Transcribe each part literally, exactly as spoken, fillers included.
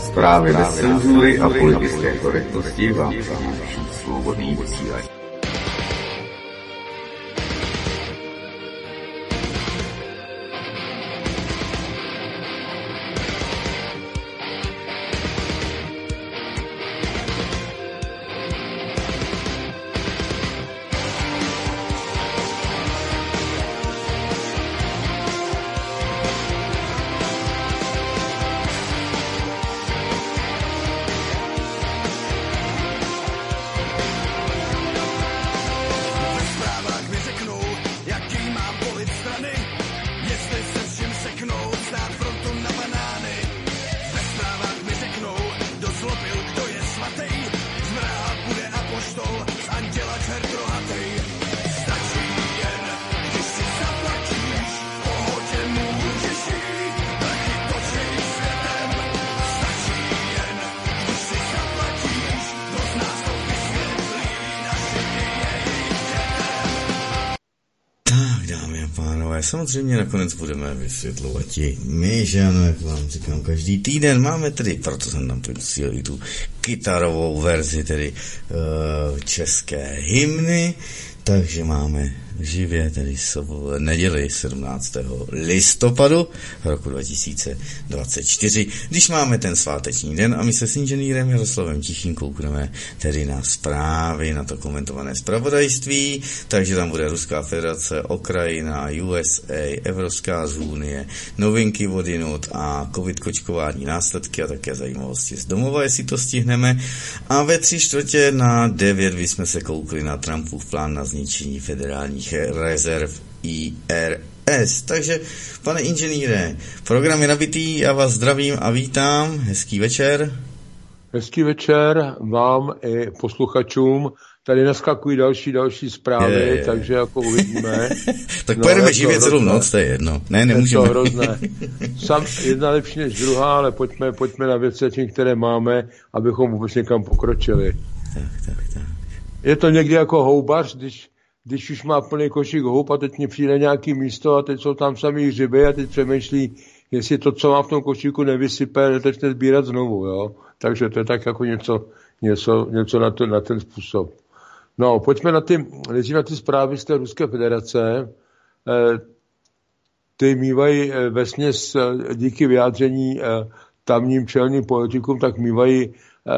Zprávy bez cenzury a politické korektnosti vám přináší Svobodný vysílač. Samozřejmě nakonec budeme vysvětlovat i my, že ano, jak vám říkám, každý týden máme tedy, proto jsem tam tu i tu kytarovou verzi, tedy uh, české hymny, takže máme živě, tedy sobo, neděli sedmnáctého listopadu roku dva tisíce dvacet čtyři, když máme ten sváteční den a my se s inženýrem Jaroslavem Tichým koukneme tedy na zprávy, na to komentované zpravodajství, takže tam bude Ruská federace, Ukrajina, U S A, Evropská unie, novinky odinut a covid kočkování následky a také zajímavosti z domova, jestli to stihneme. A ve tři čtvrtě na devět bychom se koukli na Trumpův plán na zničení federálních rezerv I R S. Takže, pane inženýre, program je nabitý, já vás zdravím a vítám. Hezký večer. Hezký večer vám i posluchačům. Tady naskakují další, další zprávy, je, je. Takže jako uvidíme. Tak no, pojedeme živě celou noc, to je jedno. Ne, nemůžeme. Je to hrozné. Sam jedna lepší než druhá, ale pojďme, pojďme na věci, které máme, abychom vůbec někam pokročili. Tak, tak, tak. Je to někdy jako houbař, když když už má plný košík hub a teď mi přijde nějaký místo a teď jsou tam samý hřiby a teď přemýšlí, jestli to, co má v tom košíku, nevysype, začne sbírat znovu, jo. Takže to je tak jako něco, něco, něco na, to, na ten způsob. No, pojďme na ty, nejdřív na ty zprávy z té Ruské federace. Ty mývají vesměs díky vyjádření tamním čelným politikům, tak mývají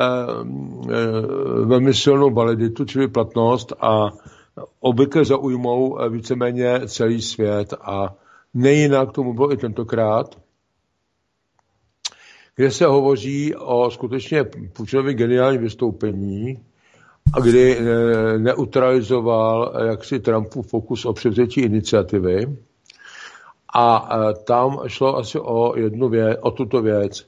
velmi silnou validitu, čili platnost a obvykle zaujmou víceméně celý svět a nejinak tomu bylo i tentokrát, kde se hovoří o skutečně Putinově geniálním vystoupení a kdy neutralizoval jaksi Trumpův pokus o převzetí iniciativy a tam šlo asi o jednu věc, o tuto věc.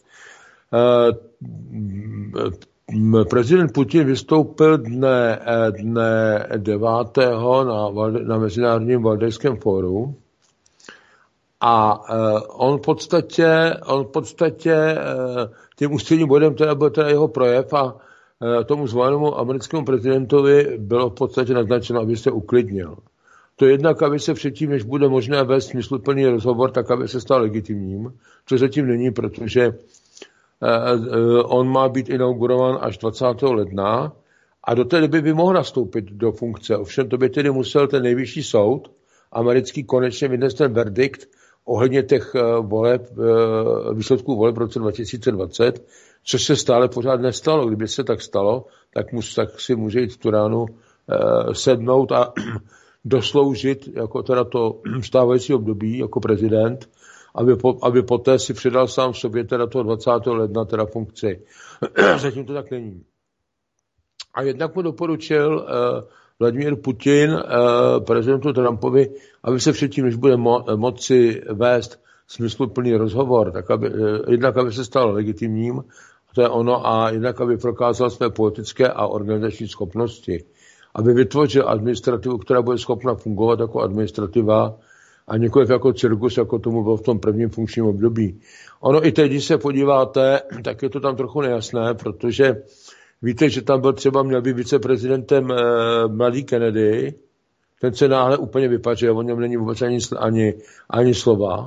Prezident Putin vystoupil dne, dne devátého na, na Mezinárodním Valdajském fóru a on v podstatě, on v podstatě tím ústředním bodem teda byl teda jeho projev a tomu zvolenému americkému prezidentovi bylo v podstatě naznačeno, aby se uklidnil. To jednak, aby se předtím, než bude možné vést smysluplný rozhovor, tak aby se stal legitimním, což zatím není, protože on má být inaugurován až dvacátého ledna a do té doby by mohl nastoupit do funkce. Ovšem to by tedy musel ten nejvyšší soud americký konečně vynést ten verdikt ohledně těch voleb, výsledků voleb v roce dva tisíce dvacet, což se stále pořád nestalo. Kdyby se tak stalo, tak, mus, tak si může jít v tu ránu sednout a dosloužit jako teda to stávající období jako prezident, aby, po, aby poté si předal sám sobě teda toho dvacátého ledna teda funkci. Zatím to tak není. A jednak mu doporučil uh, Vladimír Putin uh, prezidentu Trumpovi, aby se předtím, než bude mo- moci vést smysluplný rozhovor, tak aby, uh, jednak aby se stal legitimním, to je ono, a jednak aby prokázal své politické a organizační schopnosti. Aby vytvořil administrativu, která bude schopna fungovat jako administrativa a nikoliv jako cirkus, jako tomu bylo v tom prvním funkčním období. Ono i teď, když se podíváte, tak je to tam trochu nejasné, protože víte, že tam byl třeba, měl být viceprezidentem eh, mladý Kennedy, ten se náhle úplně vypařil, o něm není vůbec ani, ani, ani slova.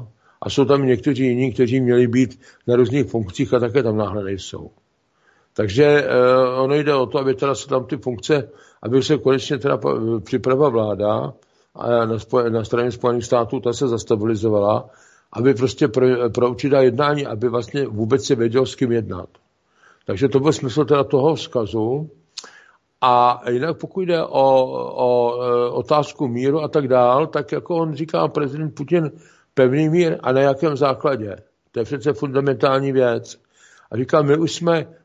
A jsou tam někteří jiní, kteří měli být na různých funkcích a také tam náhle nejsou. Takže uh, ono jde o to, aby teda se tam ty funkce, aby se konečně teda připravila vláda a na, spoj, na straně Spojených států ta se zastabilizovala, aby prostě pro, pro určitá jednání, aby vlastně vůbec se věděl, s kým jednat. Takže to byl smysl teda toho vzkazu. A jinak pokud jde o, o, o otázku míru a tak dál, tak jako on říká prezident Putin, pevný mír a na jakém základě. To je přece fundamentální věc. A říká, my už jsme e,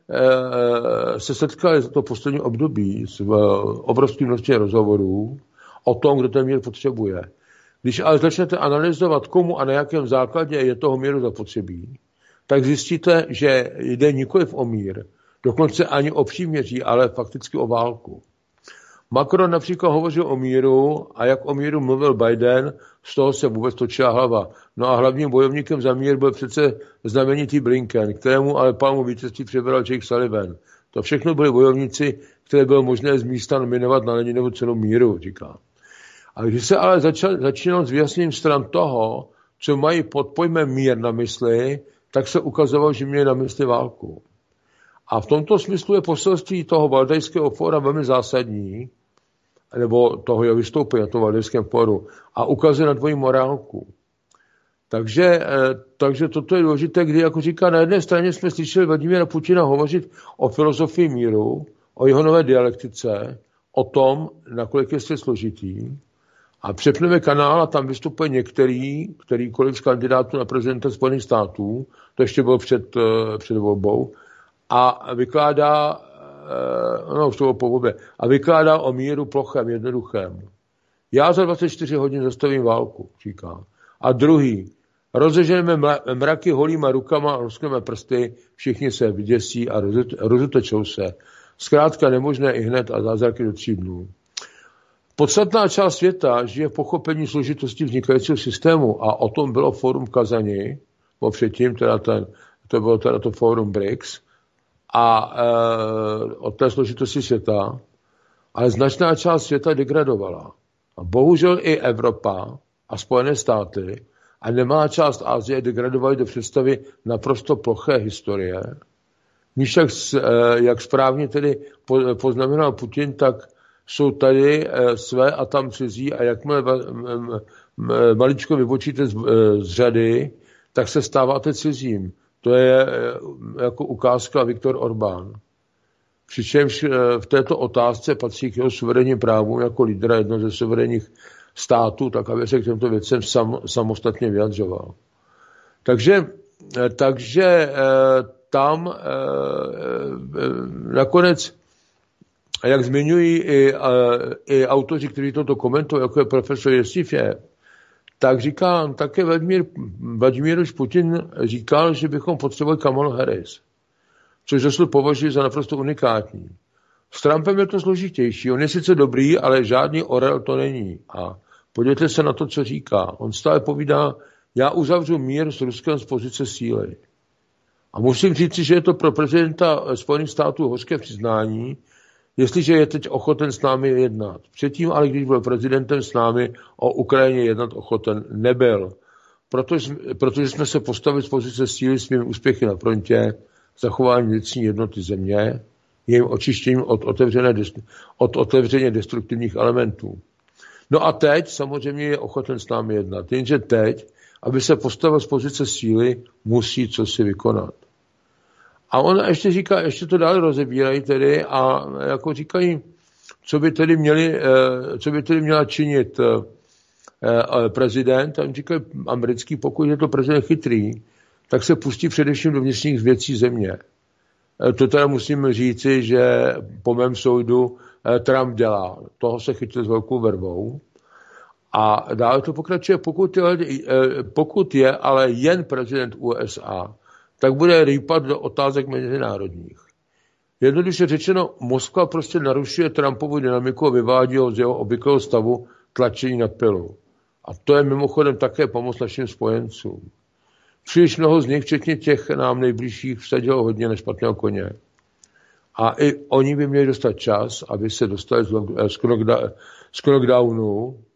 se setkali za to poslední období s obrovským množstvím rozhovorů o tom, kdo ten mír potřebuje. Když ale začnete analyzovat, komu a na jakém základě je toho míru zapotřebí, tak zjistíte, že jde nikoliv o mír, dokonce ani o příměří, ale fakticky o válku. Macron například hovořil o míru a jak o míru mluvil Biden, z toho se vůbec točila hlava. No a hlavním bojovníkem za mír byl přece znamenitý Blinken, kterému ale palmu vítězství přebral Jake Sullivan. To všechno byli bojovníci, které bylo možné z místa nominovat na Leninovu cenu míru, říká. A když se ale začal, začínal s vyjasněním stran toho, co mají pod pojmem mír na mysli, tak se ukazovalo, že měli na mysli válku. A v tomto smyslu je poselství toho Valdajského fóra velmi zásadní, nebo toho jeho vystoupení na tom Valdajském fóru, a ukazuje na dvojí morálku. Takže, takže toto je důležité, kdy, jako říká, na jedné straně jsme slyšeli Vladimíra Putina hovořit o filozofii míru, o jeho nové dialektice, o tom, nakolik je svět složitý, a přepneme kanál a tam vystupuje některý, kterýkoliv z kandidátů na prezidenta Spojených států, to ještě bylo před, před volbou, a vykládá, no už to bylo po volbě, a vykládá o míru plochem, jednoduchém. Já za dvacet čtyři hodin zastavím válku, říká. A druhý, rozeženeme mraky holýma rukama a rozkneme prsty, všichni se vyděsí a rozutečou se. Zkrátka nemožné i hned a zázraky do tří dnů. Podstatná část světa žije v pochopení složitosti vznikajícího systému a o tom bylo fórum v Kazani, bo předtím teda ten, to bylo teda to fórum B R I C S, a e, od té složitosti světa, ale značná část světa degradovala. A bohužel i Evropa a Spojené státy a nemá část Asie degradovaly do představy naprosto ploché historie. Níž jak, jak správně tedy poznamenal Putin, tak jsou tady své a tam cizí a jakmile maličko vybočíte z, z řady, tak se stáváte cizím. To je jako ukázka Viktor Orbán. Přičemž v této otázce patří k jeho suverénním právům jako lídra jednoho ze suverénních států, tak aby se k těmto věcem sam, samostatně vyjadřoval. Takže, takže tam nakonec, jak zmiňují i, i autoři, kteří toto komentují, jako je profesor Jesifjev, tak říká, také Vladimír, Vladimír Putin říkal, že bychom potřebovali Kamalu Harris, což zase považuji za naprosto unikátní. S Trumpem je to složitější. On je sice dobrý, ale žádný orel to není. A podívejte se na to, co říká. On stále povídá, já uzavřu mír s Ruskem z pozice síly. A musím říct, že je to pro prezidenta Spojených států hořké přiznání, jestliže je teď ochoten s námi jednat. Předtím, ale když byl prezidentem s námi o Ukrajině jednat ochoten nebyl. Protože, protože jsme se postavili z pozice síly svými úspěchy na frontě, zachování vnitřní jednoty země, jejím očištěním od, otevřené, od otevřeně destruktivních elementů. No a teď samozřejmě je ochoten s námi jednat. Jenže teď, aby se postavil z pozice síly, musí cosi vykonat. A on ještě říká, ještě to dále rozebírají tedy a jako říkají, co by tedy měli, co by tedy měla činit prezident. A on říkají, americký, pokud je to prezident chytrý, tak se pustí především do vnitřních věcí země. To teda musím říci, že po mém soudu Trump dělá. Toho se chytil s velkou vervou. A dále to pokračuje, pokud je, pokud je ale jen prezident U S A, tak bude rýpat do otázek mezinárodních. Jednoduše řečeno, Moskva prostě narušuje Trumpovu dynamiku a vyvádí ho z jeho obvyklého stavu tlačení na pilu. A to je mimochodem také pomoc našim spojencům. Příliš mnoho z nich, včetně těch nám nejbližších, vsadilo hodně na špatného koně. A i oni by měli dostat čas, aby se dostali z knockdownu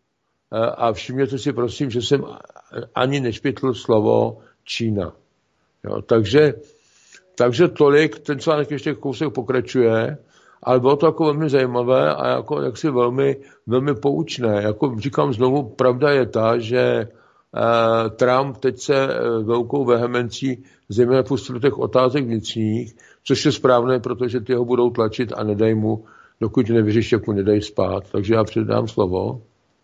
a všimněte si prosím, že jsem ani nešpitl slovo Čína. Jo, takže, takže tolik, ten článek ještě kousek pokračuje, ale bylo to jako velmi zajímavé a jako jaksi velmi, velmi poučné. Jako říkám znovu, pravda je ta, že uh, Trump teď se uh, velkou vehemencí zejména pustil do těch otázek vnitřních, což je správné, protože ty ho budou tlačit a nedají mu, dokud nevyřeší, jak mu nedají spát. Takže já předám slovo.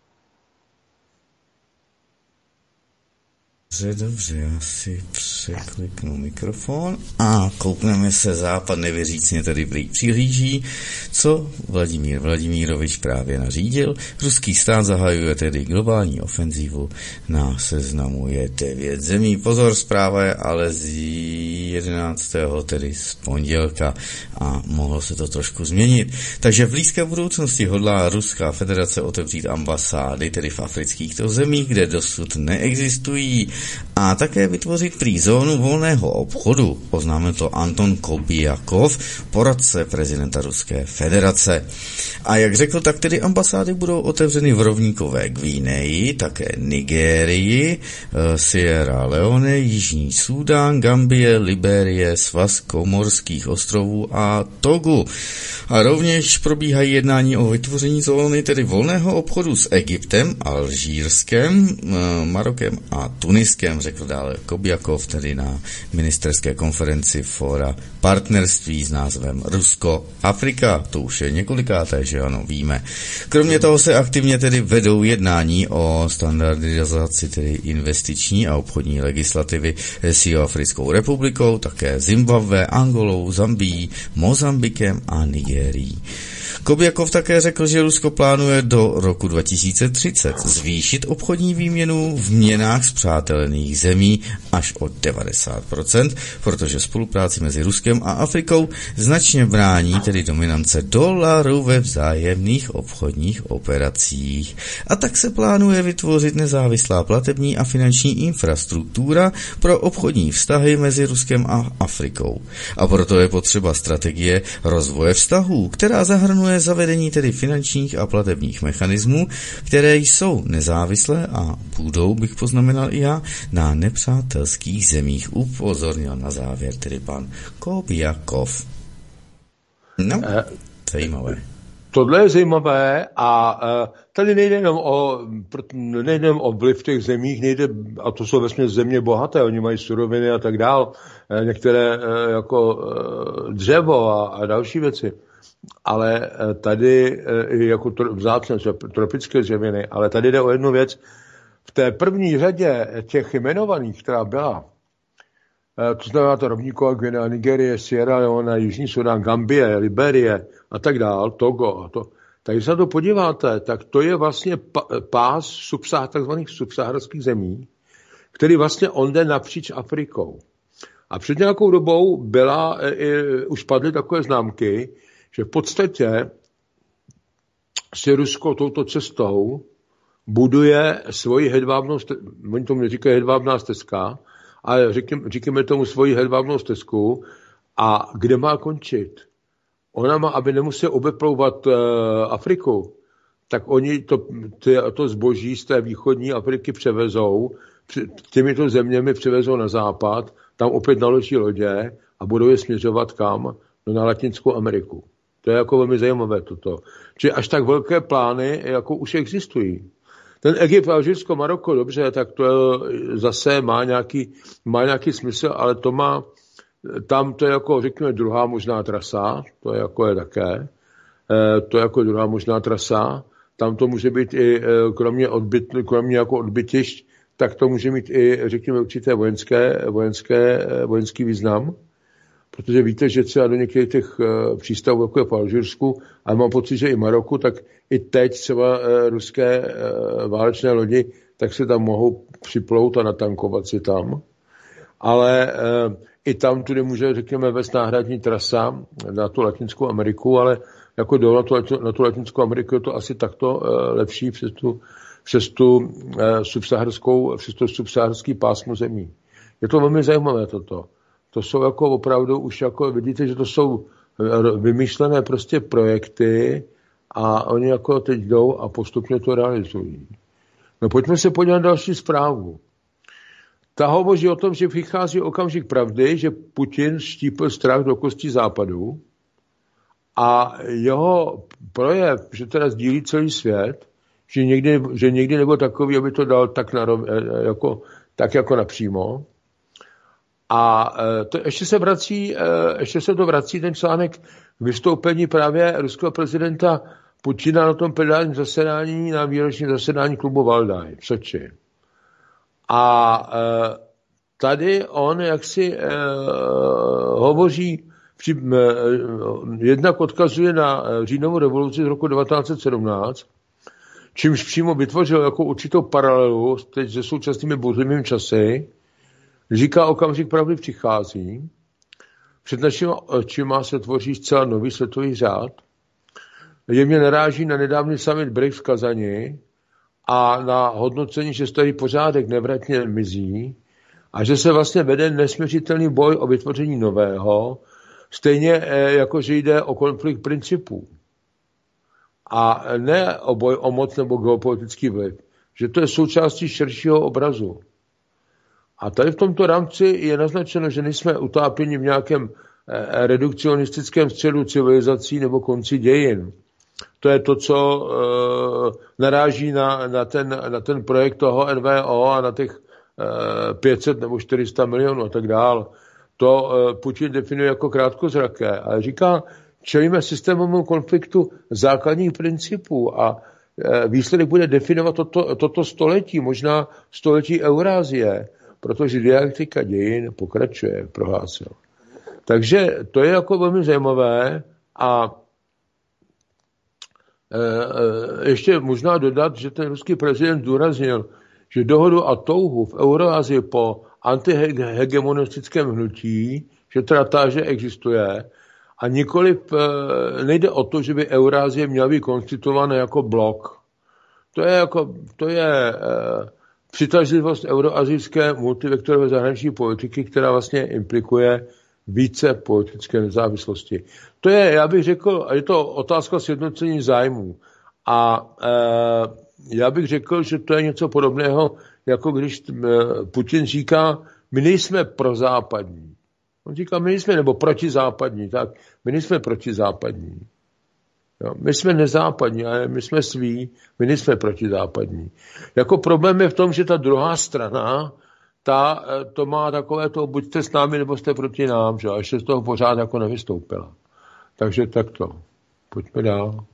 Dobře, dobře, já si překliknu mikrofon a koukneme se, Západ nevěřícně tedy prý přihlíží, co Vladimír Vladimírovič právě nařídil. Ruský stát zahajuje tedy globální ofenzívu, na seznamu je devět zemí. Pozor, zpráva je ale z jedenáctého tedy z pondělka a mohlo se to trošku změnit. Takže v blízké budoucnosti hodlá Ruská federace otevřít ambasády, tedy v afrických zemích, kde dosud neexistují, a také vytvořit prý zónu volného obchodu, oznámil to Anton Kobiakov, poradce prezidenta Ruské federace. A jak řekl, tak tedy ambasády budou otevřeny v rovníkové Gvineji, také Nigérii, Sierra Leone, Jižní Súdán, Gambie, Liberie, Svaz Komorských ostrovů a Togu. A rovněž probíhají jednání o vytvoření zóny, tedy volného obchodu s Egyptem, Alžírskem, Marokem a Tuniskem, řekl dále Kobiakov, tedy na ministerské konferenci Fóra partnerství s názvem Rusko-Afrika. To už je několikáté, že ano, víme. Kromě toho se aktivně tedy vedou jednání o standardizaci tedy investiční a obchodní legislativy s Jihoafrickou republikou, také Zimbabwe, Angolou, Zambií, Mozambikem a Nigérií. Kobiakov také řekl, že Rusko plánuje do roku dva tisíce třicet zvýšit obchodní výměnu v měnách spřátelených zemí až o devadesát procent, protože spolupráci mezi Ruskem a Afrikou značně brání tedy dominance dolaru ve vzájemných obchodních operacích. A tak se plánuje vytvořit nezávislá platební a finanční infrastruktura pro obchodní vztahy mezi Ruskem a Afrikou. A proto je potřeba strategie rozvoje vztahů, která zahrnuje zavedení tedy finančních a platebních mechanismů, které jsou nezávislé a budou, bych poznamenal i já, na nepřátelských zemích, upozornil na závěr tedy pan Kobiakov. No, zajímavé. Tohle je zajímavé a tady nejde jenom o, nejde jenom o vliv v těch zemích, nejde, a to jsou vesměs země bohaté, oni mají suroviny a tak dál, některé jako dřevo a, a další věci. Ale tady jako vzácné tropické dřeviny, ale tady jde o jednu věc. V té první řadě těch jmenovaných, která byla, to znamená to rovníková Gvinea, Nigérie, Sierra Leone, Jižní Súdán, Gambie, Liberie a tak dál, Togo a to. Tak když se na to podíváte, tak to je vlastně pás subsah, takzvaných subsaharských zemí, který vlastně on jde napříč Afrikou. A před nějakou dobou byla, už padly takové známky, že v podstatě si Rusko touto cestou buduje svoji hedvábnou stezku, oni tomu neříkají hedvábná stezka, ale říkáme, říkáme tomu svoji hedvábnou stezku a kde má končit? Ona má, aby nemusel obeplouvat uh, Afriku, tak oni to, ty, to zboží z té východní Afriky převezou, těmito zeměmi převezou na západ, tam opět naloží lodě a budou je směřovat kam? No na Latinskou Ameriku. To je jako velmi zajímavé toto. Čiže až tak velké plány jako už existují. Ten Egypt, Alžírsko, Maroko, dobře, tak to zase má nějaký, má nějaký smysl, ale to má, tam to je jako, řekněme, druhá možná trasa, to je jako je také, to je jako druhá možná trasa, tam to může být i, kromě, odbyt, kromě jako odbytišť, tak to může mít i, řekněme, určité vojenské, vojenské, vojenský význam. Protože víte, že třeba do některých těch uh, přístavů, jako je v Alžírsku, ale mám pocit, že i Maroku, tak i teď třeba uh, ruské uh, válečné lodi, tak se tam mohou připlout a natankovat si tam. Ale uh, i tam tudy může, řekněme, vést náhradní trasa na tu Latinskou Ameriku, ale jako dole na tu, na tu Latinskou Ameriku je to asi takto uh, lepší přes tu, přes tu uh, subsaharskou, přes to subsaharský pásmo zemí. Je to velmi zajímavé toto. To jsou jako opravdu už jako, vidíte, že to jsou vymyšlené prostě projekty a oni jako teď jdou a postupně to realizují. No pojďme se podívat na další zprávu. Ta hovoří o tom, že vychází okamžik pravdy, že Putin štípil strach do kostí západu a jeho projev, že teda sdílí celý svět, že někdy, že někdy nebyl takový, aby to dal tak, na, jako, tak jako napřímo. A to ještě se vrací, ještě se to vrací ten článek k vystoupení právě ruského prezidenta Putina na tom plenárním zasedání, na výročním zasedání klubu Valdaj v Soči. A tady on jaksi hovoří, jednak odkazuje na říjnovou revoluci z roku devatenáct set sedmnáct, čímž přímo vytvořil jako určitou paralelu teď se současnými bouřlivými časy. Říká, okamžik pravdy přichází, před našimi očima se tvoří zcela nový světový řád, jemně naráží na nedávný summit B R I C S v Kazani a na hodnocení, že starý pořádek nevratně mizí a že se vlastně vede nesměřitelný boj o vytvoření nového, stejně jako že jde o konflikt principů. A ne o boj o moc nebo geopolitický vliv, že to je součástí širšího obrazu. A tady v tomto rámci je naznačeno, že nejsme utápěni v nějakém redukcionistickém středu civilizací nebo konci dějin. To je to, co e, naráží na, na, ten, na ten projekt toho N V O a na těch e, pět set nebo čtyři sta milionů a tak dál. To e, Putin definuje jako krátkozraké. Ale říká, čelíme systémovému konfliktu základních principů a e, výsledek bude definovat toto, toto století, možná století Eurázie, protože dialektika dějin pokračuje, prohlásil. Takže to je jako velmi zajímavé a e, ještě možná dodat, že ten ruský prezident zdůraznil, že dohodu a touhu v Eurázii po antihegemonistickém hnutí, že teda ta, že existuje, a nikoliv e, nejde o to, že by Eurázie měla být konstituována jako blok. To je jako, to je e, přitažlivost euroazijské multivektorové zahraniční politiky, která vlastně implikuje více politické nezávislosti. To je, já bych řekl, je to otázka sjednocení zájmů. A e, já bych řekl, že to je něco podobného, jako když e, Putin říká, my nejsme prozápadní. On říká, my nejsme, nebo protizápadní, tak my nejsme protizápadní. Jo, my jsme nezápadní, ale my jsme sví, my nejsme protizápadní. Jako problém je v tom, že ta druhá strana, ta to má takové to, buď jste s námi, nebo jste proti nám, že? A ještě z toho pořád jako nevystoupila. Takže takto. Pojďme dál.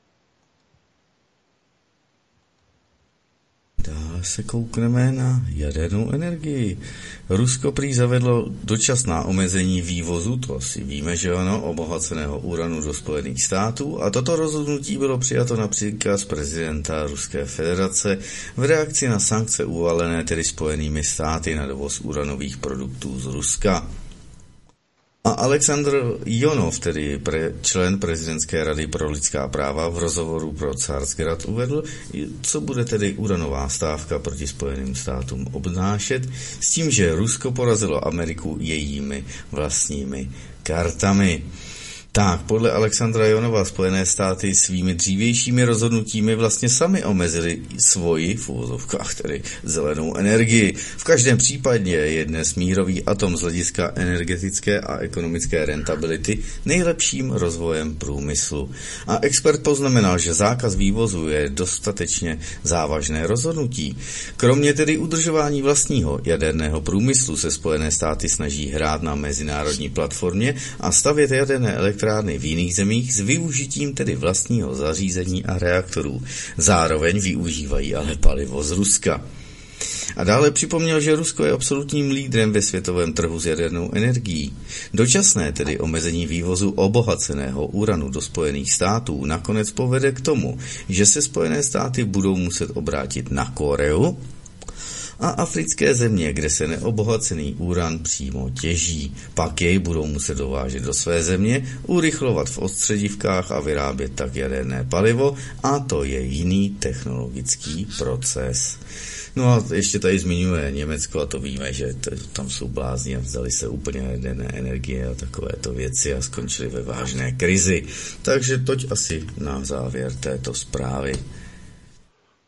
Dále se koukneme na jadernou energii. Rusko prý zavedlo dočasná omezení vývozu, to asi víme, že ano, obohaceného uranu do Spojených států a toto rozhodnutí bylo přijato na příkaz prezidenta Ruské federace v reakci na sankce uvalené tedy Spojenými státy na dovoz uranových produktů z Ruska. A Aleksandr Jonov, tedy pre, člen prezidentské rady pro lidská práva, v rozhovoru pro Carsgrad uvedl, co bude tedy uranová stávka proti Spojeným státům obnášet, s tím, že Rusko porazilo Ameriku jejími vlastními kartami. Tak, podle Alexandra Jonova Spojené státy svými dřívějšími rozhodnutími vlastně sami omezili svoji, v uvozovkách tedy, zelenou energii. V každém případě je dnes mírový atom z hlediska energetické a ekonomické rentability nejlepším rozvojem průmyslu. A expert poznamenal, že zákaz vývozu je dostatečně závažné rozhodnutí. Kromě tedy udržování vlastního jaderného průmyslu se Spojené státy snaží hrát na mezinárodní platformě a stavět jaderné elektrárny v jiných zemích s využitím tedy vlastního zařízení a reaktorů. Zároveň využívají ale palivo z Ruska. A dále připomněl, že Rusko je absolutním lídrem ve světovém trhu s jadernou energií. Dočasné tedy omezení vývozu obohaceného uranu do Spojených států nakonec povede k tomu, že se Spojené státy budou muset obrátit na Koreu a africké země, kde se neobohacený uran přímo těží. Pak jej budou muset dovážet do své země, urychlovat v odstředivkách a vyrábět tak jaderné palivo, a to je jiný technologický proces. No a ještě tady zmiňuje Německo, a to víme, že to, tam jsou blázni a vzali se úplně jaderné energie a takovéto věci a skončili ve vážné krizi. Takže toť asi na závěr této zprávy.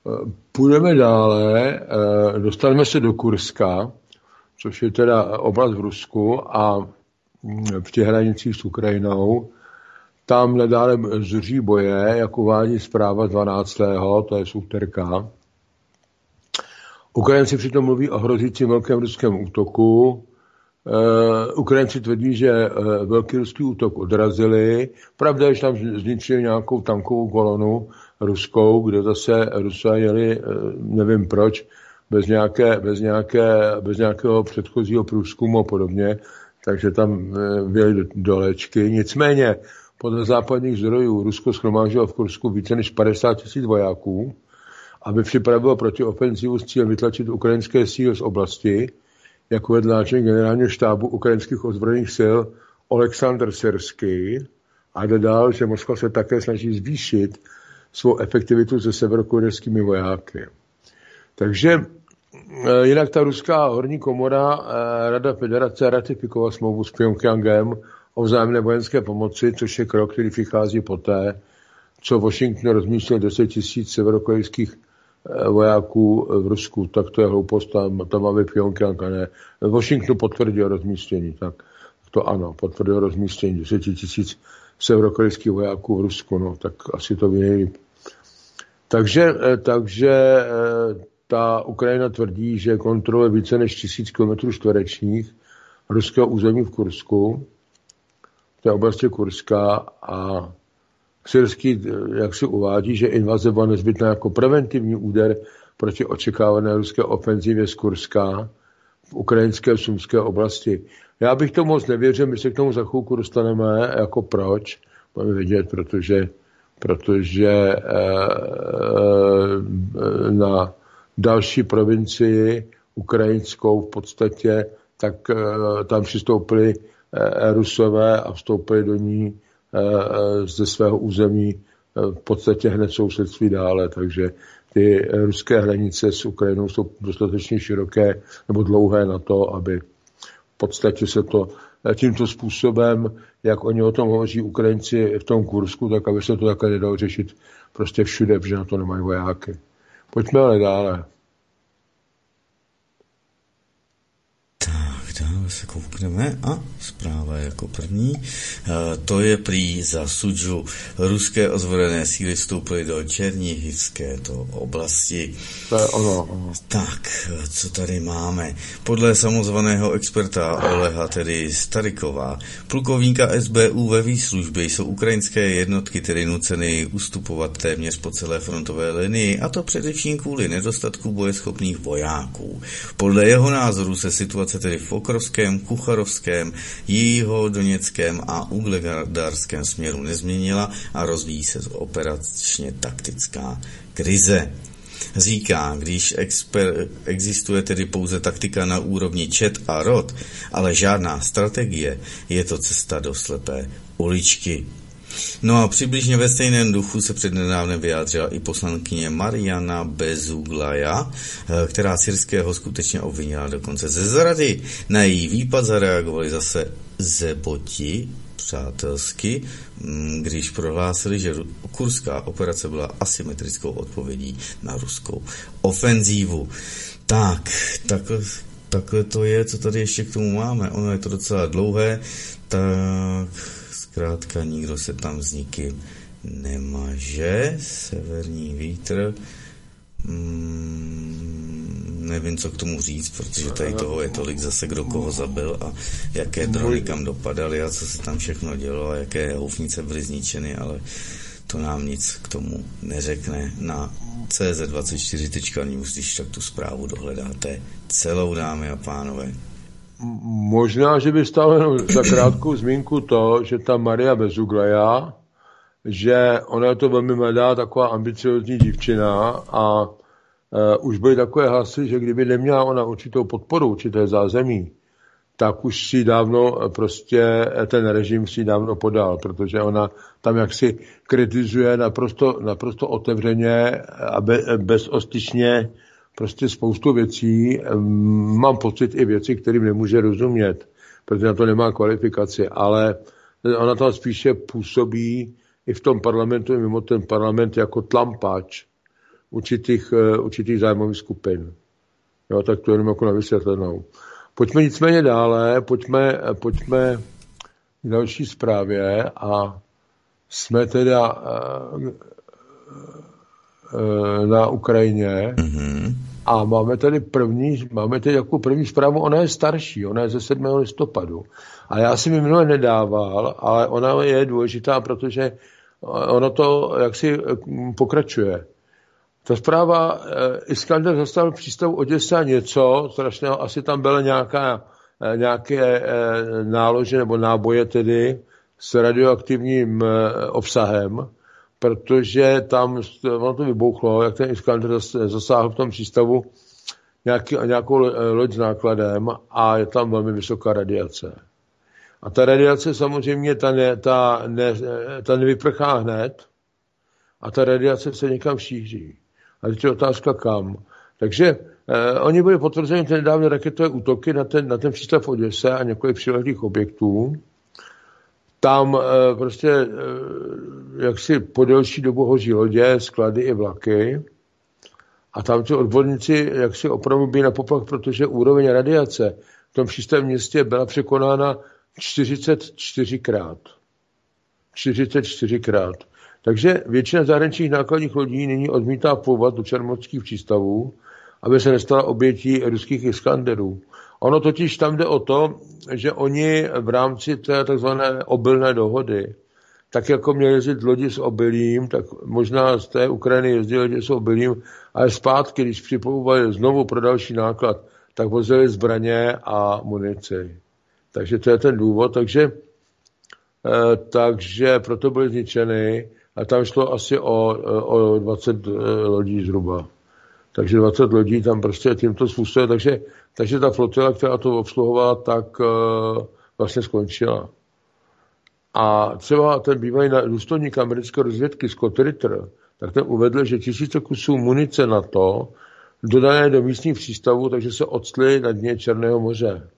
Půjdeme dále, dostaneme se do Kurska, což je teda oblast v Rusku a v těch hranicích s Ukrajinou. Tam nadále zuří boje, jak uvádí zpráva dvanáctého to je z úterka. Ukrajinci přitom mluví o hrozícím velkém ruském útoku. Uh, Ukrajinci tvrdí, že uh, velký ruský útok odrazili. Pravda je, že tam zničili nějakou tankovou kolonu ruskou, kde zase Rusové jeli, uh, nevím proč, bez, nějaké, bez, nějaké, bez nějakého předchozího průzkumu a podobně, takže tam uh, vyjeli do, do léčky. Nicméně, podle západních zdrojů Rusko shromáždilo v Kursku více než padesát tisíc vojáků, aby připravilo protiofenzivu s cílem vytlačit ukrajinské síly z oblasti, jako vedl náčelník generálního štábu ukrajinských ozbrojených sil Oleksandr Syrský a dodal, že Moskva se také snaží zvýšit svou efektivitu se severokorejskými vojáky. Takže jinak ta ruská horní komora Rada federace ratifikovala smlouvu s Pjongjangem o vzájemné vojenské pomoci, což je krok, který přichází poté, co Washington rozmístil deset tisíc severokorejských vojáků v Rusku, tak to je hloupost, tam, tam máme Pjongjang a ne. Washington potvrdil rozmístění, tak to ano, potvrdil rozmístění deset tisíc severokorejských vojáků v Rusku, no, tak asi to ví nejlíp. Takže, takže ta Ukrajina tvrdí, že kontroluje více než tisíc kilometrů čtverečních ruského území v Kursku, v té oblasti Kurska a Syrský, jak si uvádí, že invaze byla nezbytná jako preventivní úder proti očekávané ruské ofenzivě z Kurska v ukrajinské sumské oblasti. Já bych tomu moc nevěřil, my se k tomu za chvilku dostaneme, jako proč, budeme vidět, protože, protože eh, na další provincii ukrajinskou v podstatě, tak eh, tam přistoupili eh, Rusové a vstoupili do ní ze svého území v podstatě hned sousedství dále, takže ty ruské hranice s Ukrajinou jsou dostatečně široké nebo dlouhé na to, aby v podstatě se to tímto způsobem, jak oni o tom hovoří Ukrajinci v tom Kursku, tak aby se to také nedalo řešit prostě všude, protože na to nemají vojáky. Pojďme ale dále. Dále se koukneme a zpráva jako první. E, to je prý za Sudžu. Ruské ozbrojené síly vstoupily do Černihivské to oblasti. To je ono, ono. Tak, co tady máme? Podle samozvaného experta Oleha, tedy Starykova, plukovníka S B U ve výslužbě, jsou ukrajinské jednotky tedy nuceny ustupovat téměř po celé frontové linii, a to především kvůli nedostatku bojeschopných vojáků. Podle jeho názoru se situace tedy v Pokrovském, Kucharovském, Jihodoněckém a Ugledarském směru nezměnila a rozvíjí se operačně taktická krize. Říká, když exper, existuje tedy pouze taktika na úrovni čet a rod, ale žádná strategie, je to cesta do slepé uličky. No a přibližně ve stejném duchu se přednedávnem vyjádřila i poslankyně Mariana Bezuglaja, která Syrského skutečně obvinila dokonce ze zrady. Na její výpad zareagovali zase Zeboti přátelsky, když prohlásili, že kurská operace byla asymetrickou odpovědí na ruskou ofenzívu. Tak, takhle, takhle to je, co tady ještě k tomu máme. Ono je to docela dlouhé, tak zkrátka nikdo se tam s nikým nemaže. Severní vítr. Hmm, nevím, co k tomu říct, protože tady toho je tolik zase, kdo koho zabil a jaké drony kam dopadaly a co se tam všechno dělo a jaké houfnice byly zničeny, ale to nám nic k tomu neřekne. Na C Z dvacet čtyři tečka news, když tak tu zprávu dohledáte celou, dámy a pánové. Možná, že by stálo jenom za krátkou zmínku to, že ta Maria Bezuglaja, že ona je to velmi mladá, taková ambiciozní dívčina a uh, už byly takové hlasy, že kdyby neměla ona určitou podporu, určité zázemí, tak už si dávno prostě ten režim si dávno podal, protože ona tam jaksi kritizuje naprosto, naprosto otevřeně a be, bezostyšně prostě spoustu věcí. Mám pocit i věci, kterým nemůže rozumět, protože na to nemá kvalifikaci, ale ona tam spíše působí i v tom parlamentu, i mimo ten parlament jako tlampač určitých, určitých zájmových skupin. Jo, tak to jenom jako na vysvětlenou. Pojďme nicméně dále, pojďme, pojďme k další zprávě a jsme teda na Ukrajině mm-hmm. a máme tady první, máme tady jako první zprávu, ona je starší, ona je ze sedmého listopadu. A já jsem ji minule nedával, ale ona je důležitá, protože ono to jaksi pokračuje. Ta zpráva, Iskander zastal v přístavu Oděsa něco strašného, asi tam byla nějaká, nějaké nálože nebo náboje tedy s radioaktivním obsahem, protože tam ono to vybouchlo, jak ten Iskander zasáhl v tom přístavu nějaký, nějakou loď s nákladem a je tam velmi vysoká radiace. A ta radiace samozřejmě ta, ne, ta, ne, ta nevyprchá hned a ta radiace se někam šíří. A teď je otázka kam. Takže eh, oni byli potvrzeni ty nedávné raketové útoky na ten, na ten přístav v Oděse a několik přilehlých objektů. Tam eh, prostě eh, jaksi po delší dobu hoří lodě, sklady i vlaky. A tam ti odborníci jaksi opravdu byli na poplach, protože úroveň radiace v tom přístavním městě byla překonána čtyřicet čtyřikrát. čtyřicet čtyřikrát. Takže většina zahraničních nákladních lodí nyní odmítá plouvat do černomorských přístavů, aby se nestala obětí ruských Iskanderů. Ono totiž tam jde o to, že oni v rámci té takzvané obilné dohody, tak jako měli jezdit lodi s obilím, tak možná z té Ukrajiny jezdili lodi s obilím, ale zpátky, když připlouvali znovu pro další náklad, tak vozili zbraně a munici. Takže to je ten důvod. Takže, eh, takže proto byly zničeny a tam šlo asi o, o dvacet lodí zhruba. Takže dvacet lodí tam prostě tímto způsobem. Takže, takže ta flotila, která to obsluhovala, tak eh, vlastně skončila. A třeba ten bývalý důstojník americké rozvědky Scott Ritter, tak ten uvedl, že tisíce kusů munice na to dodané do místních přístavů, takže se odstly na dně Černého moře.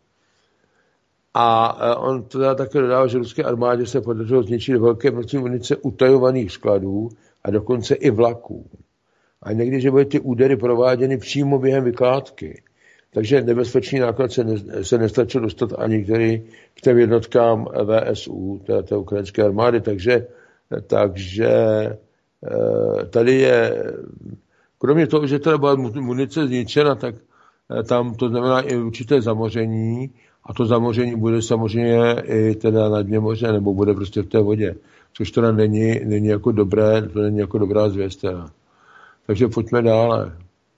A on teda také dodává, že ruské armádě se podařilo zničit velké množství munice utajovaných skladů a dokonce i vlaků. A někdy, že byly ty údery prováděny přímo během vykládky. Takže nebezpečný náklad se, ne, se nestačil dostat ani který, k těm jednotkám V S U, té, té ukrajinské armády. Takže, takže tady je, kromě toho, že teda byla munice zničena, tak tam to znamená i určité zamoření. A to zamoření bude samozřejmě i teda na dně moře, nebo bude prostě v té vodě. Což teda není, není jako dobré, to není jako dobrá zvěst. Teda. Takže pojďme dále.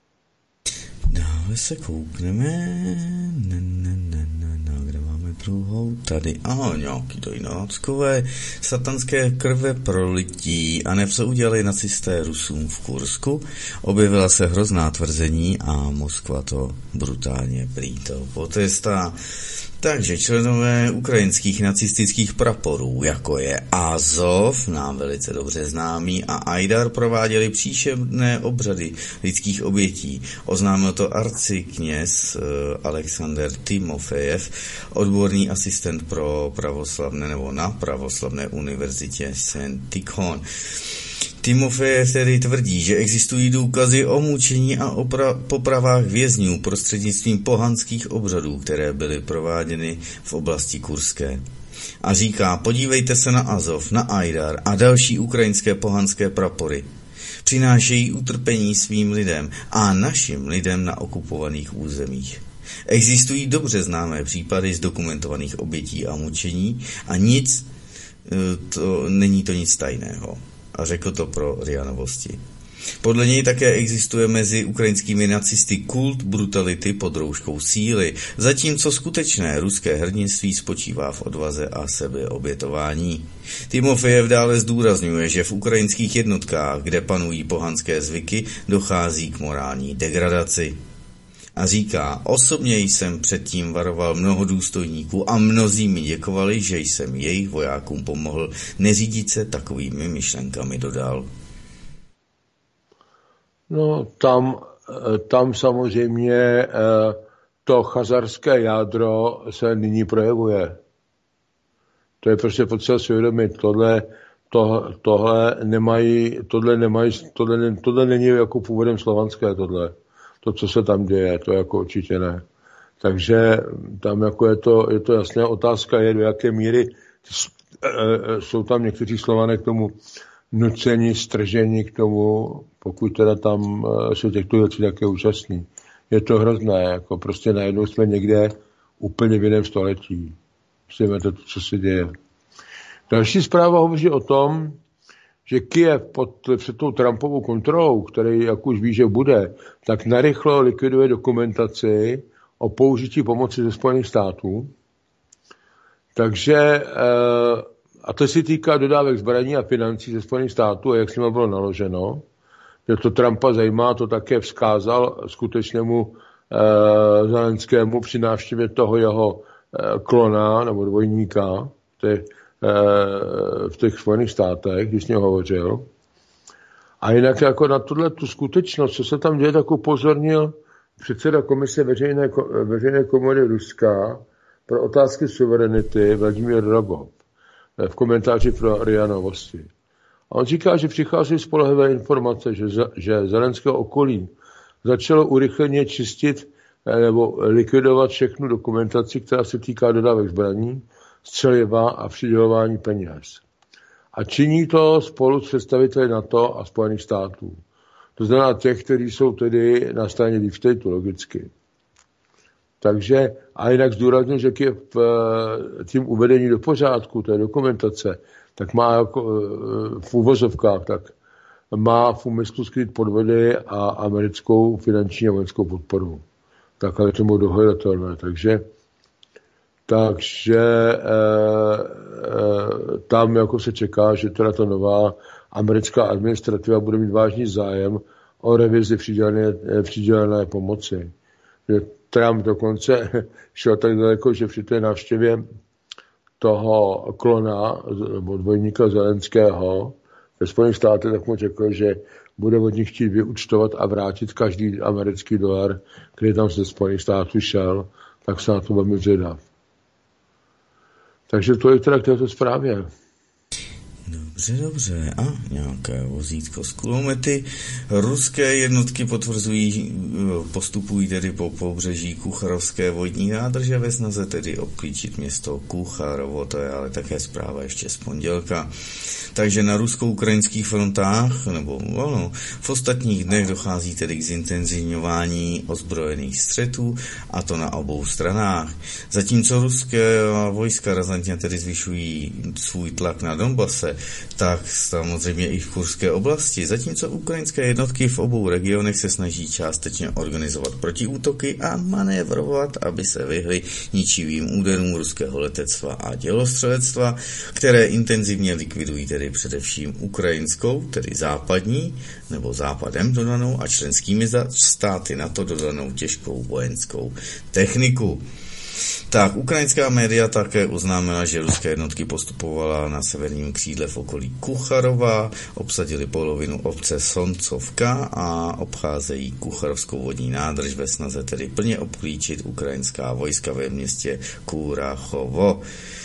Dále se koukneme. Ne, ne, ne, ne, ne, kde máme druhou? Tady. Aha, nějaký to jináckové satanské krve prolití. A neb se udělali nacisté Rusům v Kursku. Objevila se hrozná tvrzení a Moskva to brutálně prý to potestá. Takže členové ukrajinských nacistických praporů, jako je Azov, nám velice dobře známý, a Aidar, prováděli příšerné obřady lidských obětí. Oznámil to arcikněz Alexander Timofejev, odborný asistent pro pravoslavné nebo na pravoslavné univerzitě Saint Tikhon. Timofejev tedy tvrdí, že existují důkazy o mučení a opra- popravách vězňů prostřednictvím pohanských obřadů, které byly prováděny v oblasti Kurské. A říká, podívejte se na Azov, na Aidar a další ukrajinské pohanské prapory. Přinášejí utrpení svým lidem a našim lidem na okupovaných územích. Existují dobře známé případy zdokumentovaných obětí a mučení a nic, to, není to nic tajného. A řekl to pro R I A Novosti. Podle něj také existuje mezi ukrajinskými nacisty kult brutality pod rouškou síly, zatímco skutečné ruské hrdinství spočívá v odvaze a sebeobětování. Timofejev dále zdůrazňuje, že v ukrajinských jednotkách, kde panují pohanské zvyky, dochází k morální degradaci. A říká, osobně jsem předtím varoval mnoho důstojníků a mnozí mi děkovali, že jsem jejich vojákům pomohl neřídit se takovými myšlenkami, dodal. No tam, tam samozřejmě to chazarské jádro se nyní projevuje. To je prostě potřeba si uvědomit. Tohle, to, tohle nemají, tohle nemají, tohle, tohle není jako původem slovanské tohle. To, co se tam děje, to jako určitě ne. Takže tam jako je to, je to jasná otázka, je do jaké míry jsou tam někteří Slované k tomu nucení, stržení k tomu, pokud teda tam jsou těchto věcí také účastní. Je to hrozné, jako prostě najednou jsme někde úplně v jiném století. Myslíme to, co se děje. Další zpráva hovoří o tom, že Kyjev pod, před tou Trumpovou kontrolou, který, jak už ví, že bude, tak narychlo likviduje dokumentaci o použití pomoci ze Spojených států. Takže, a to se týká dodávek zbraní a financí ze Spojených států a jak s nimi bylo naloženo. Že to Trumpa zajímá, to také vzkázal skutečnému eh, Zelenskému při návštěvě toho jeho eh, klona nebo dvojníka těch, eh, v těch Spojených státech, když s ním hovořil. A jinak jako na tuhle tu skutečnost, co se tam děje, tak upozornil předseda komise veřejné, veřejné komory Ruska pro otázky suverenity Vladimír Rogov v komentáři pro R I A Novosti. A on říká, že přichází spolehlivé informace, že, že Zelenského okolí začalo urychleně čistit nebo likvidovat všechnu dokumentaci, která se týká dodávek zbraní, střeliva a přidělování peněz. A činí to spolu s představiteli NATO a Spojených států. To znamená těch, kteří jsou tedy na straně deep stateu, logicky. Takže, a jinak zdůraznil, že je v tím uvedení do pořádku té dokumentace, tak má jako v úvozovkách, tak má v úmyslu skrýt podvody a americkou finanční a vojenskou podporu. Takhle je tomu dohledatelné. Takže, takže e, e, tam jako se čeká, že teda ta nová americká administrativa bude mít vážný zájem o revizi přidělené, přidělené pomoci. Že Trump dokonce šel tak daleko, že při té návštěvě toho klona, nebo dvojníka Zelenského ve Spojených státech, tak mu řekl, že bude od nich chtít vyúčtovat a vrátit každý americký dolar, který tam ze Spojených států šel, tak se na to velmi zvědav. Takže to je teda k této zprávě. Dobře, dobře. A nějaké vozítko z kulomety. Ruské jednotky potvrzují, postupují tedy po pobřeží Kucharovské vodní nádrže ve snaze tedy obklíčit město Kucharovo. To je ale také zpráva ještě z pondělka. Takže na rusko-ukrajinských frontách, nebo no, v ostatních dnech dochází tedy k zintenzivňování ozbrojených střetů, a to na obou stranách. Zatímco ruské vojska razantně tedy zvyšují svůj tlak na Donbase, tak samozřejmě i v Kurské oblasti. Zatímco ukrajinské jednotky v obou regionech se snaží částečně organizovat protiútoky a manévrovat, aby se vyhly ničivým úderům ruského letectva a dělostřelectva, které intenzivně likvidují tedy především ukrajinskou, tedy západní, nebo západem dodanou a členskými státy NATO dodanou těžkou vojenskou techniku. Tak, ukrajinská média také oznámila, že ruské jednotky postupovala na severním křídle v okolí Kucharova, obsadili polovinu obce Soncovka a obcházejí Kucharovskou vodní nádrž ve snaze tedy plně obklíčit ukrajinská vojska ve městě Kurachovo.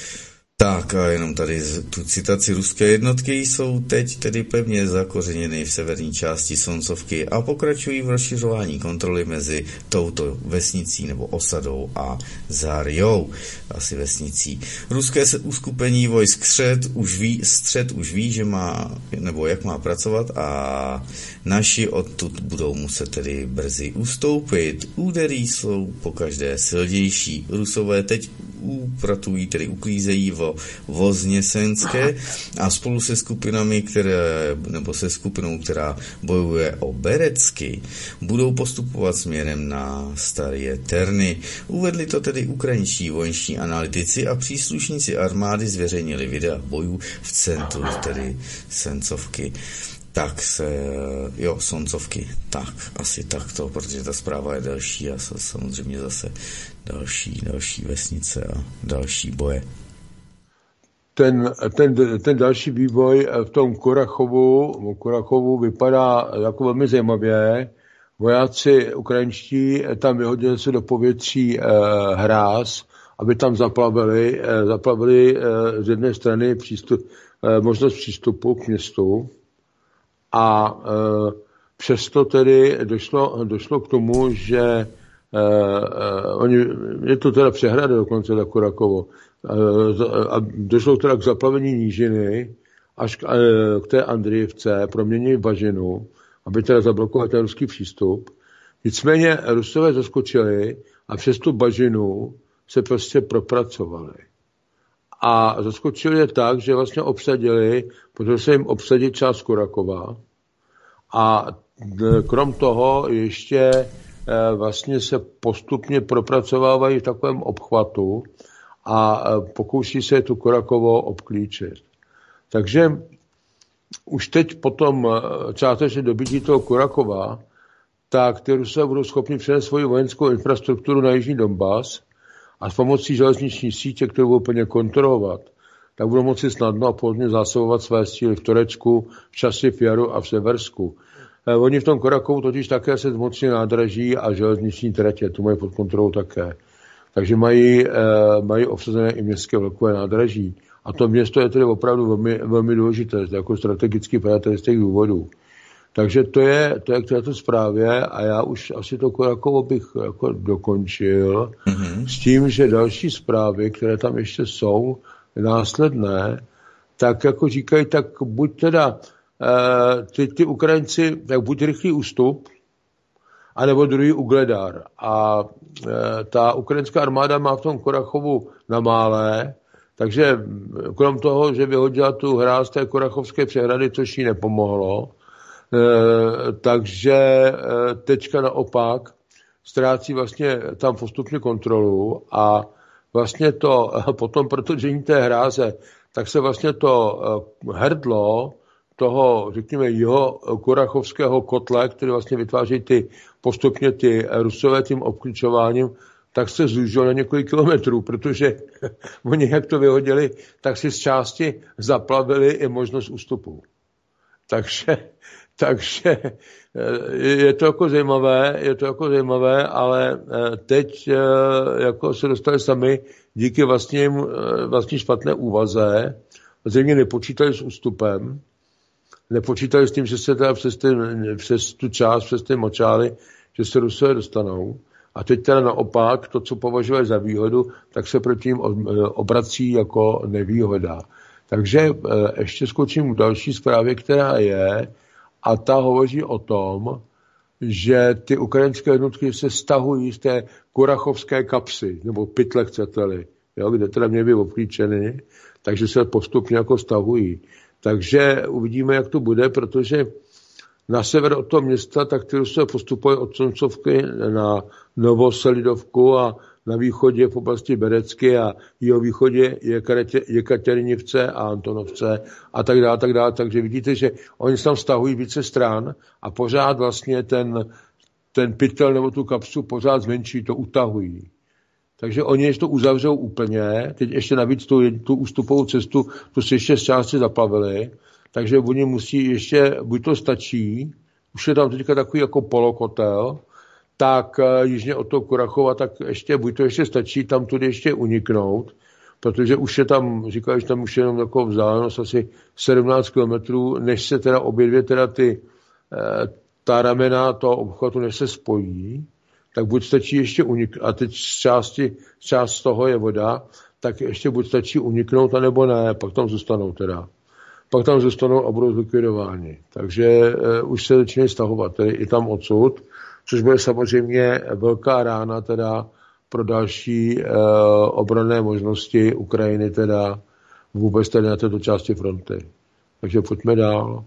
Tak a jenom tady tu citaci: ruské jednotky jsou teď tedy pevně zakořeněny v severní části Soncovky a pokračují v rozšiřování kontroly mezi touto vesnicí nebo osadou a Zarjou, asi vesnicí. Ruské uskupení vojsk střed už ví, střed už ví, že má, nebo jak má pracovat, a naši odtud budou muset tedy brzy ustoupit. Údery jsou pokaždé silnější. Rusové teď upratují, tedy uklízejí vo Vozněsenské a spolu se skupinami, které, nebo se skupinou, která bojuje o Berecky, budou postupovat směrem na Staré Terny. Uvedli to tedy ukrajinští vojenští analytici a příslušníci armády zveřejnili videa bojů v centru, tedy Sencovky. Tak se, jo, Soncovky, tak, asi takto, protože ta zpráva je delší a samozřejmě zase další, další vesnice a další boje. Ten, ten, ten další vývoj v tom Kurachovu, Kurachovu vypadá jako velmi zajímavě. Vojáci ukrajinští tam vyhodili se do povětří eh, hráz, aby tam zaplavili, eh, zaplavili eh, z jedné strany přístup, možnost přístupu k městu a přesto tedy došlo, došlo k tomu, že oni, je to teda přehrada dokonce na Kurakovo, a došlo teda k zaplavení nížiny až k, k té Andrijevce, proměnili bažinu, aby teda zablokovali ten ruský přístup. Nicméně Rusové zaskočili a přes tu bažinu se prostě propracovali. A zaskočili je tak, že vlastně obsadili, protože se jim obsadit část Kurakova a krom toho ještě vlastně se postupně propracovávají v takovém obchvatu a pokouší se tu Kurakovo obklíčit. Takže už teď potom částečně dobytí toho Kurakova, tak ty Rusové budou schopni přenést svoji vojenskou infrastrukturu na jižní Donbas a s pomocí železniční sítě, kterou budou plně kontrolovat, tak budou moci snadno a pohodlně zásobovat své síly v Turecku, v Časi, v Jaru a v Seversku. Eh, oni v tom Kurakovu totiž také se zmocní nádraží a železniční tratě, tu mají pod kontrolou také. Takže mají, eh, mají obsazené i městské vlekové nádraží. A to město je tedy opravdu velmi, velmi důležité, jako strategicky právě z těch důvodů. Takže to je, to je k této zprávě a já už asi to Kurakovo bych jako dokončil mm-hmm. s tím, že další zprávy, které tam ještě jsou následné, tak jako říkají, tak buď teda eh, ty, ty Ukrajinci, tak buď rychlý ústup, anebo druhý Ugledar. A eh, ta ukrajinská armáda má v tom Kurachovu na Málé, takže krom toho, že vyhodila tu hráz té Kurachovské přehrady, což jí nepomohlo, E, takže e, teďka naopak ztrácí vlastně tam postupně kontrolu a vlastně to potom, protože té hráze, tak se vlastně to e, hrdlo toho, řekněme, jeho kurachovského kotle, který vlastně vytváří ty postupně ty Rusové tím obklíčováním, tak se zúžil na několik kilometrů, protože oni, jak to vyhodili, tak si z části zaplavili i možnost ústupu. Takže Takže je to jako zajímavé, je to jako zajímavé, ale teď jako se dostali sami díky vlastním, vlastní špatné úvaze, zřejmě nepočítali s ústupem, nepočítali s tím, že se teda přes, ty, přes tu část, přes ty močály, že se Rusové dostanou. A teď teda naopak, to, co považuje za výhodu, tak se proti ním obrací jako nevýhoda. Takže ještě skočím k další zprávě, která je, a ta hovoří o tom, že ty ukrajinské jednotky se stahují z té kurachovské kapsy, nebo pytle chcete-li, jo, kde teda měly být obklíčeny, takže se postupně jako stahují. Takže uvidíme, jak to bude, protože na sever od toho města tak ty Rusové postupují od Soncovky na Novoselidovku a na východě v oblasti Berecky a jeho východě Jekatěrinivce a Antonovce a tak dále, tak dále. Takže vidíte, že oni se tam stahují více stran a pořád vlastně ten, ten pytel nebo tu kapsu pořád zmenší, to utahují. Takže oni ještě to uzavřou úplně, teď ještě navíc tu, tu ústupovou cestu, tu si ještě z části zaplavili, takže oni musí ještě, buď to stačí, už je tam teďka takový jako polokotel, tak jižně od toho Kurachova, tak ještě, buď to ještě stačí tam tudy ještě uniknout, protože už je tam, říkají, že tam už je jenom takovou vzdálenost asi sedmnáct kilometrů, než se teda obě dvě teda ty, ta ramena toho obchvatu, než se spojí, tak buď stačí ještě uniknout, a teď z části, část z toho je voda, tak ještě buď stačí uniknout, anebo ne, pak tam zůstanou teda. Pak tam zůstanou a budou zlikvidováni. Takže uh, už se začínají stahovat, tedy i tam odsud, což bude samozřejmě velká rána teda pro další uh, obranné možnosti Ukrajiny teda vůbec tady na této části fronty. Takže pojďme dál.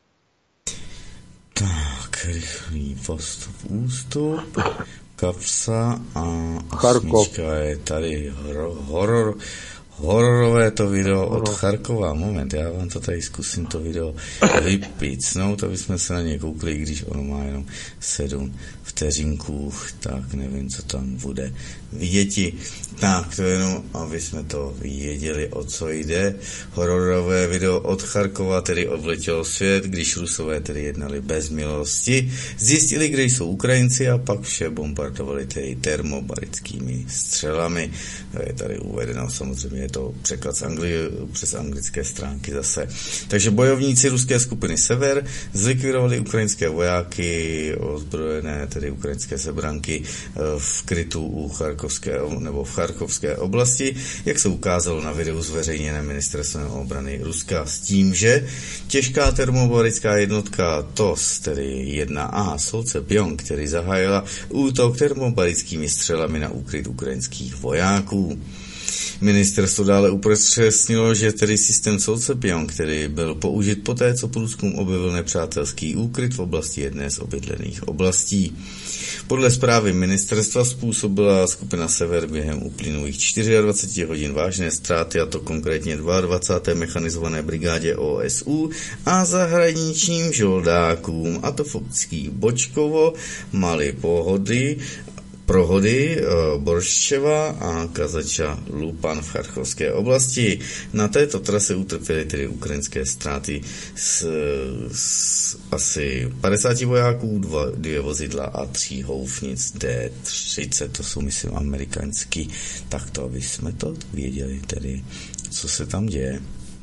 Tak, rychlý postup, ústup, kapsa a Charkov. osmička je tady horor, horor hororové to video od Charkova. Moment, já vám to tady zkusím to video vypicnout, aby jsme se na ně koukli, když ono má jenom sedm vteřinků, tak nevím, co tam bude viděti. Tak, to jenom, aby jsme to věděli, o co jde. Hororové video od Charkova, tedy odletěl svět, když Rusové tedy jednali bez milosti, zjistili, kde jsou Ukrajinci a pak vše bombardovali tedy termobarickými střelami. To je tady uvedeno samozřejmě to překlad z Anglie přes anglické stránky zase. Takže bojovníci ruské skupiny Sever zlikvidovali ukrajinské vojáky, ozbrojené tedy ukrajinské sebranky v krytu u Charkovské nebo v Charkovské oblasti, jak se ukázalo na videu zveřejněné ministerstvem obrany Ruska, s tím, že těžká termobarická jednotka T O S, tedy jedna A, Solce Pjong, který zahájila útok termobarickými střelami na úkryt ukrajinských vojáků. Ministerstvo dále upřesnilo, že tedy systém Solce Pjong, který byl použit poté, co průzkum objevil nepřátelský úkryt v oblasti jedné z obydlených oblastí. Podle zprávy ministerstva způsobila skupina Sever během uplynulých dvacet čtyři hodin vážné ztráty, a to konkrétně dvacáté druhé mechanizované brigádě O S U a zahraničním žoldákům, a to v obcích Bočkovo, Malý Pohody, Prohody, Borščeva a Kazača Lupan v Charkovské oblasti. Na této trase utrpěly tedy ukrajinské ztráty z, z asi padesáti vojáků, dva, dvě vozidla a tří houfnic D třicet, to jsou myslím amerikanský. Tak to, aby jsme to věděli tedy, co se tam děje.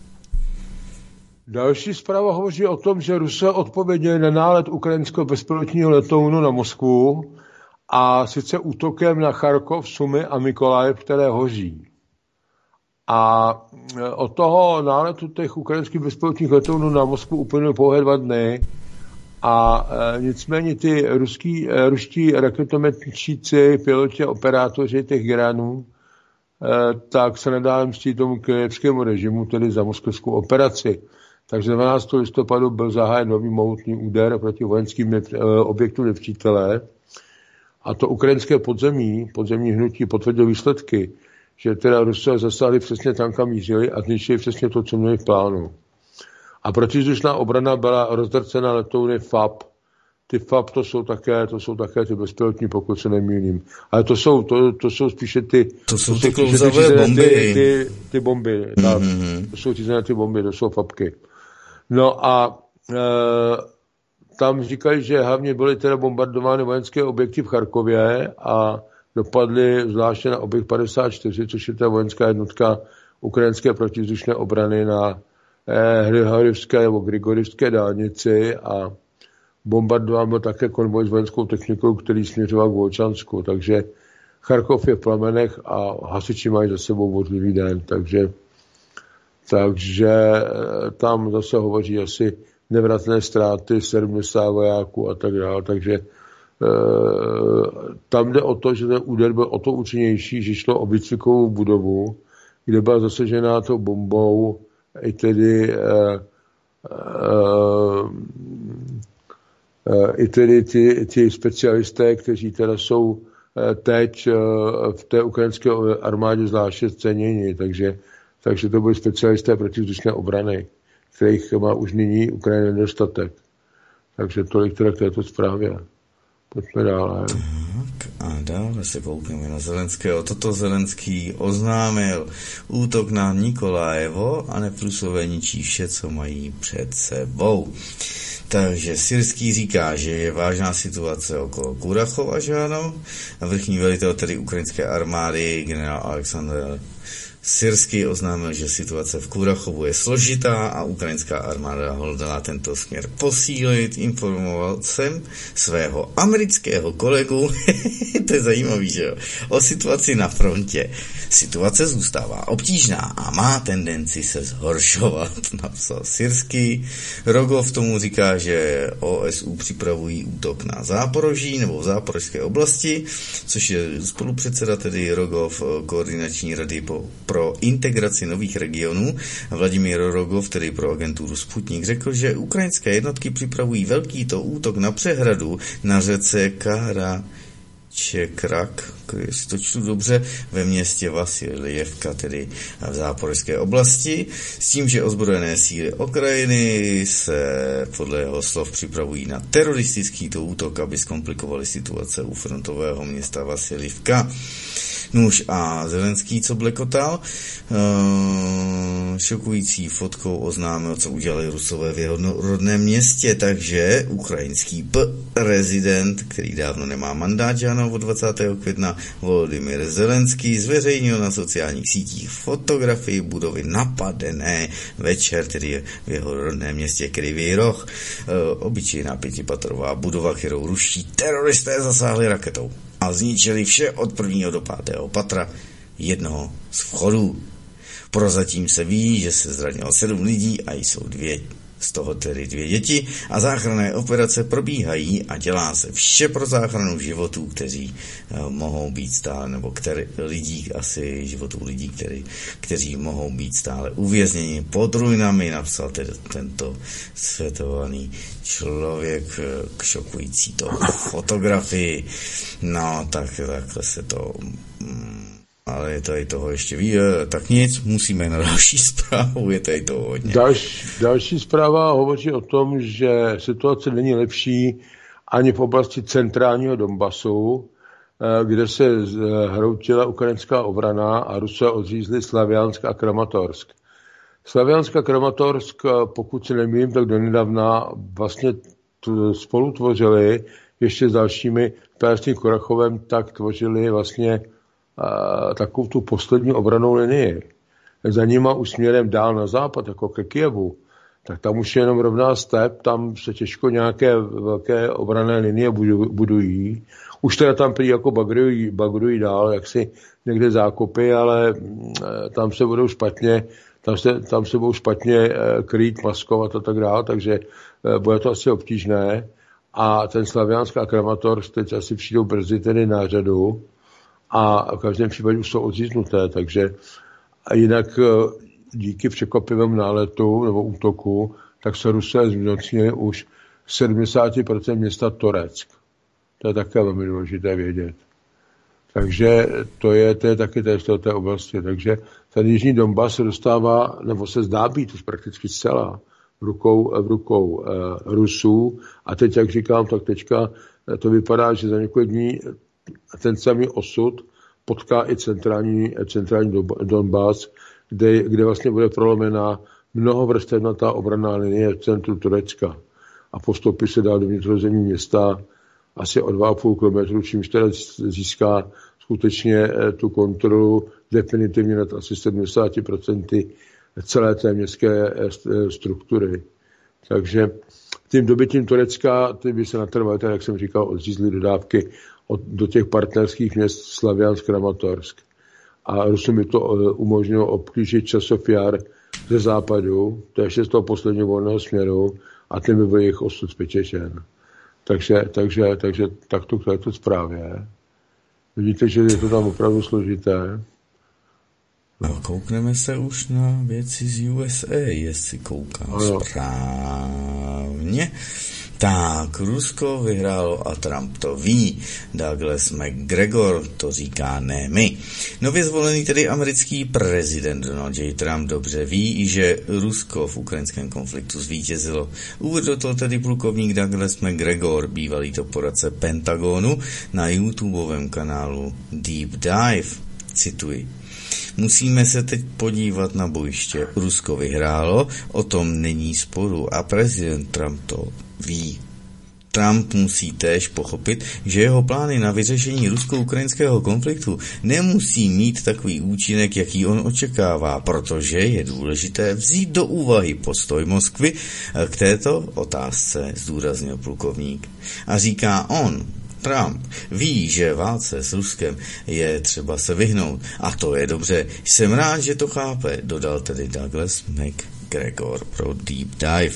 Další zpráva hovoří o tom, že Rusové odpověděli na nálet ukrajinského bezpilotního letounu na Moskvu, a sice útokem na Charkov, Sumy a Mykolajev, které hoří. A od toho náletu těch ukrajinských bezpilotních letounů na Moskvu uplynuly pouhé dva dny. A e, nicméně ty ruský, e, ruští raketometčíci, piloti, operátoři těch Geranů, e, tak se nedále mstí tomu kyjevskému režimu, tedy za moskevskou operaci. Takže dvanáctého listopadu byl zahájen nový mohutný úder proti vojenským e, objektům nepřítele. A to ukrajinské podzemí, podzemní hnutí potvrdilo výsledky, že teda Rusové zasáhli přesně tam, kam mířili a zničili přesně to, co měli v plánu. A protivzdušná obrana byla rozdrcena letouny F A P. Ty F A P to jsou také, to jsou také ty bezpilotní, pokud se nemýlím. Ale to jsou, to, to jsou spíše ty... To jsou ty klouzavé bomby. Ty, ty, ty bomby, tak. Mm-hmm. To jsou řízené ty bomby, to jsou FAPky. No a... E, tam říkají, že hlavně byly teda bombardovány vojenské objekty v Charkově a dopadly zvláště na objekt padesát čtyři, což je ta vojenská jednotka ukrajinské protivzdušné obrany na eh, Hrigorivské nebo Grigorivské dálnici, a bombardován byl také konvoj s vojenskou technikou, který směřoval k Volčansku. Takže Charkov je v plamenech a hasiči mají za sebou vodlivý den. Takže, takže tam zase hovoří asi nevratné ztráty, sedmdesát vojáků a tak dále. Takže e, tam jde o to, že ten úder byl o to účinnější, že šlo o výcvikovou budovu, kde byla zasažená tou bombou i tedy, e, e, i tedy ty, ty specialisté, kteří teda jsou teď v té ukrajinské armádě zvláště ceněni. Takže, takže to byli specialisté protivzdušné obrany, kterých má už nyní Ukrajina nedostatek. Takže tolik teda k této zprávě. Pojďme dále. Tak a dále se koukneme na Zelenského. Toto Zelenský oznámil útok na Nikolajevo a Neprusové ničí vše, co mají před sebou. Takže Syrský říká, že je vážná situace okolo Kurachova, že ano? A vrchní velitel tedy ukrajinské armády, generál Alexander Syrský, oznámil, že situace v Kurachovu je složitá a ukrajinská armáda hodlá tento směr posílit. Informoval jsem svého amerického kolegu, to je zajímavý, že jo, o situaci na frontě. Situace zůstává obtížná a má tendenci se zhoršovat, napsal Syrský. Rogov tomu říká, že O S U připravují útok na Záporoží nebo v záporožské oblasti, což je spolupředseda tedy Rogov koordinační rady po, pro integraci nových regionů. Vladimír Rogov, tedy pro agenturu Sputnik, řekl, že ukrajinské jednotky připravují velký to útok na přehradu na řece Kara Čekrak, jestli to čtu dobře, ve městě Vasiljevka, tedy v záporožské oblasti, s tím, že ozbrojené síly Ukrajiny se podle jeho slov připravují na teroristický to útok, aby zkomplikovali situace u frontového města Vasiljevka. Nuž a Zelenský, co blekotal, uh, šokující fotkou oznámil, co udělali Rusové v jeho rodném městě, takže ukrajinský prezident, který dávno nemá mandát žádnou od dvacátého května, Volodymyr Zelenský zveřejnil na sociálních sítích fotografii budovy napadené večer, tedy je v jeho rodném městě Kryvý Roh. Uh, obyčejná pětipatrová budova, kterou ruští teroristé zasáhli raketou a zničili vše od prvního do pátého patra jednoho z vchodů. Prozatím se ví, že se zranilo sedm lidí a jsou dvě, z toho tedy dvě děti a záchranné operace probíhají a dělá se vše pro záchranu životů, kteří uh, mohou být stále, nebo který, lidí, asi životů lidí, který, kteří mohou být stále uvězněni pod ruinami, napsal tedy tento světovaný člověk k šokující to fotografii. No, tak takhle se to... Mm, ale je tady toho ještě ví, tak nic, musíme na další zprávu, je tady toho hodně. Další, další zpráva hovoří o tom, že situace není lepší ani v oblasti centrálního Donbasu, kde se hroutila ukrajinská obrana a Rusové odřízli Slaviansk a Kramatorsk. Slaviansk a Kramatorsk, pokud se nemýlím, tak donedávna vlastně spolu tvořili ještě s dalšími Pérským Korachovem, tak tvořili vlastně takovou tu poslední obranou linii. Za nima už směrem dál na západ, jako ke Kyjevu, tak tam už je jenom rovná step, tam se těžko nějaké velké obrané linie budují. Už teda tam prý jako bagrují, bagrují dál, jak si někde zákopy, ale tam se budou špatně, tam se, tam se budou špatně krýt, maskovat a tak dále, takže bude to asi obtížné. A ten Slaviansk a Kramatorsk teď asi přijdou brzy tedy na řadu, a v každém případě už jsou odříznuté, takže jinak díky překvapivému náletu nebo útoku, tak se Rusové zmocnili už sedmdesát procent města Toreck. To je také velmi důležité vědět. Takže to je, to je taky též z té oblasti. Takže ten jižní Donbas se dostává, nebo se zdá být už prakticky zcela v rukou, v rukou eh, Rusů. A teď, jak říkám, tak teďka to vypadá, že za několik dní ten samý osud potká i centrální, centrální Donbas, kde, kde vlastně bude prolomená mnohovrstevnatá obranná linie v centru Turecka a postoupí se dál do vnitrozemí města asi o dva a půl kilometru, čímž teda získá skutečně tu kontrolu definitivně nad asi sedmdesát procent celé té městské struktury. Takže tím dobytím Turecka ty by se natrvali, jak jsem říkal, odřízly dodávky od, do těch partnerských měst Slaviansk, Kramatorsk. A Rusům mi to umožnilo obklížit Časov Jar ze západu, to je ještě z toho posledního volného směru, a tím by byl jejich osud zpečečen. Takže, takže, takže takto k této zprávě. Vidíte, že je to tam opravdu složité. No, koukneme se už na věci z U S A, jestli koukám ano. správně. Tak, Rusko vyhrálo a Trump to ví. Douglas McGregor to říká, ne my. Nově zvolený tedy americký prezident Donald J. Trump dobře ví, že Rusko v ukrajinském konfliktu zvítězilo. Uvedl to tedy plukovník Douglas McGregor, bývalý to poradce Pentagonu, na YouTubeovém kanálu Deep Dive. Cituji. Musíme se teď podívat na bojiště. Rusko vyhrálo, o tom není sporu a prezident Trump to ví. Trump musí též pochopit, že jeho plány na vyřešení rusko-ukrajinského konfliktu nemusí mít takový účinek, jaký on očekává, protože je důležité vzít do úvahy postoj Moskvy k této otázce, zdůraznil plukovník. A říká on, Trump ví, že válce s Ruskem je třeba se vyhnout. A to je dobře. Jsem rád, že to chápe, dodal tedy Douglas McGregor pro Deep Dive.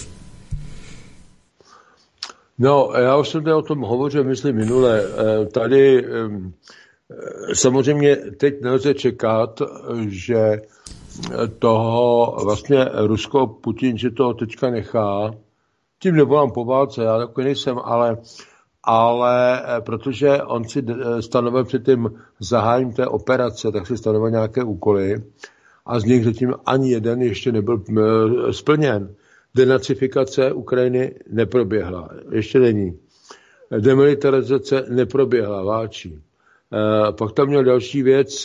No, já už jsem tady o tom hovořil, myslím, minule. Tady samozřejmě teď nelze čekat, že toho vlastně Rusko, Putin, že toho teďka nechá. Tím nevolám po válce, já takový nejsem, ale ale protože on si stanovil před tím zahájením té operace, tak si stanovil nějaké úkoly a z nich zatím ani jeden ještě nebyl splněn. Denacifikace Ukrajiny neproběhla, ještě není. Demilitarizace neproběhla, válčí. Pak tam měl další věc,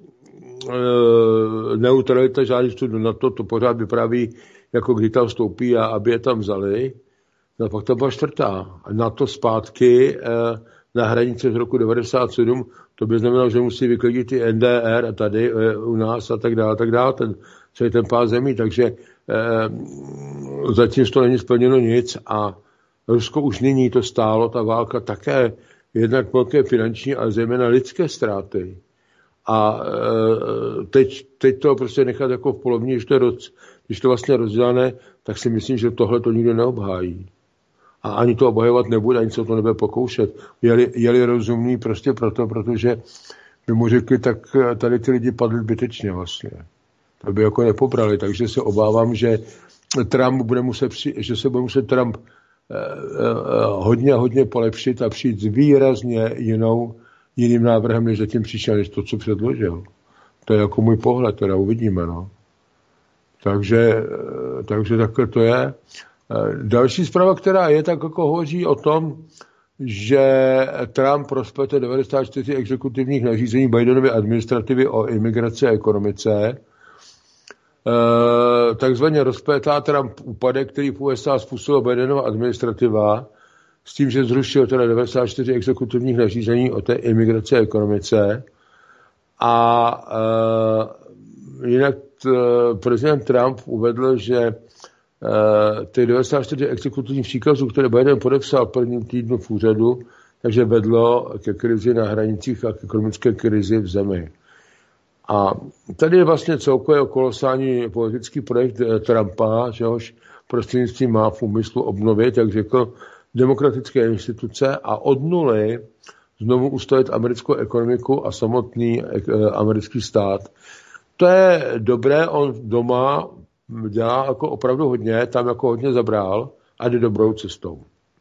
neutralita žádných do NATO, to pořád vypráví, jako kdy tam vstoupí a aby je tam vzali. No pak tam byla čtvrtá. NATO zpátky na hranice z roku devadesát sedm, to by znamenalo, že musí vyklidit i N D R a tady u nás a tak dále, tak dále, ten, celý ten pár zemí, takže eh, zatím to není splněno nic a Rusko už nyní to stálo, ta válka také jednak velké finanční, ale zejména lidské ztráty. A e, teď, teď to prostě nechat jako v polovině, když to, roz, když to vlastně rozdělané, tak si myslím, že tohle to nikdo neobhájí. A ani to obhajovat nebude, ani se to nebude pokoušet. Je-li, je-li rozumný prostě proto, protože by mu řekli, tak tady ty lidi padli zbytečně vlastně. To by jako nepobrali, takže se obávám, že Trump bude muset při, že se bude muset Trump eh, eh, hodně, hodně polepšit a přijít s výrazně jinou, jiným návrhem, než zatím přišel, než to, co předložil. To je jako můj pohled, teda uvidíme, no. Takže, takže takhle to je. Další zpráva, která je, tak jako hovoří o tom, že Trump rozplete devadesát čtyři exekutivních nařízení Bidenovy administrativy o imigraci a ekonomice. Takzvaně rozplétá Trump úpadek, který v U S A způsobil Bidenova administrativa, s tím, že zrušil teda devadesát čtyři exekutivních nařízení o té imigraci a ekonomice. A uh, jinak t, prezident Trump uvedl, že uh, ty devadesát čtyři exekutivních příkazů, které Biden podepsal v prvním týdnu v úřadu, takže vedlo ke krizi na hranicích a k ekonomické krizi v zemi. A tady je vlastně celkově kolosální politický projekt Trumpa, jehož prostřednictvím má v úmyslu obnovit, jak řekl, demokratické instituce a od nuly znovu ustavit americkou ekonomiku a samotný americký stát. To je dobré, on doma dělá jako opravdu hodně, tam jako hodně zabral a jde dobrou cestou.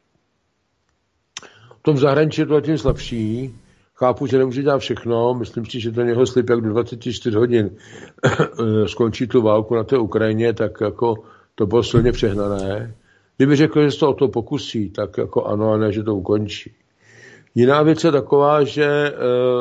V tom zahraničí je to tím slabší. Chápu, že nemůže dělat všechno, myslím si, že ten jeho slib, jak do dvacet čtyři hodin skončí tu válku na té Ukrajině, tak jako to bylo silně přehnané. Kdyby řekl, že se to o to pokusí, tak jako ano, a ne, že to ukončí. Jiná věc je taková, že e,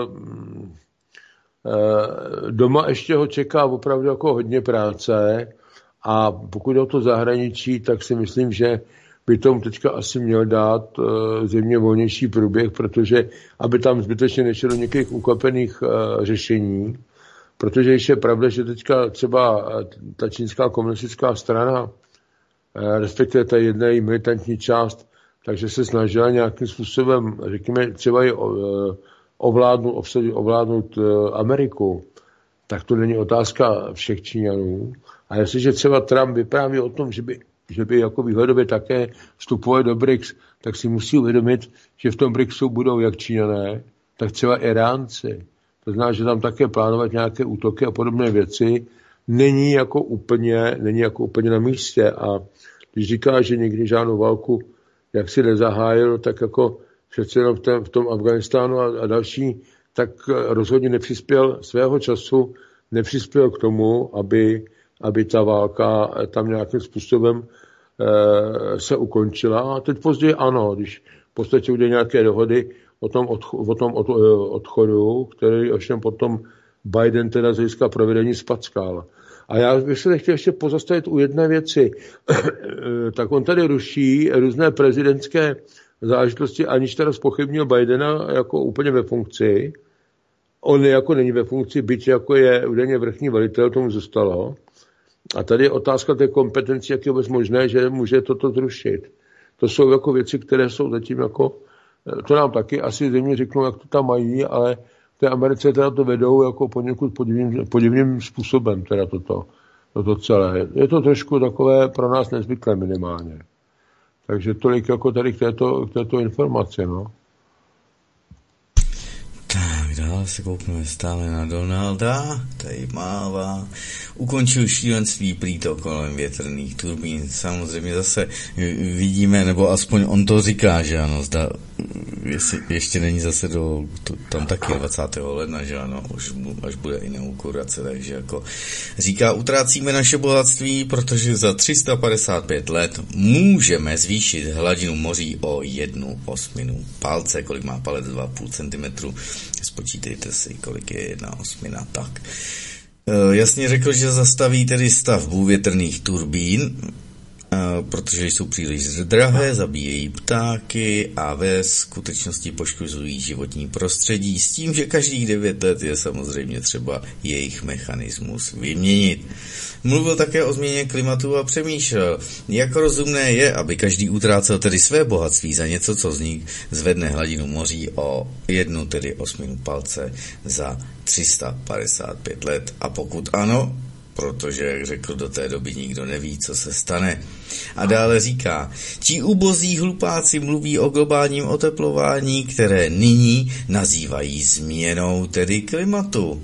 e, doma ještě ho čeká opravdu jako hodně práce a pokud je o to zahraničí, tak si myslím, že by tomu teďka asi měl dát e, zřejmě volnější průběh, protože aby tam zbytečně nešlo do některých ukvapených e, řešení, protože ještě je pravda, že teďka třeba ta čínská komunistická strana respektive ta jedna její militantní část, takže se snažila nějakým způsobem, řekněme, třeba i ovládnout, obsadit, ovládnout Ameriku, tak to není otázka všech Číňanů. A jestliže třeba Trump vypráví o tom, že by, že by jako výhledově také vstupoval do BRICS, tak si musí uvědomit, že v tom BRICSu budou jak Číňané, tak třeba Iránci. To znamená, že tam také plánovat nějaké útoky a podobné věci není jako úplně, není jako úplně na místě. A když říká, že nikdy žádnou válku jak si nezahájil, tak jako přece jenom v, tém, v tom Afganistánu a, a další, tak rozhodně nepřispěl svého času, nepřispěl k tomu, aby, aby ta válka tam nějakým způsobem e, se ukončila. A teď později ano, když v podstatě udělali nějaké dohody o tom, odcho, o tom od, odchodu, který ovšem potom Biden teda z hlediska provedení spackal. A já bych se chtěl ještě pozastavit u jedné věci. Tak on tady ruší různé prezidentské záležitosti, aniž teda zpochybnil Bidena jako úplně ve funkci. On jako není ve funkci, byť jako je údajně vrchní velitel, tomu zůstalo. A tady je otázka té kompetenci, jak je vůbec možné, že může toto zrušit. To jsou jako věci, které jsou zatím jako, to nám taky asi země řeknou, jak to tam mají, ale v té Americe teda to vedou jako poněkud podivným, podivným způsobem, teda toto, toto celé. Je to trošku takové pro nás nezvyklé minimálně. Takže tolik jako tady k této, k této informaci, no. Tak, dále se koukneme stále na Donalda, tady mává. Ukončil šílenství plýto kolem větrných turbín. Samozřejmě zase vidíme, nebo aspoň on to říká, že ano, zda jestli ještě není zase do, to, tam taky dvacátého ledna, že ano, už, až bude inaugurace, takže jako říká, utrácíme naše bohatství, protože za tři sta padesát pět let můžeme zvýšit hladinu moří o jednu osminu palce, kolik má palec, dva a půl centimetru, spočítejte si, kolik je jedna osmina, tak. E, jasně řekl, že zastaví tedy stavbu větrných turbín, protože jsou příliš drahé, zabíjejí ptáky a ve skutečnosti poškozují životní prostředí s tím, že každých devět let je samozřejmě třeba jejich mechanismus vyměnit. Mluvil také o změně klimatu a přemýšlel, jak rozumné je, aby každý utrácel tedy své bohatství za něco, co z nich zvedne hladinu moří o jednu, tedy osminu palce za tři sta padesát pět let. A pokud ano, protože, jak řekl, do té doby nikdo neví, co se stane. A dále říká, ti ubozí hlupáci mluví o globálním oteplování, které nyní nazývají změnou, tedy klimatu.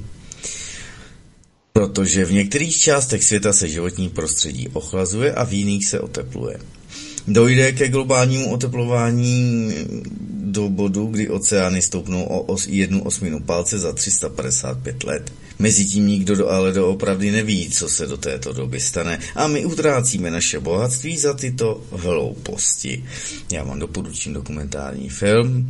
Protože v některých částech světa se životní prostředí ochlazuje a v jiných se otepluje. Dojde ke globálnímu oteplování do bodu, kdy oceány stoupnou o jednu osminu palce za tři sta padesát pět let. Mezitím nikdo do, ale doopravdy neví, co se do této doby stane a my utrácíme naše bohatství za tyto hlouposti. Já vám doporučím dokumentární film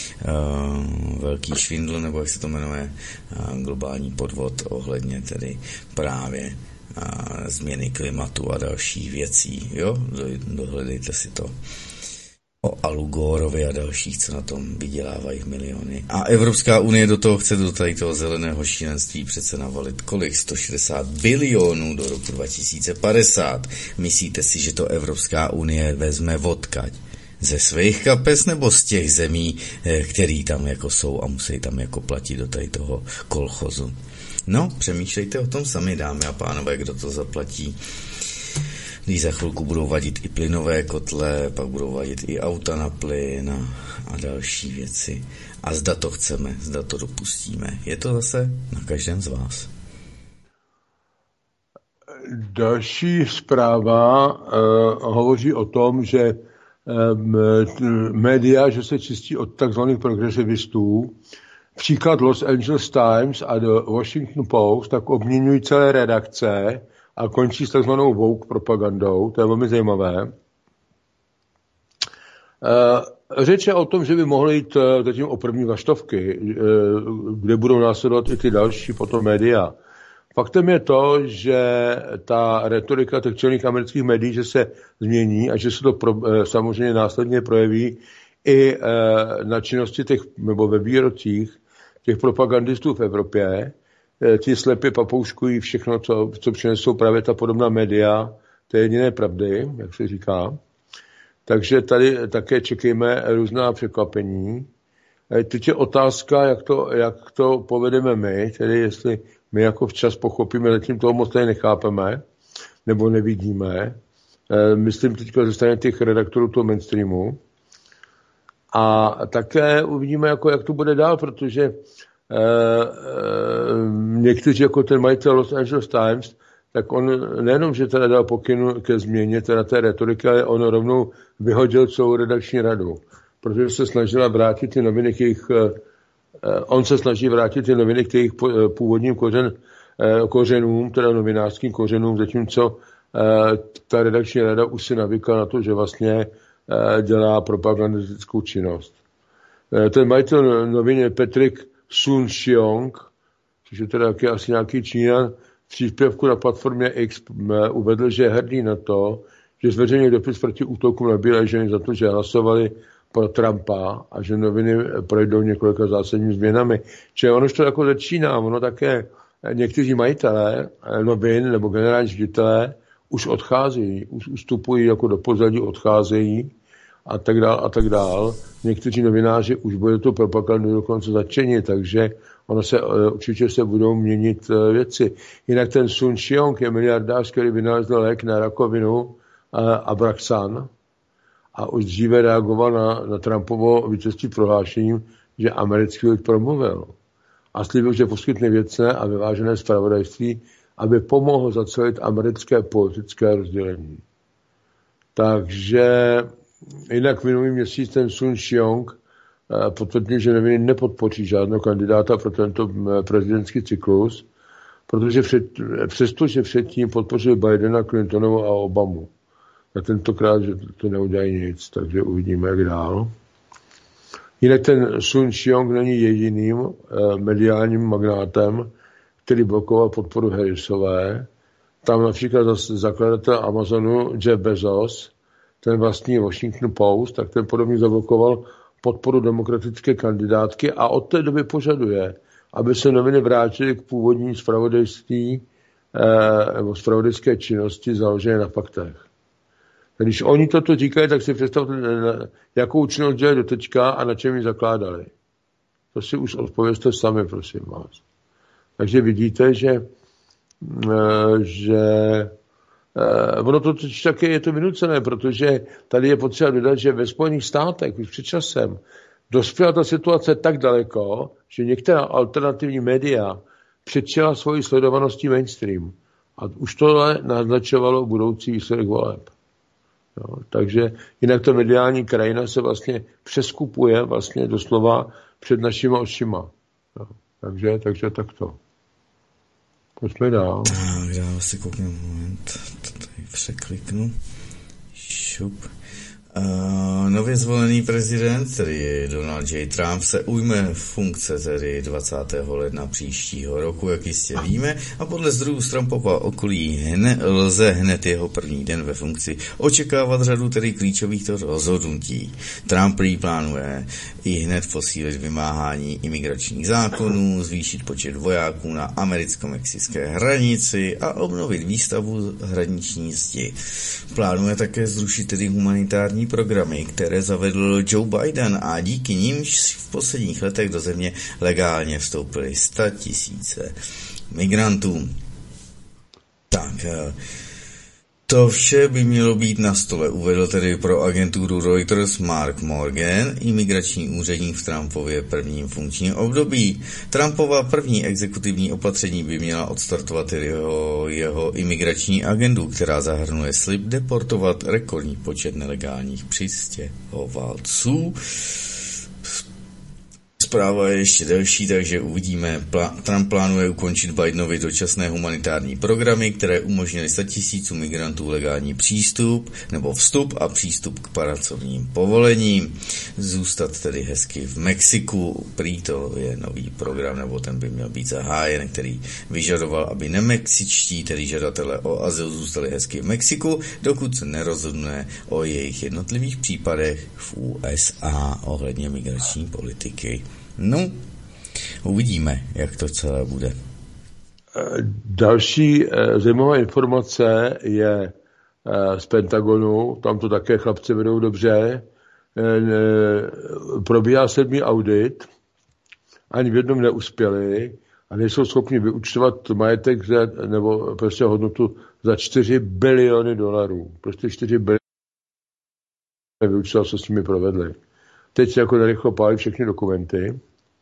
uh, Velký švindl, nebo jak se to jmenuje, uh, globální podvod ohledně tedy právě a změny klimatu a dalších věcí, jo, dohledejte si to o Alu Goreovi a dalších, co na tom vydělávají miliony. A Evropská unie do toho chce do tady toho zeleného šílenství přece navalit kolik? sto šedesát bilionů do roku dva tisíce padesát. Myslíte si, že to Evropská unie vezme odkaď? Ze svých kapes nebo z těch zemí, který tam jako jsou a musí tam jako platit do tady toho kolchozu? No, přemýšlejte o tom sami, dámy a pánové, kdo to zaplatí. Když za chvilku budou vadit i plynové kotle, pak budou vadit i auta na plyn a, a další věci. A zda to chceme, zda to dopustíme. Je to zase na každém z vás. Další zpráva uh, hovoří o tom, že um, média, že se čistí od takzvaných progresivistů. Příklad Los Angeles Times a The Washington Post tak obměňují celé redakce a končí s takzvanou woke propagandou. To je velmi zajímavé. Řeč je o tom, že by mohly jít zatím o první vlaštovky, kde budou následovat i ty další potom média. Faktem je to, že ta retorika těch čelných amerických médií, že se změní a že se to pro, samozřejmě následně projeví i na činnosti těch, nebo ve výrocích těch propagandistů v Evropě. Ti slepě papouškují všechno, co, co přinesou právě ta podobná média. To je jediné pravdy, jak se říká. Takže tady také čekejme různá překvapení. Teď je otázka, jak to, jak to povedeme my, tedy jestli my jako včas pochopíme, zatím toho moc tady nechápeme, nebo nevidíme. Myslím teďka ze strany těch redaktorů toho mainstreamu. A také uvidíme, jako, jak to bude dál, protože eh, eh, někteří, jako ten majitel Los Angeles Times, tak on nejenom, že teda dal pokyn ke změně teda té retoriky, ale on rovnou vyhodil celou redakční radu, protože se snažila vrátit ty noviny k jejich, eh, on se snaží vrátit ty noviny k jejich původním kořen, eh, kořenům, teda novinářským kořenům, zatímco eh, ta redakční rada už si navykla na to, že vlastně dělá propagandistickou činnost. Ten majitel noviny Patrick Soon-Shiong, což je teda taky asi nějaký Číňan, v příspěvku na platformě X uvedl, že je hrdý na to, že zveřejnil dopis proti útokům na bílé ženy za to, že hlasovali pro Trumpa a že noviny projdou několika zásadními změnami. Čili ono to jako začíná, ono také někteří majitelé novin nebo generální ředitelé už odcházejí, už ustupují jako do pozadí, odcházejí a tak dál a tak dál. Někteří novináři už budou tu propagandu dokonce začeni, takže ono se, určitě se budou měnit věci. Jinak ten Sun Xiong je miliardář, který vynalezl lék na rakovinu Abraxan a už dříve reagoval na, na Trumpovo vítězství prohlášením, že americký lid promluvil. A slíbil, že poskytne věcné a vyvážené zpravodajství, aby pomohl zacelit americké politické rozdělení. Takže jinak minulý měsíc ten Sun Xiong potvrdil, že noviny nepodpoří žádného kandidáta pro tento prezidentský cyklus, protože před, přesto, že předtím podpořili Bidena, Clintonovu a Obamu. A tentokrát, že to neudělají nic, takže uvidíme, jak dál. Jinak ten Sun Cheong není jediným eh, mediálním magnátem, který blokoval podporu Harrisové. Tam například zakladatel Amazonu Jeff Bezos, ten vlastní Washington Post, tak ten podobně zablokoval podporu demokratické kandidátky a od té doby požaduje, aby se noviny vrátily k původní zpravodajství eh, nebo zpravodajské činnosti založené na faktech. Když oni toto říkají, tak si představte, jakou činnost dělají do teďka a na čem ji zakládali. To si už odpovězte sami, prosím vás. Takže vidíte, že, že ono to také je to vynucené, protože tady je potřeba dodat, že ve Spojených státech už před časem dospěla ta situace tak daleko, že některá alternativní média předčila svoji sledovaností mainstream. A už tohle naznačovalo budoucí výsledek voleb. No, takže jinak ta mediální krajina se vlastně přeskupuje vlastně doslova před našima očima. No, takže, takže takto. Pojďme dál. Tak, dál si kouknem moment. To tady překliknu. Šup. Uh, nově zvolený prezident, tedy Donald J. Trump, se ujme funkce tedy dvacátého ledna příštího roku, jak jistě víme, a podle zdrojů z Trumpova okolí hne, lze hned jeho první den ve funkci očekávat řadu tedy klíčových rozhodnutí. Trump prý plánuje i hned posílit vymáhání imigračních zákonů, zvýšit počet vojáků na americko-mexické hranici a obnovit výstavbu hraniční zdi. Plánuje také zrušit tedy humanitární programy, které zavedl Joe Biden a díky nimž v posledních letech do země legálně vstoupily statisíce migrantů. Tak, to vše by mělo být na stole, uvedl tedy pro agenturu Reuters Mark Morgan, imigrační úředník v Trumpově prvním funkčním období. Trumpova první exekutivní opatření by měla odstartovat jeho, jeho imigrační agendu, která zahrnuje slib deportovat rekordní počet nelegálních přistěhovalců. Zpráva je ještě delší, takže uvidíme. Trump plánuje ukončit Bidenovi dočasné humanitární programy, které umožnily statisícům migrantů legální přístup nebo vstup a přístup k pracovním povolením. Zůstat tedy hezky v Mexiku. Prý to je nový program, nebo ten by měl být zahájen, který vyžadoval, aby nemexičtí, tedy žadatelé o azyl, zůstali hezky v Mexiku, dokud se nerozhodne o jejich jednotlivých případech v U S A ohledně migrační politiky. No, uvidíme, jak to celé bude. Další zajímavá informace je z Pentagonu, tam to také chlapci vedou dobře. Probíhá sedmý audit, ani v jednom neuspěli a nejsou schopni vyúčtovat majetek nebo prostě hodnotu za čtyři biliony dolarů. Prostě čtyři biliony vyúčtovat, co s nimi provedli. Teď jako narychlo pálí všechny dokumenty.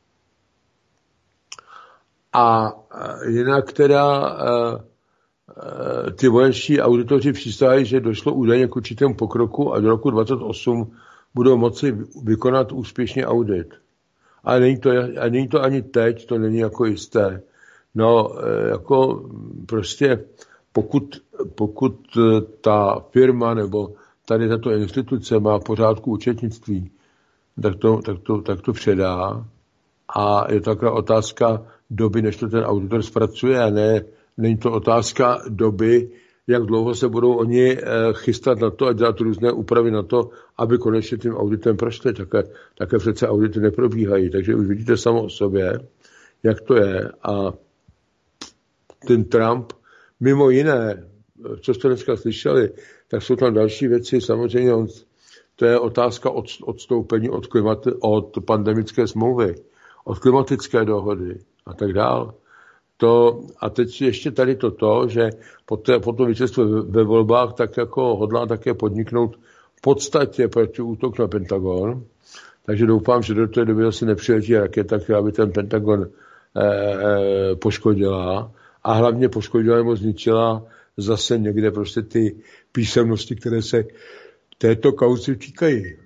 A jinak teda ty vojenští auditoři přísahají, že došlo údajně k určitému pokroku a do roku dvacet osm budou moci vykonat úspěšně audit. A není to, a není to ani teď, to není jako jisté. No, jako prostě pokud, pokud ta firma nebo tady tato instituce má v pořádku účetnictví, tak to, tak to, tak to předá. A je to taková otázka doby, než to ten auditor zpracuje, a ne, není to otázka doby, jak dlouho se budou oni chystat na to a dělat různé úpravy na to, aby konečně tím auditem prošli. Také, také přece audity neprobíhají. Takže už vidíte samo o sobě, jak to je. A ten Trump, mimo jiné, co jste dneska slyšeli, tak jsou tam další věci. Samozřejmě on, to je otázka od, odstoupení od, klimat, od pandemické smlouvy, od klimatické dohody a tak dál. To, a teď ještě tady toto, že po, té, po tom vítězství ve, ve volbách tak jako hodlá také podniknout v podstatě proti útok na Pentagon. Takže doufám, že do té doby zase nepřiletí raketa, která by ten Pentagon eh, eh, poškodila. A hlavně poškodila nebo zničila zase někde prostě ty písemnosti, které se této kauzy týkají.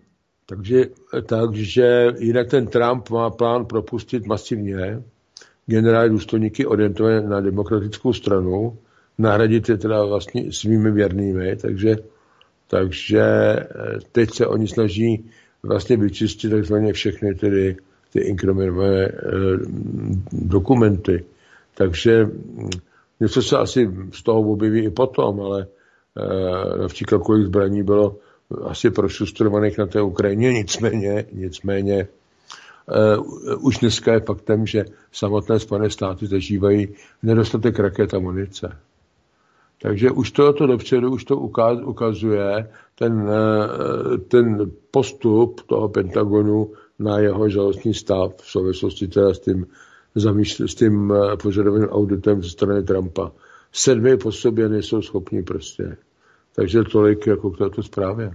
Takže, takže jinak ten Trump má plán propustit masivně generální důstojníky orientované na demokratickou stranu, nahradit je teda vlastně svými věrnými, takže, takže teď se oni snaží vlastně vyčistit takzvaně všechny tedy ty inkriminované eh, dokumenty. Takže něco se asi z toho objeví i potom, ale eh, například kolik zbraní bylo asi prošustrovaných na té Ukrajině, nicméně, nicméně uh, už dneska je faktem, že samotné Spojené státy zažívají nedostatek raket a munice. Takže už tohoto dopředu už to ukazuje ten, uh, ten postup toho Pentagonu na jeho žalostný stav v souvislosti teda s tím, zamýšl- s tím uh, požadovaným auditem ze strany Trumpa. Sedmi po sobě nejsou schopni prostě. Takže tolik jako k této zprávě.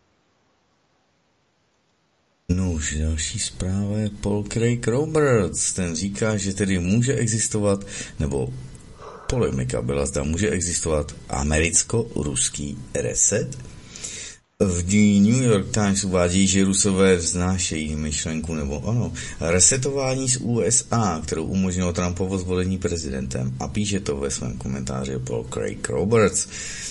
No už další zpráva je Paul Craig Roberts. Ten říká, že tedy může existovat, nebo polemika byla, zda může existovat americko-ruský reset. V The New York Times uvádí, že Rusové vznášejí myšlenku, nebo ano, resetování z U S A, kterou umožnilo Trumpovo zvolení prezidentem. A píše to ve svém komentáři Paul Craig Roberts.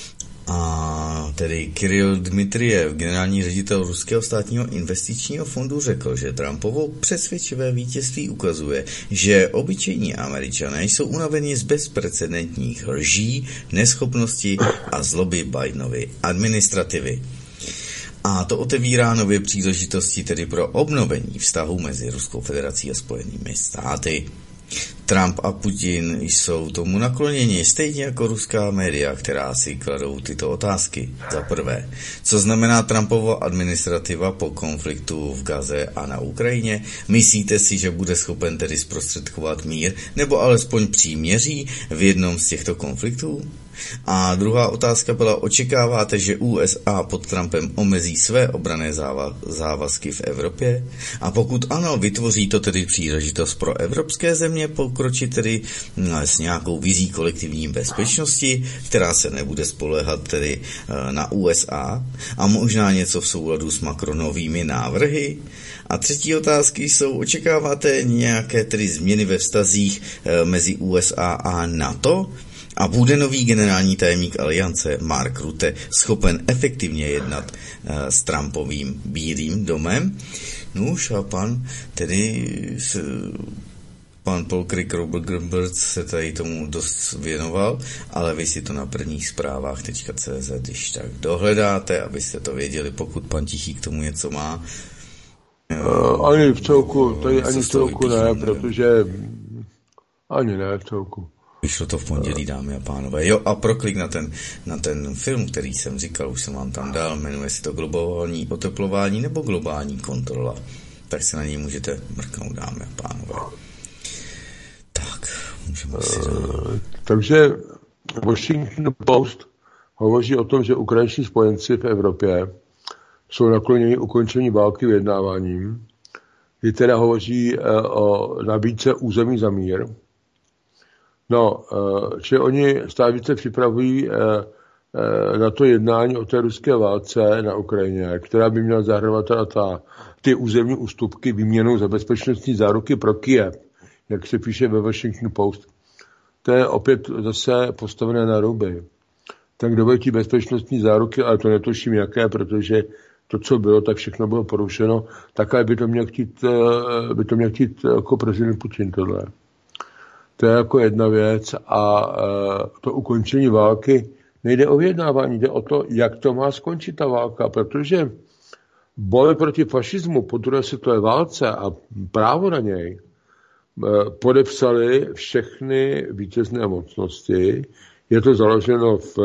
A tedy Kirill Dmitrijev, generální ředitel Ruského státního investičního fondu, řekl, že Trumpovo přesvědčivé vítězství ukazuje, že obyčejní Američané jsou unaveni z bezprecedentních lží, neschopnosti a zloby Bidenovy administrativy. A to otevírá nové příležitosti tedy pro obnovení vztahu mezi Ruskou federací a Spojenými státy. Trump a Putin jsou tomu nakloněni, stejně jako ruská média, která si kladou tyto otázky. Za prvé, co znamená Trumpova administrativa po konfliktu v Gaze a na Ukrajině? Myslíte si, že bude schopen tedy zprostředkovat mír, nebo alespoň příměří v jednom z těchto konfliktů? A druhá otázka byla, očekáváte, že U S A pod Trumpem omezí své obranné závazky v Evropě? A pokud ano, vytvoří to tedy příležitost pro evropské země pokročit tedy s nějakou vizí kolektivní bezpečnosti, která se nebude spoléhat tedy na U S A a možná něco v souladu s Macronovými návrhy? A třetí otázky jsou, očekáváte nějaké tedy změny ve vztazích mezi U S A a NATO? A bude nový generální tajemník aliance Mark Rutte schopen efektivně jednat uh, s Trumpovým Bílým domem? Nuž a pan, tedy s, pan Paul Craig Roberts se tady tomu dost věnoval, ale vy si to na prvních zprávách tečka cé zet když tak dohledáte, abyste to věděli, pokud pan Tichý k tomu něco má. Uh, ani v celku, tady ani v celku ne, protože ani ne v celku. Vyšlo to v pondělí, dámy a pánové. Jo, a proklik na ten, na ten film, který jsem říkal, už jsem vám tam dal, jmenuje se to globální oteplování nebo globální kontrola. Tak se na něj můžete mrknout, dámy a pánové. Tak, můžeme si dát. Takže Washington Post hovoří o tom, že ukrajinští spojenci v Evropě jsou nakloněni ukončení války vyjednáváním, kdy teda hovoří o nabídce území za mír. No, že oni stále více připravují na to jednání o té ruské válce na Ukrajině, která by měla zahrnovat ta, ty územní ústupky výměnou za bezpečnostní záruky pro Kyjev, jak se píše ve Washington Post. To je opět zase postavené na ruby. Tak kdo bude tí bezpečnostní záruky, ale to netuším jaké, protože to, co bylo, tak všechno bylo porušeno, také by to měl chtít, by to měl chtít jako prezident Putin tohle. To je jako jedna věc a to ukončení války nejde o vyjednávání, jde o to, jak to má skončit ta válka, protože boj proti fašismu po druhé světové válce a právo na něj podepsali všechny vítězné mocnosti. Je to založeno v,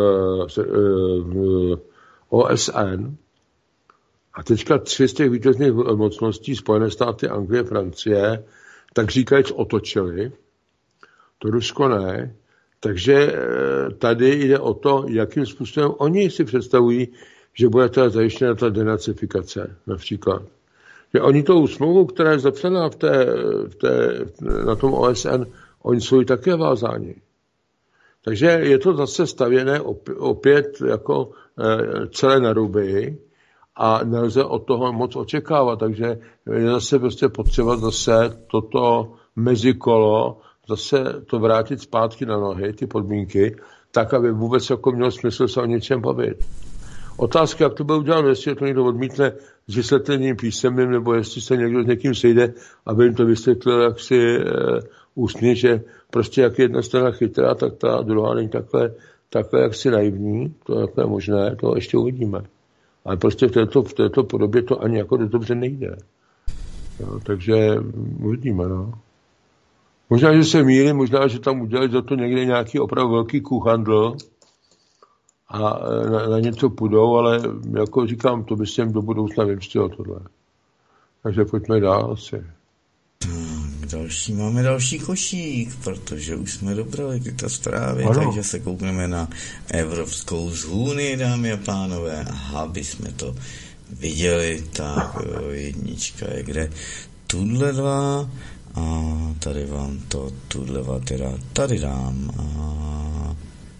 v O S N a teďka tři z těch vítězných mocností, Spojené státy, Anglie, Francie, tak říkajíc otočili. To Rusko ne. Takže tady jde o to, jakým způsobem oni si představují, že bude teda zajištěna ta denacifikace například. Že oni tou smlouvou, která je zapsaná v té, v té, na tom O S N, oni jsou také vázáni. Takže je to zase stavěné opět jako celé na ruby a nelze od toho moc očekávat, takže je zase prostě potřeba zase toto mezikolo, zase to vrátit zpátky na nohy, ty podmínky, tak, aby vůbec jako mělo smysl se o něčem bavit. Otázka, jak to bude uděláno, jestli to někdo odmítne s vysvětlením písemným, nebo jestli se někdo s někým sejde, aby jim to vysvětlil jaksi e, ústně, že prostě jak jedna strana chytrá, tak ta druhá není takhle, takhle jaksi naivní, to je takhle možné, to ještě uvidíme. Ale prostě v této, v této podobě to ani jako dobře nejde. Jo, takže uvidíme, no. Možná, že se mýlím, možná, že tam udělají za to někde nějaký opravdu velký kuchandl a na, na něco půjdou, ale jako říkám, to by se jim do budoucna vymstilo tohle. Takže pojďme dál asi. Další, máme další košík, protože už jsme dobrali tyto zprávy, ano. Takže se koukneme na Evropskou unii, dámy a pánové, aby jsme to viděli, tak jednička je kde? Tudle dva a tady vám to, tudle dva teda tady dám a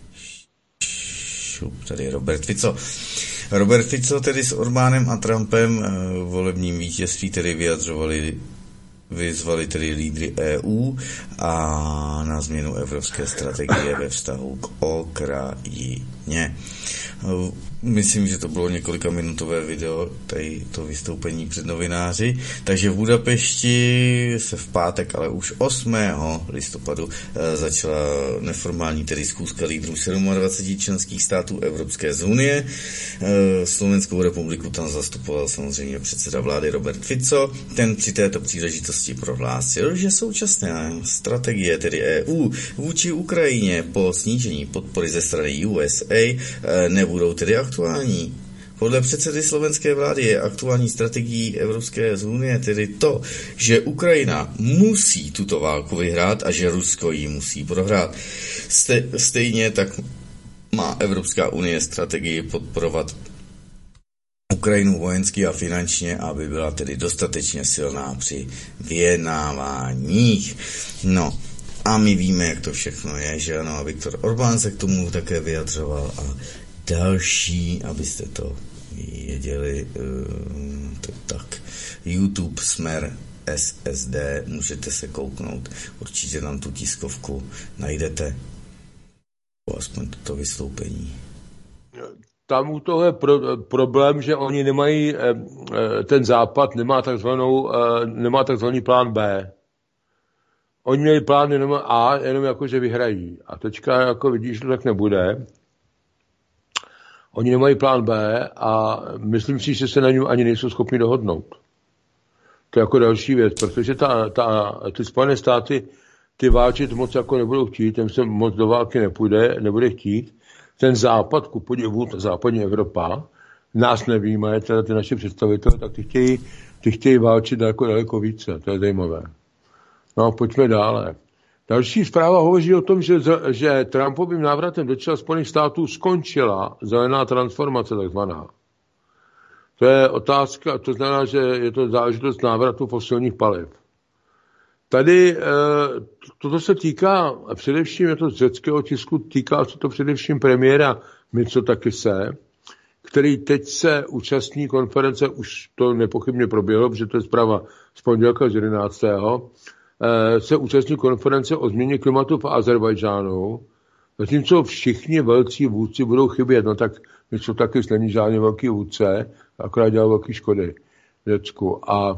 šup, tady je Robert Fico. Robert Fico tedy s Orbánem a Trumpem volebním vítězství tedy vyjadřovali vyzvali tedy lídry E U a na změnu evropské strategie ve vztahu k Ukrajině. Myslím, že to bylo několika minutové video, tady to vystoupení před novináři, takže v Budapešti se v pátek, ale už osmého listopadu začala neformální tedy schůzka lídrů dvaceti sedmi členských států Evropské unie. Slovenskou republiku tam zastupoval samozřejmě předseda vlády Robert Fico. Ten při této příležitosti prohlásil, že současná strategie tedy E U vůči Ukrajině po snížení podpory ze strany U S A nebudou tedy aktuální. Podle předsedy slovenské vlády je aktuální strategií Evropské unie tedy to, že Ukrajina musí tuto válku vyhrát a že Rusko ji musí prohrát. Ste, stejně tak má Evropská unie strategii podporovat Ukrajinu vojensky a finančně, aby byla tedy dostatečně silná při vyjednáváních. No, a my víme, jak to všechno je, že ano, a Viktor Orbán se k tomu také vyjadřoval a další, abyste to věděli, tak YouTube Smer S S D, můžete se kouknout, určitě tam tu tiskovku najdete, aspoň toto vystoupení. Tam u toho je pro, problém, že oni nemají, ten západ nemá takzvanou, nemá takzvaný plán B. Oni měli plán jenom A, jenom jako, že vyhrají. A teďka, jako vidíš, to tak nebude. Oni nemají plán B a myslím si, že se na něm ani nejsou schopni dohodnout. To je jako další věc, protože ta, ta, ty Spojené státy ty válčit moc jako nebudou chtít, ten se moc do války nepůjde, nebude chtít. Ten západ, ku podivu, ta západní Evropa, nás nevíme, teda ty naše představitelé, tak ty chtějí, ty chtějí válčit daleko, daleko více, to je zajímavé. No, pojďme dále. Další zpráva hovoří o tom, že, že Trumpovým návratem do čela Spojených států skončila zelená transformace takzvaná. To je otázka, to znamená, že je to záležitost návratu fosilních paliv. Tady toto se týká, především je to z řeckého tisku, týká se to především premiéra Mitsotakise, který teď se účastní konference, už to nepochybně proběhlo, protože to je zpráva z pondělka z jedenáctého se účastní konference o změně klimatu v Azerbajdžánu, zatímco všichni velcí vůdci budou chybět, no tak Mitsotakis není žádný velký vůdce, akorát dělal velký škody v Řecku. A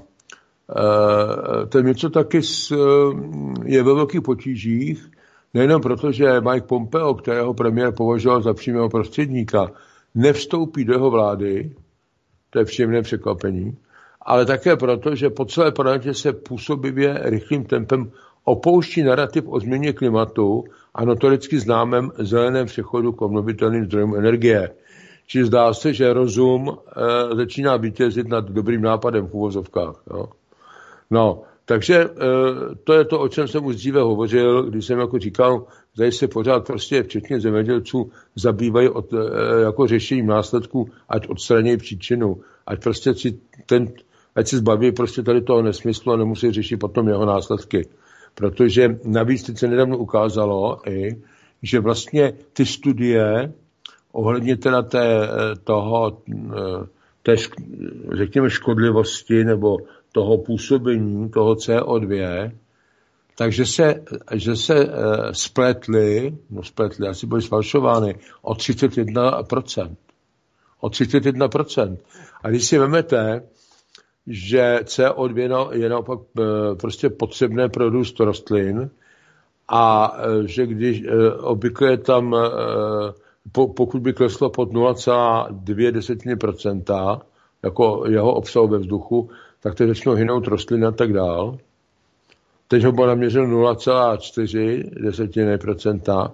ten Mitsotakis je ve velkých potížích, nejenom proto, že Mike Pompeo, kterého premiér považoval za přímého prostředníka, nevstoupí do jeho vlády, to je příjemné překvapení, ale také proto, že po celé planetě se působivě rychlým tempem opouští narrativ o změně klimatu a notoricky známém zeleném přechodu k obnovitelným zdrojům energie. Čili zdá se, že rozum e, začíná vítězit nad dobrým nápadem v uvozovkách. Jo. No, takže e, to je to, o čem jsem už dříve hovořil, když jsem jako říkal, že se pořád prostě včetně zemědělců zabývají od, e, jako řešením následků, ať odstranějí příčinu, ať prostě si ten, ať se zbaví prostě tady toho nesmyslu a nemusí řešit potom jeho následky. Protože navíc teď se nedávno ukázalo i, že vlastně ty studie ohledně teda té, toho, té, řekněme, škodlivosti nebo toho působení, toho C O dva, takže se, že se spletly, no spletly, asi byly sfalšovány o třicet jedna procent. O třicet jedna procent. A když si vemete, že C O dva je naopak prostě potřebné pro růst rostlin a že když obvykle je tam, pokud by kleslo pod nula celá dvě procenta jako jeho obsahu ve vzduchu, tak to začnou hynout rostliny a tak dál. Teď ho bylo naměřeno nula celá čtyři procenta,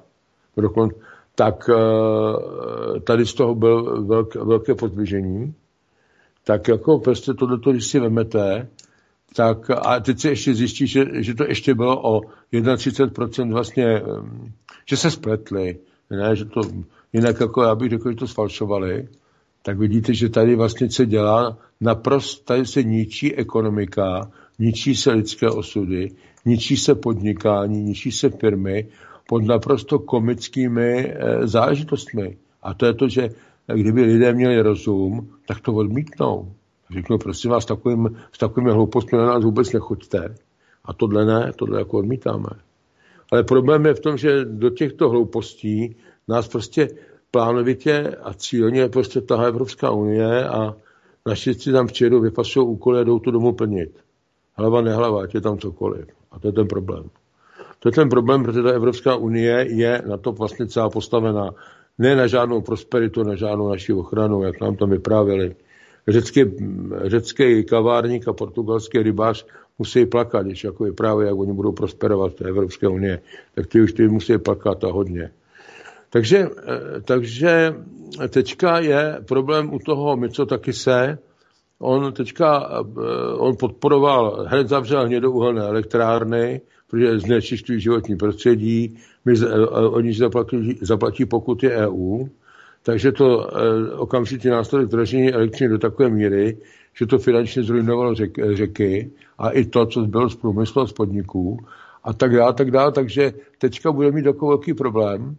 tak tady z toho byl velké, velké podvížení. Tak jako prostě tohleto, když si vemete, tak a teď se ještě zjistí, že, že to ještě bylo o třicet jedna procent vlastně, že se spletli, ne, že to, jinak jako já bych řekl, že to sfalšovali, tak vidíte, že tady vlastně se dělá naprosto, tady se ničí ekonomika, ničí se lidské osudy, ničí se podnikání, ničí se firmy pod naprosto komickými e, záležitostmi. A to je to, že kdyby lidé měli rozum, tak to odmítnou. Řeknou, prosím vás, s takovým, s takovými hloupostmi na nás vůbec nechoďte. A tohle ne, tohle jako odmítáme. Ale problém je v tom, že do těchto hloupostí nás prostě plánovitě a cílně prostě tahá Evropská unie a naši si tam přijedou, vypasují úkoly a jdou to domů plnit. Hlava nehlava, ať je tam cokoliv. A to je ten problém. To je ten problém, protože ta Evropská unie je na to vlastně celá postavená. Ne na žádnou prosperitu, na žádnou naši ochranu, jak nám tam vyprávěli. Řecký, řecký kavárník a portugalský rybář musí plakat, když jako vyprávějí, jak oni budou prosperovat v té Evropské unie. Tak ty už ty musí plakat a hodně. Takže, takže teďka je problém u toho Mitsotakise. On teďka on podporoval, hned zavřel hnědouhelné elektrárny, protože znečišťují životní prostředí, my, oni zaplatí, zaplatí pokuty E U, takže to okamžitě následuje dražení elektřiny do takové míry, že to finančně zrujnovalo řek, řeky a i to, co bylo z průmyslu a z podniků a tak dále, tak dále, takže teďka bude mít takový velký problém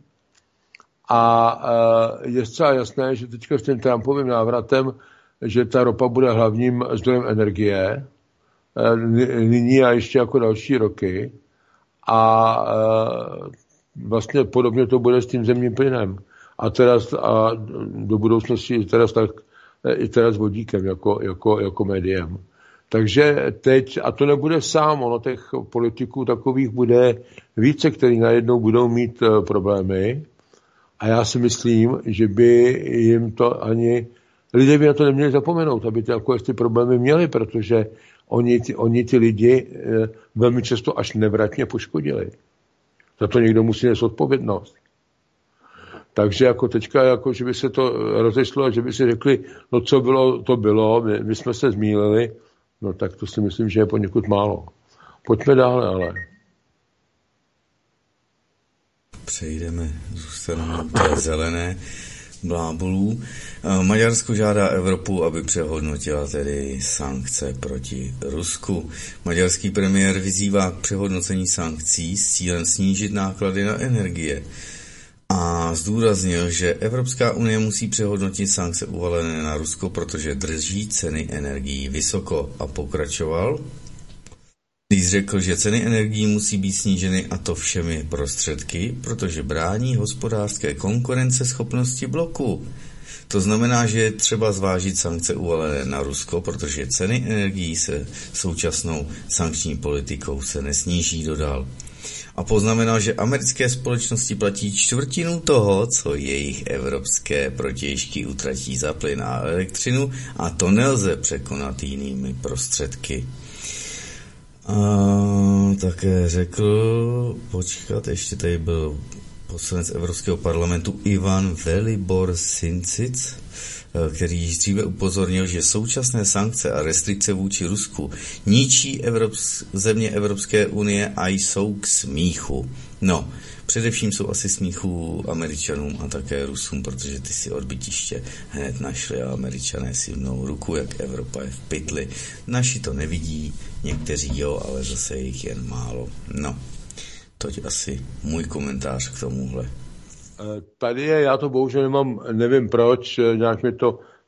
a je zcela jasné, že teďka s tím Trumpovým návratem, že ta ropa bude hlavním zdrojem energie, nyní a ještě jako další roky a vlastně podobně to bude s tím zemním plynem a, teraz, a do budoucnosti teraz tak, i teraz vodíkem jako, jako, jako médiem. Takže teď, a to nebude sám, ono těch politiků takových bude více, kteří najednou budou mít problémy a já si myslím, že by jim to ani lidé by na to neměli zapomenout, aby ty, jako ty problémy měli, protože oni, ty, oni ty lidi e, velmi často až nevratně poškodili. Za to někdo musí nést odpovědnost. Takže jako teďka, jako, že by se to rozešlo a že by si řekli, no co bylo, to bylo, my, my jsme se zmýlili, no tak to si myslím, že je poněkud málo. Pojďme dále, ale. Přejdeme, zůstaneme u té zelené blábolů. Maďarsko žádá Evropu, aby přehodnotila tedy sankce proti Rusku. Maďarský premiér vyzývá k přehodnocení sankcí s cílem snížit náklady na energie. A zdůraznil, že Evropská unie musí přehodnotit sankce uvalené na Rusko, protože drží ceny energií vysoko. A pokračoval. Když řekl, že ceny energií musí být sníženy a to všemi prostředky, protože brání hospodářské konkurenceschopnosti bloku. To znamená, že je třeba zvážit sankce uvalené na Rusko, protože ceny energií se současnou sankční politikou se nesníží, dodal. A poznamenal, že americké společnosti platí čtvrtinu toho, co jejich evropské protějšky utratí za plyn a elektřinu a to nelze překonat jinými prostředky. A také řekl, počkat, ještě tady byl poslanec Evropského parlamentu Ivan Velibor Sincic, který již dříve upozornil, že současné sankce a restrikce vůči Rusku ničí Evrops- země Evropské unie a jsou k smíchu. No, především jsou asi smíchu Američanům a také Rusům, protože ty si odbytiště hned našli a Američané si mnou ruku, jak Evropa je v pytli. Naši to nevidí, někteří jo, ale zase jich jen málo. No, toť asi můj komentář k tomuhle. Tady je, já to bohužel nemám, nevím proč, nějak mi to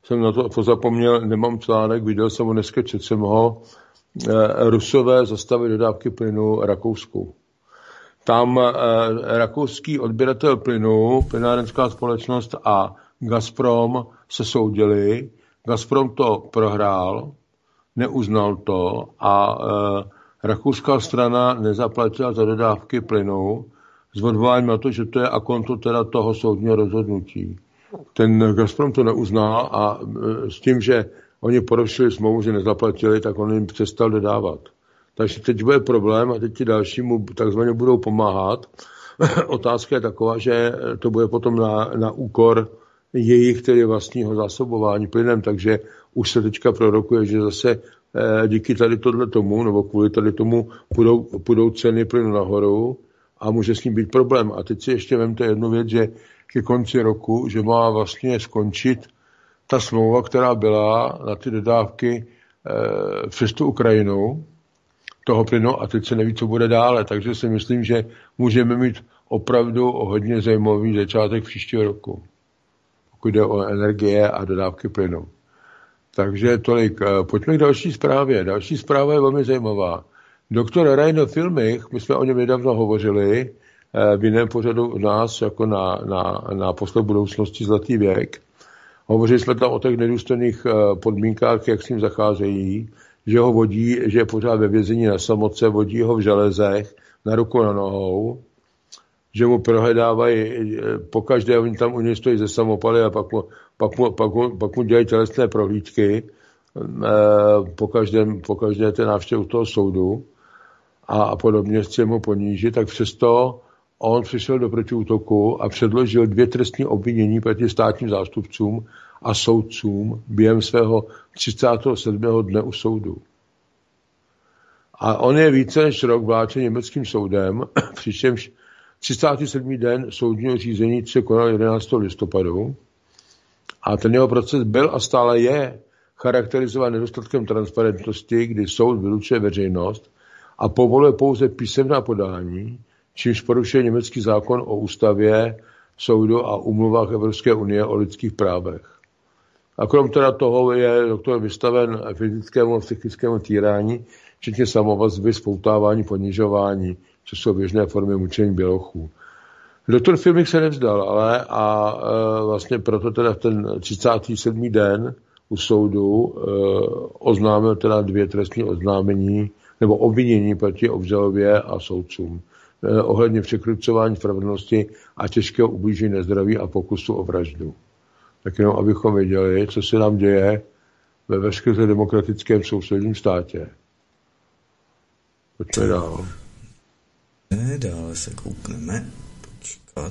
jsem na to pozapomněl, nemám článek, viděl jsem ho dneska, četl jsem ho, Rusové zastavili dodávky plynu Rakousku. Tam rakouský odběratel plynu, plynárenská společnost a Gazprom se soudili. Gazprom to prohrál, neuznal to a rakouská strana nezaplatila za dodávky plynu s odvoláním na to, že to je akonto teda toho soudního rozhodnutí. Ten Gazprom to neuznal a s tím, že oni porušili smlouvu, že nezaplatili, tak on jim přestal dodávat. Takže teď bude problém a teď ti další mu takzvaně budou pomáhat. Otázka je taková, že to bude potom na, na úkor jejich, tedy vlastního zásobování plynem, takže už se teďka prorokuje, že zase eh, díky tady tohle tomu, nebo kvůli tady tomu půjdou, půjdou ceny plynu nahoru a může s ním být problém. A teď si ještě vemte jednu věc, že ke konci roku, že má vlastně skončit ta smlouva, která byla na ty dodávky e, přes tu Ukrajinu toho plynu a teď se neví, co bude dále. Takže si myslím, že můžeme mít opravdu hodně zajímavý začátek příštího roku, pokud jde o energie a dodávky plynu. Takže tolik. Pojďme k další zprávě. Další zpráva je velmi zajímavá. Doktor Rainer Filmich, my jsme o něm nedávno hovořili v jiném pořadu u nás, jako na, na, na posled budoucnosti Zlatý věk. Hovořili jsme tam o těch nedůstojných podmínkách, jak s ním zacházejí, že ho vodí, že je pořád ve vězení na samotce, vodí ho v železech, na ruku, na nohou, že mu prohledávají, pokaždé oni tam u něj stojí ze samopaly a pak mu, pak mu, pak mu, pak mu dělají tělesné prohlídky, po každém, po každé té návštěvu toho soudu a, a podobně chce mu ponížit, tak přesto on přišel do protiútoku a předložil dvě trestní obvinění proti státním zástupcům a soudcům během svého třicátého sedmého dne u soudu. A on je více než rok vláčen německým soudem, přičemž třicátý sedmý den soudního řízení se konal jedenáctého listopadu a ten jeho proces byl a stále je charakterizován nedostatkem transparentnosti, kdy soud vylučuje veřejnost a povoluje pouze písemná podání, čímž porušuje německý zákon o ústavě, soudu a úmluvách Evropské unie o lidských právech. A krom teda toho je doktor vystaven fyzickému a psychickému týrání, včetně samovazby, spoutávání, ponižování, co jsou běžné formy mučení bělochů. Doktor Filmich se nevzdal, ale a e, vlastně proto teda v ten třicátý sedmý den u soudu e, oznámil teda dvě trestní oznámení nebo obvinění proti obžalobě a soudcům eh, ohledně překrucování spravedlnosti a těžkého ublížení nezdraví a pokusu o vraždu. Tak jenom abychom věděli, co se nám děje ve veskrze demokratickém sousedním státě. Pojďme dál. Ne, dále se koukneme. Počkat.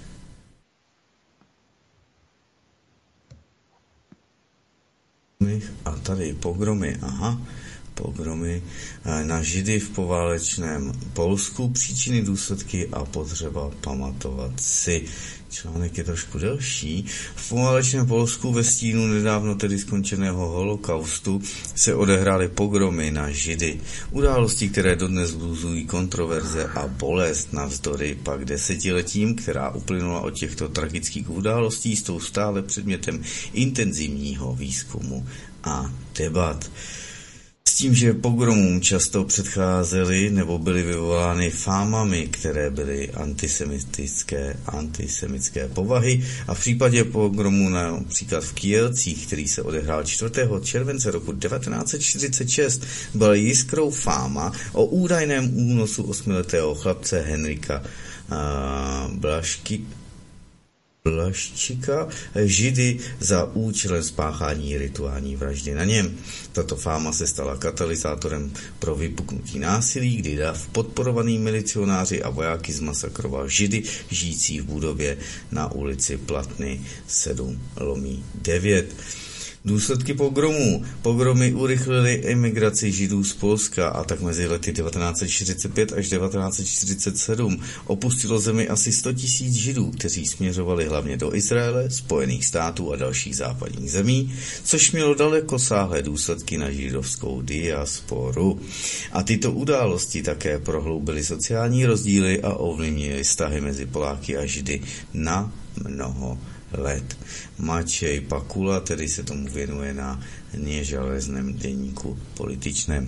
A tady pogromy, aha. Pogromy na Židy v poválečném Polsku, příčiny, důsledky a potřeba pamatovat si. Článek je trošku delší. V poválečném Polsku ve stínu nedávno tedy skončeného holokaustu se odehrály pogromy na Židy. Události, které dodnes vzbuzují kontroverze a bolest navzdory pak desetiletím, která uplynula od těchto tragických událostí, jsou stále předmětem intenzivního výzkumu a debat. S tím, že pogromům často předcházely nebo byly vyvolány fámami, které byly antisemitické, antisemitské povahy a v případě pogromu například v Kielcích, který se odehrál čtvrtého července roku devatenáct set čtyřicet šest, byla jiskrou fáma o údajném únosu osmiletého chlapce Henrika uh, Blašky, Blaščika Židy za účelem spáchání rituální vraždy na něm. Tato fáma se stala katalyzátorem pro vypuknutí násilí, kdy Dav podporovaný milicionáři a vojáky zmasakroval Židy žijící v budově na ulici Platny sedm lomí devět. Důsledky pogromů. Pogromy urychlily emigraci Židů z Polska a tak mezi lety devatenáct set čtyřicet pět až devatenáct set čtyřicet sedm opustilo zemi asi sto tisíc Židů, kteří směřovali hlavně do Izraele, Spojených států a dalších západních zemí, což mělo dalekosáhlé důsledky na židovskou diasporu. A tyto události také prohloubily sociální rozdíly a ovlivnily vztahy mezi Poláky a Židy na mnoho let. Mačej Pakula tedy se tomu věnuje na neželezném deníku političném.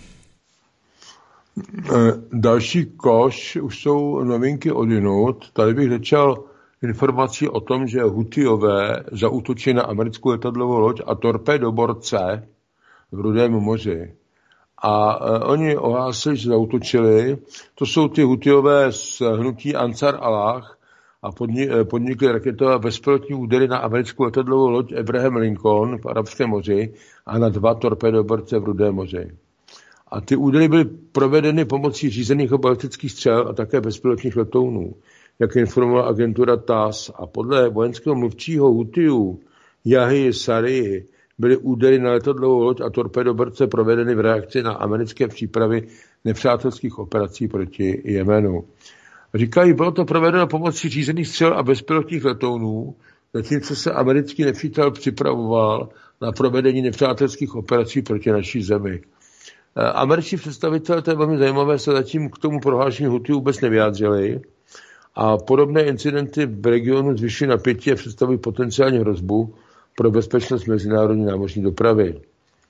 Další koš už jsou novinky odinut. Tady bych začal informací o tom, že Hutijové zaútočí na americkou letadlovou loď a torpédoborce v Rudém moři. A uh, oni ohlásili, že zaútočili. To jsou ty Hutijové z hnutí Ansar Allah a podni, podnikli raketové bezpilotní údery na americkou letadlovou loď Abraham Lincoln v Arabském moři a na dva torpédoborce v Rudém moři. A ty údery byly provedeny pomocí řízených balistických střel a také bezpilotních letounů, jak informovala agentura T A S. A podle vojenského mluvčího Hutijů Jahy Sari byly údery na letadlovou loď a torpédoborce provedeny v reakci na americké přípravy nepřátelských operací proti Jemenu. Říkají, bylo to provedeno pomocí řízených střel a bezpilotních letounů, zatímco se americký nepřítel připravoval na provedení nepřátelských operací proti naší zemi. Američtí představitelé, to je velmi zajímavé, se zatím k tomu prohlášení Hutijů vůbec nevyjádřili a podobné incidenty v regionu zvyšují napětí a představují potenciální hrozbu pro bezpečnost mezinárodní námořní dopravy.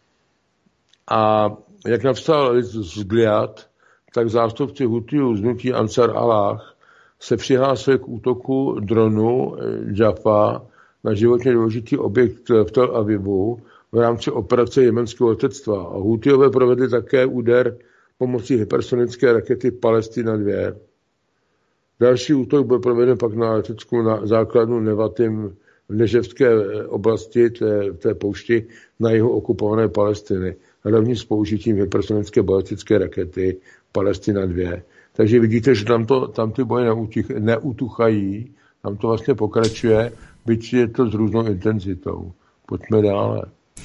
A jak napsal Liz Gliad, tak zástupci Hutijů z hnutí Ansar Allah se přihlásili k útoku dronu Jaffa na životně důležitý objekt v Tel Avivu v rámci operace jemenského letectva. A Hutijové provedli také úder pomocí hypersonické rakety Palestina dva. Další útok byl proveden pak na leteckou základnu Nevatim v Neževské oblasti té, té poušti na jihu okupované Palestiny. Rovněž s použitím hypersonické balistické rakety Palestina dva. Takže vidíte, že tam, to, tam ty boje neutuchají, tam to vlastně pokračuje, byť je to s různou intenzitou. Pojďme dále.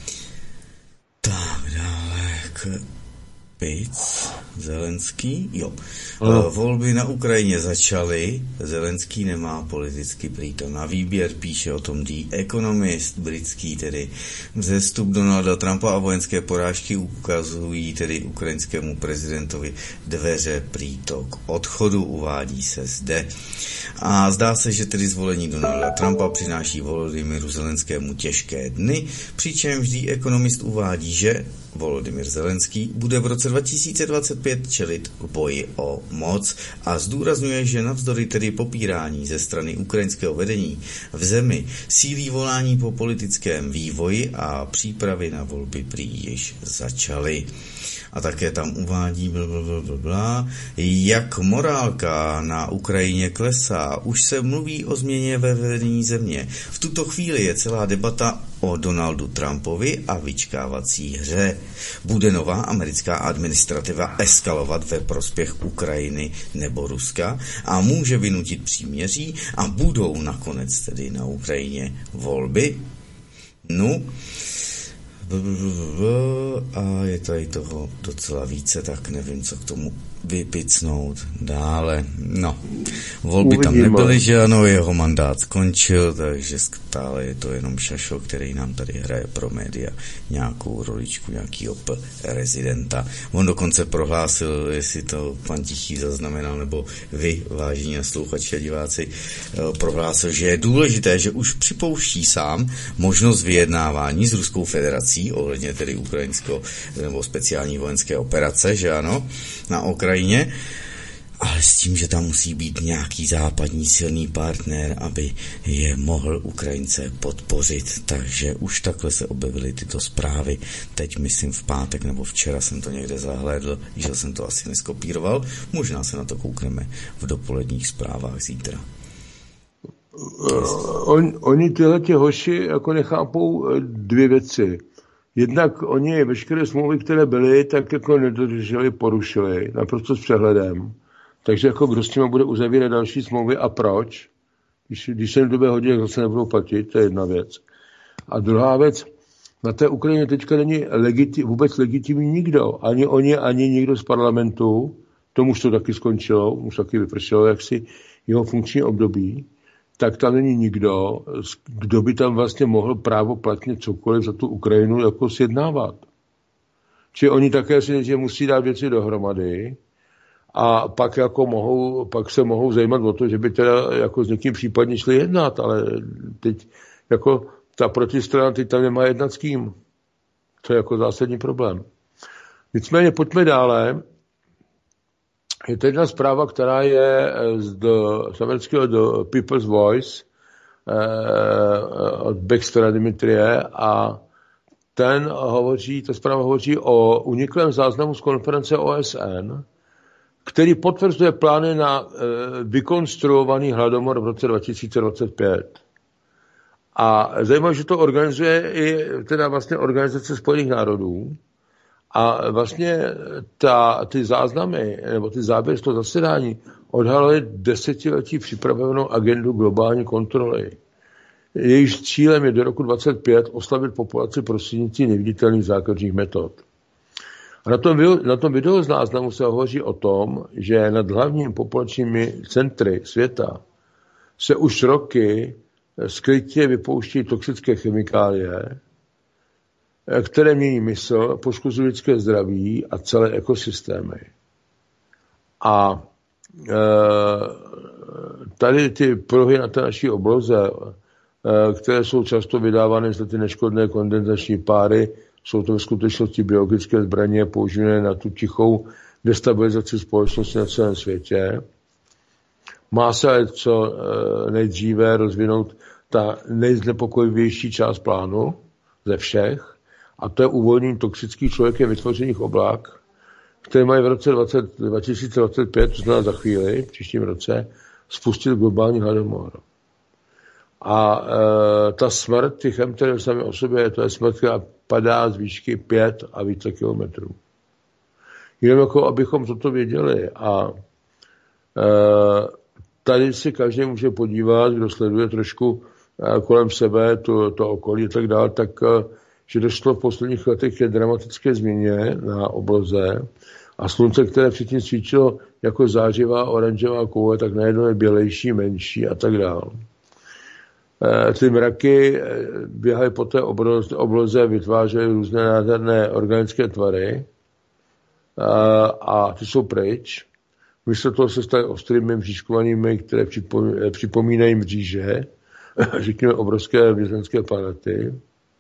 Tak, dále k Pic, Zelenský, jo. No. Volby na Ukrajině začaly, Zelenský nemá politický přítom. Na výběr píše o tom The Economist, britský tedy. Vzestup Donalda Trumpa a vojenské porážky ukazují tedy ukrajinskému prezidentovi dveře přítok odchodu, uvádí se zde. A zdá se, že tedy zvolení Donalda Trumpa přináší Volodymyru Zelenskému těžké dny, přičemž The Economist uvádí, že Volodymyr Zelenský bude v roce dva tisíce dvacet pět čelit boji o moc a zdůrazňuje, že navzdory tedy popírání ze strany ukrajinského vedení v zemi sílí volání po politickém vývoji a přípravy na volby prý již začaly. A také tam uvádí blablabla, jak morálka na Ukrajině klesá. Už se mluví o změně ve vedení země. V tuto chvíli je celá debata o Donaldu Trumpovi a vyčkávací hře. Bude nová americká administrativa eskalovat ve prospěch Ukrajiny nebo Ruska a může vynutit příměří a budou nakonec tedy na Ukrajině volby? No, a je tady toho docela více, tak nevím, co k tomu vypicnout dále. No, volby tam nebyly, že ano, jeho mandát skončil, takže stále je to jenom šašo, který nám tady hraje pro média nějakou roličku, nějakýho prezidenta. On dokonce prohlásil, jestli to pan Tichý zaznamenal, nebo vy, vážení naslouchači a diváci, prohlásil, že je důležité, že už připouští sám možnost vyjednávání s Ruskou federací ohledně tedy ukrajinského nebo speciální vojenské operace, že ano, na Ukrajině, ale s tím, že tam musí být nějaký západní silný partner, aby je mohl Ukrajince podpořit. Takže už takhle se objevily tyto zprávy. Teď myslím v pátek nebo včera jsem to někde zahlédl, že jsem to asi neskopíroval. Možná se na to koukneme v dopoledních zprávách zítra. On, oni tyhle tě hoši jako nechápou dvě věci. Jednak oni veškeré smlouvy, které byly, tak jako nedodrželi, porušili, naprosto s přehledem. Takže jako kdo s nimi bude uzavírat další smlouvy a proč? Když, když se jim době hodí, jak zase nebudou platit, to je jedna věc. A druhá věc, na té Ukrajině teďka není legiti, vůbec legitimní nikdo. Ani oni, ani nikdo z parlamentu. Tomu už to taky skončilo, už taky vypršelo jaksi jeho funkční období. Tak tam není nikdo, kdo by tam vlastně mohl právo platně cokoliv za tu Ukrajinu jako sjednávat. Či oni také si že musí dát věci dohromady a pak jako mohou, pak se mohou zajímat o to, že by teda jako s někým případně šli jednat, ale teď jako ta protistrana teď tam nemá jednat s kým. To je jako zásadní problém. Nicméně pojďme dále. Je to jedna zpráva, která je z, do, z amerického do People's Voice eh, od Baxtera Dimitrie a ten hovoří, ta zpráva hovoří o uniklém záznamu z konference O S N, který potvrzuje plány na eh, vykonstruovaný hladomor v roce dva tisíce dvacet pět. A zajímavé, že to organizuje i teda vlastně Organizace spojených národů. A vlastně ta, ty záznamy, nebo ty záběry z toho zasedání odhalily desetiletí připravenou agendu globální kontroly. Jejíž cílem je do roku dvacet pět oslavit populaci prostřednictvím neviditelných základních metod. A na tom, na tom videu z záznamu se hovoří o tom, že nad hlavními populačními centry světa se už roky skrytě vypouští toxické chemikálie, které mění mysl, poškozují lidské zdraví a celé ekosystémy. A e, tady ty pruhy na té naší obloze, e, které jsou často vydávány za ty neškodné kondenzační páry, jsou to v skutečnosti biologické zbraně používané na tu tichou destabilizaci společnosti na celém světě. Má se co e, nejdříve rozvinout ta nejznepokojivější část plánu ze všech, a to je uvolnění toxických člověkem vytvořených oblak, které mají v roce dva tisíce dvacet pět, to znamená za chvíli, v příštím roce, spustit globální hladomor. A e, ta smrt těch chemtrailů sami o sobě, to je smrt, která padá z výšky pět a více kilometrů. Jenom jako, abychom toto věděli. A e, tady si každý může podívat, kdo sleduje trošku e, kolem sebe to, to okolí a tak dále, tak e, že došlo v posledních letech ke dramatické změně na obloze a slunce, které předtím svítilo jako zářivá oranžová koule, tak najednou je bělejší, menší a tak dále. E, ty mraky běhají po té obloze, vytvářejí různé nádherné organické tvary e, a ty jsou pryč. Místo toho se staly ostrými mřížkovanými, které připomínají mříže, řekněme obrovské vězenské planety.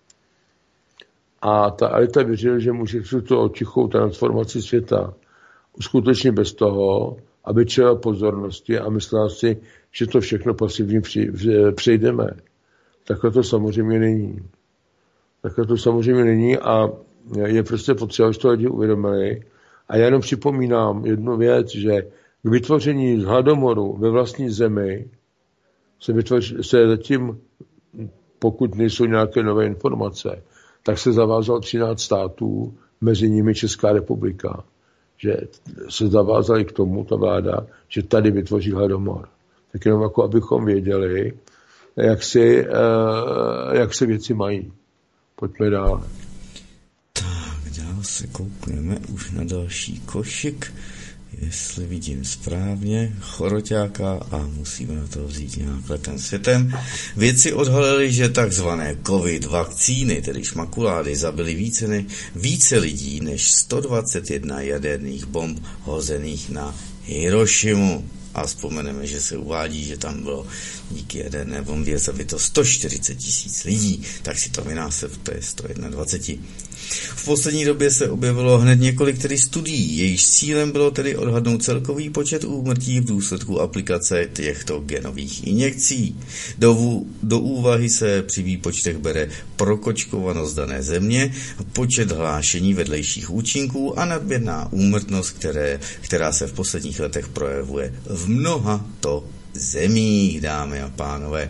A ta elita věřila, že může tu tichou transformaci světa uskutečnit bez toho, aby čelila pozornosti a myslela si, že to všechno pasivně přejdeme. Takhle to samozřejmě není. Takhle to samozřejmě není a je prostě potřeba, že to lidi uvědomili. A já jenom připomínám jednu věc, že k vytvoření hladomoru ve vlastní zemi se, vytvoř, se zatím, pokud nejsou nějaké nové informace, tak se zavázal třináct států, mezi nimi Česká republika, že se zavázali k tomu, ta vláda, že tady vytvoří hladomor. Tak jenom jako abychom věděli, jak si, jak se věci mají. Pojďme dál. Tak, dál se koukneme už na další košík, jestli vidím správně, choroťáka a musíme na to vzít nějak letem světem. Vědci odhalili, že takzvané covid vakcíny, tedy šmakulády, zabily více, ne, více lidí než sto dvacet jedna jaderných bomb hozených na Hirošimu. A vzpomeneme, že se uvádí, že tam bylo díky jaderné bombě zabito sto čtyřicet tisíc lidí, tak si to vynásob, to je sto dvacet jedna. V poslední době se objevilo hned několik tedy studií, jejichž cílem bylo tedy odhadnout celkový počet úmrtí v důsledku aplikace těchto genových injekcí. Do, do úvahy se při výpočtech bere prokočkovanost dané země, počet hlášení vedlejších účinků a nadměrná úmrtnost, které, která se v posledních letech projevuje v mnoha to zemích, dámy a pánové.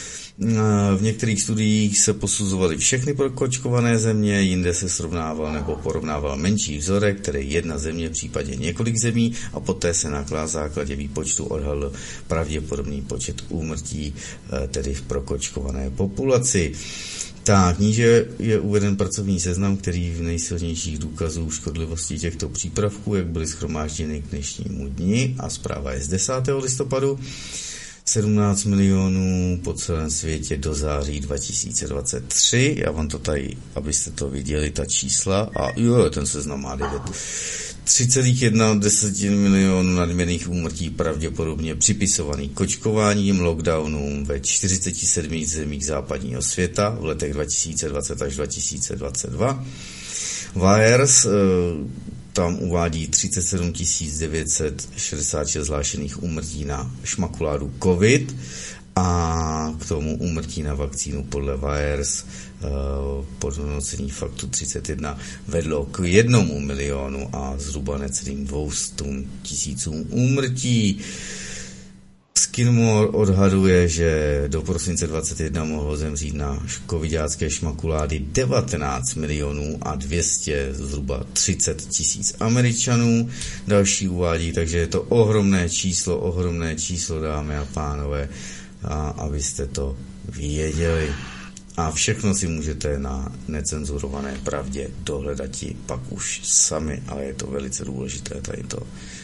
V některých studiích se posuzovaly všechny prokočkované země, jinde se srovnával nebo porovnával menší vzorek, který jedna země, v případě několik zemí, a poté se na základě výpočtu odhalil pravděpodobný počet úmrtí, tedy v prokočkované populaci. Tak, níže je uveden pracovní seznam, který v nejsilnějších důkazů škodlivosti těchto přípravků, jak byly shromážděny k dnešnímu dni, a zpráva je z desátého listopadu. sedmnáct milionů po celém světě do září dva tisíce dvacet tři. Já vám to tady, abyste to viděli, ta čísla. A jo, ten seznam má devět. tři celá jedna milionů nadměrných úmrtí pravděpodobně připisovaný kočkováním, lockdownům ve čtyřiceti sedmi zemích západního světa v letech dva tisíce dvacet až dva tisíce dvacet dva. Wires tam uvádí třicet sedm tisíc devět set šedesát šest hlášených úmrtí na šmakuládu COVID a k tomu úmrtí na vakcínu podle Wires podhodnocení faktu třicet jedna vedlo k jednomu milionu a zhruba necelým dvoustům tisícům úmrtí. Skidmore odhaduje, že do prosince dvacet jedna mohlo zemřít na covidácké šmakulády devatenáct milionů a dvě stě zhruba třicet tisíc Američanů. Další uvádí, takže je to ohromné číslo, ohromné číslo, dámy a pánové, a abyste to věděli. A všechno si můžete na necenzurované pravdě dohledat i pak už sami, ale je to velice důležité tady to.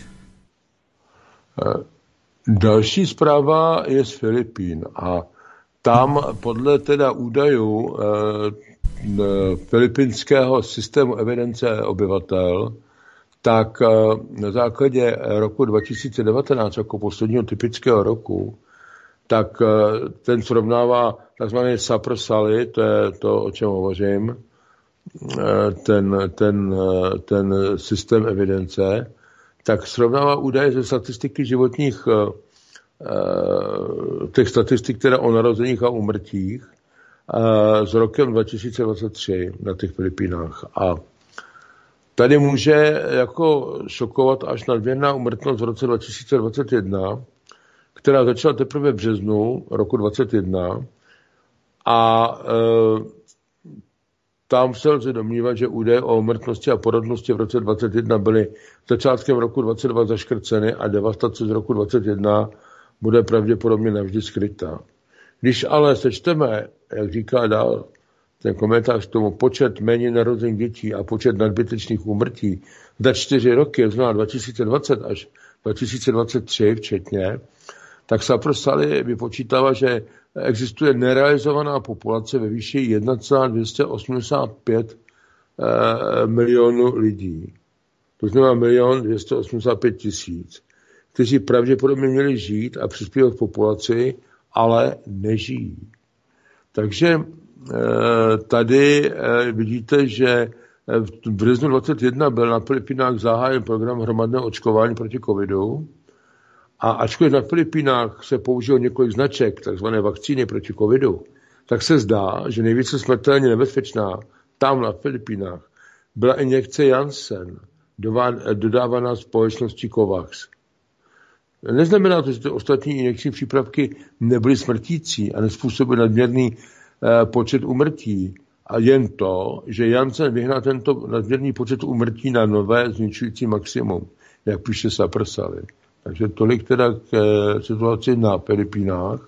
Další zpráva je z Filipín a tam podle teda údajů e, filipínského systému evidence obyvatel, tak e, na základě roku dva tisíce devatenáct jako posledního typického roku, tak e, ten srovnává takzvaný Sapr-Sali, to je to, o čem hovořím, e, ten, ten, ten systém evidence, tak srovnává údaje ze statistiky životních, těch statistik teda o narozeních a úmrtích s rokem dva tisíce dvacet tři na těch Filipínách. A tady může jako šokovat až nadměrná úmrtnost v roce dva tisíce dvacet jedna, která začala teprve v březnu roku dvacet jedna a tam se lze domnívat, že údaje o úmrtnosti a porodnosti v roce dvacet jedna byly začátkem roku dvacet dva zaškrceny a devastace z roku dvacet jedna bude pravděpodobně navždy skrytá. Když ale sečteme, jak říká dál ten komentář k tomu, počet méně narozených dětí a počet nadbytečných úmrtí za čtyři roky, znamená dva tisíce dvacet až dva tisíce dvacet tři včetně, tak Sapr-Sali vypočítává, že existuje nerealizovaná populace ve výši jedna celá dvě stě osmdesát pět e, milionů lidí. To znamená milion dvě stě osmdesát pět tisíc, kteří pravděpodobně měli žít a přispívat k populaci, ale nežijí. Takže e, tady e, vidíte, že v březnu dvacet jedna byl na Filipínách zahájen program hromadného očkování proti covidu. A ačkoliv na Filipínách se použilo několik značek, takzvané vakcíny proti covidu, tak se zdá, že nejvíce smrtelně nebezpečná tam na Filipínách byla injekce Janssen, dodávaná společností Covax. Neznamená to, že ty ostatní injekční přípravky nebyly smrtící a nezpůsobily nadměrný eh, počet úmrtí. A jen to, že Janssen vyhnal tento nadměrný počet úmrtí na nové zničující maximum, jak píše Sapr-Sali. Takže tolik teda k e, situaci na Filipínách.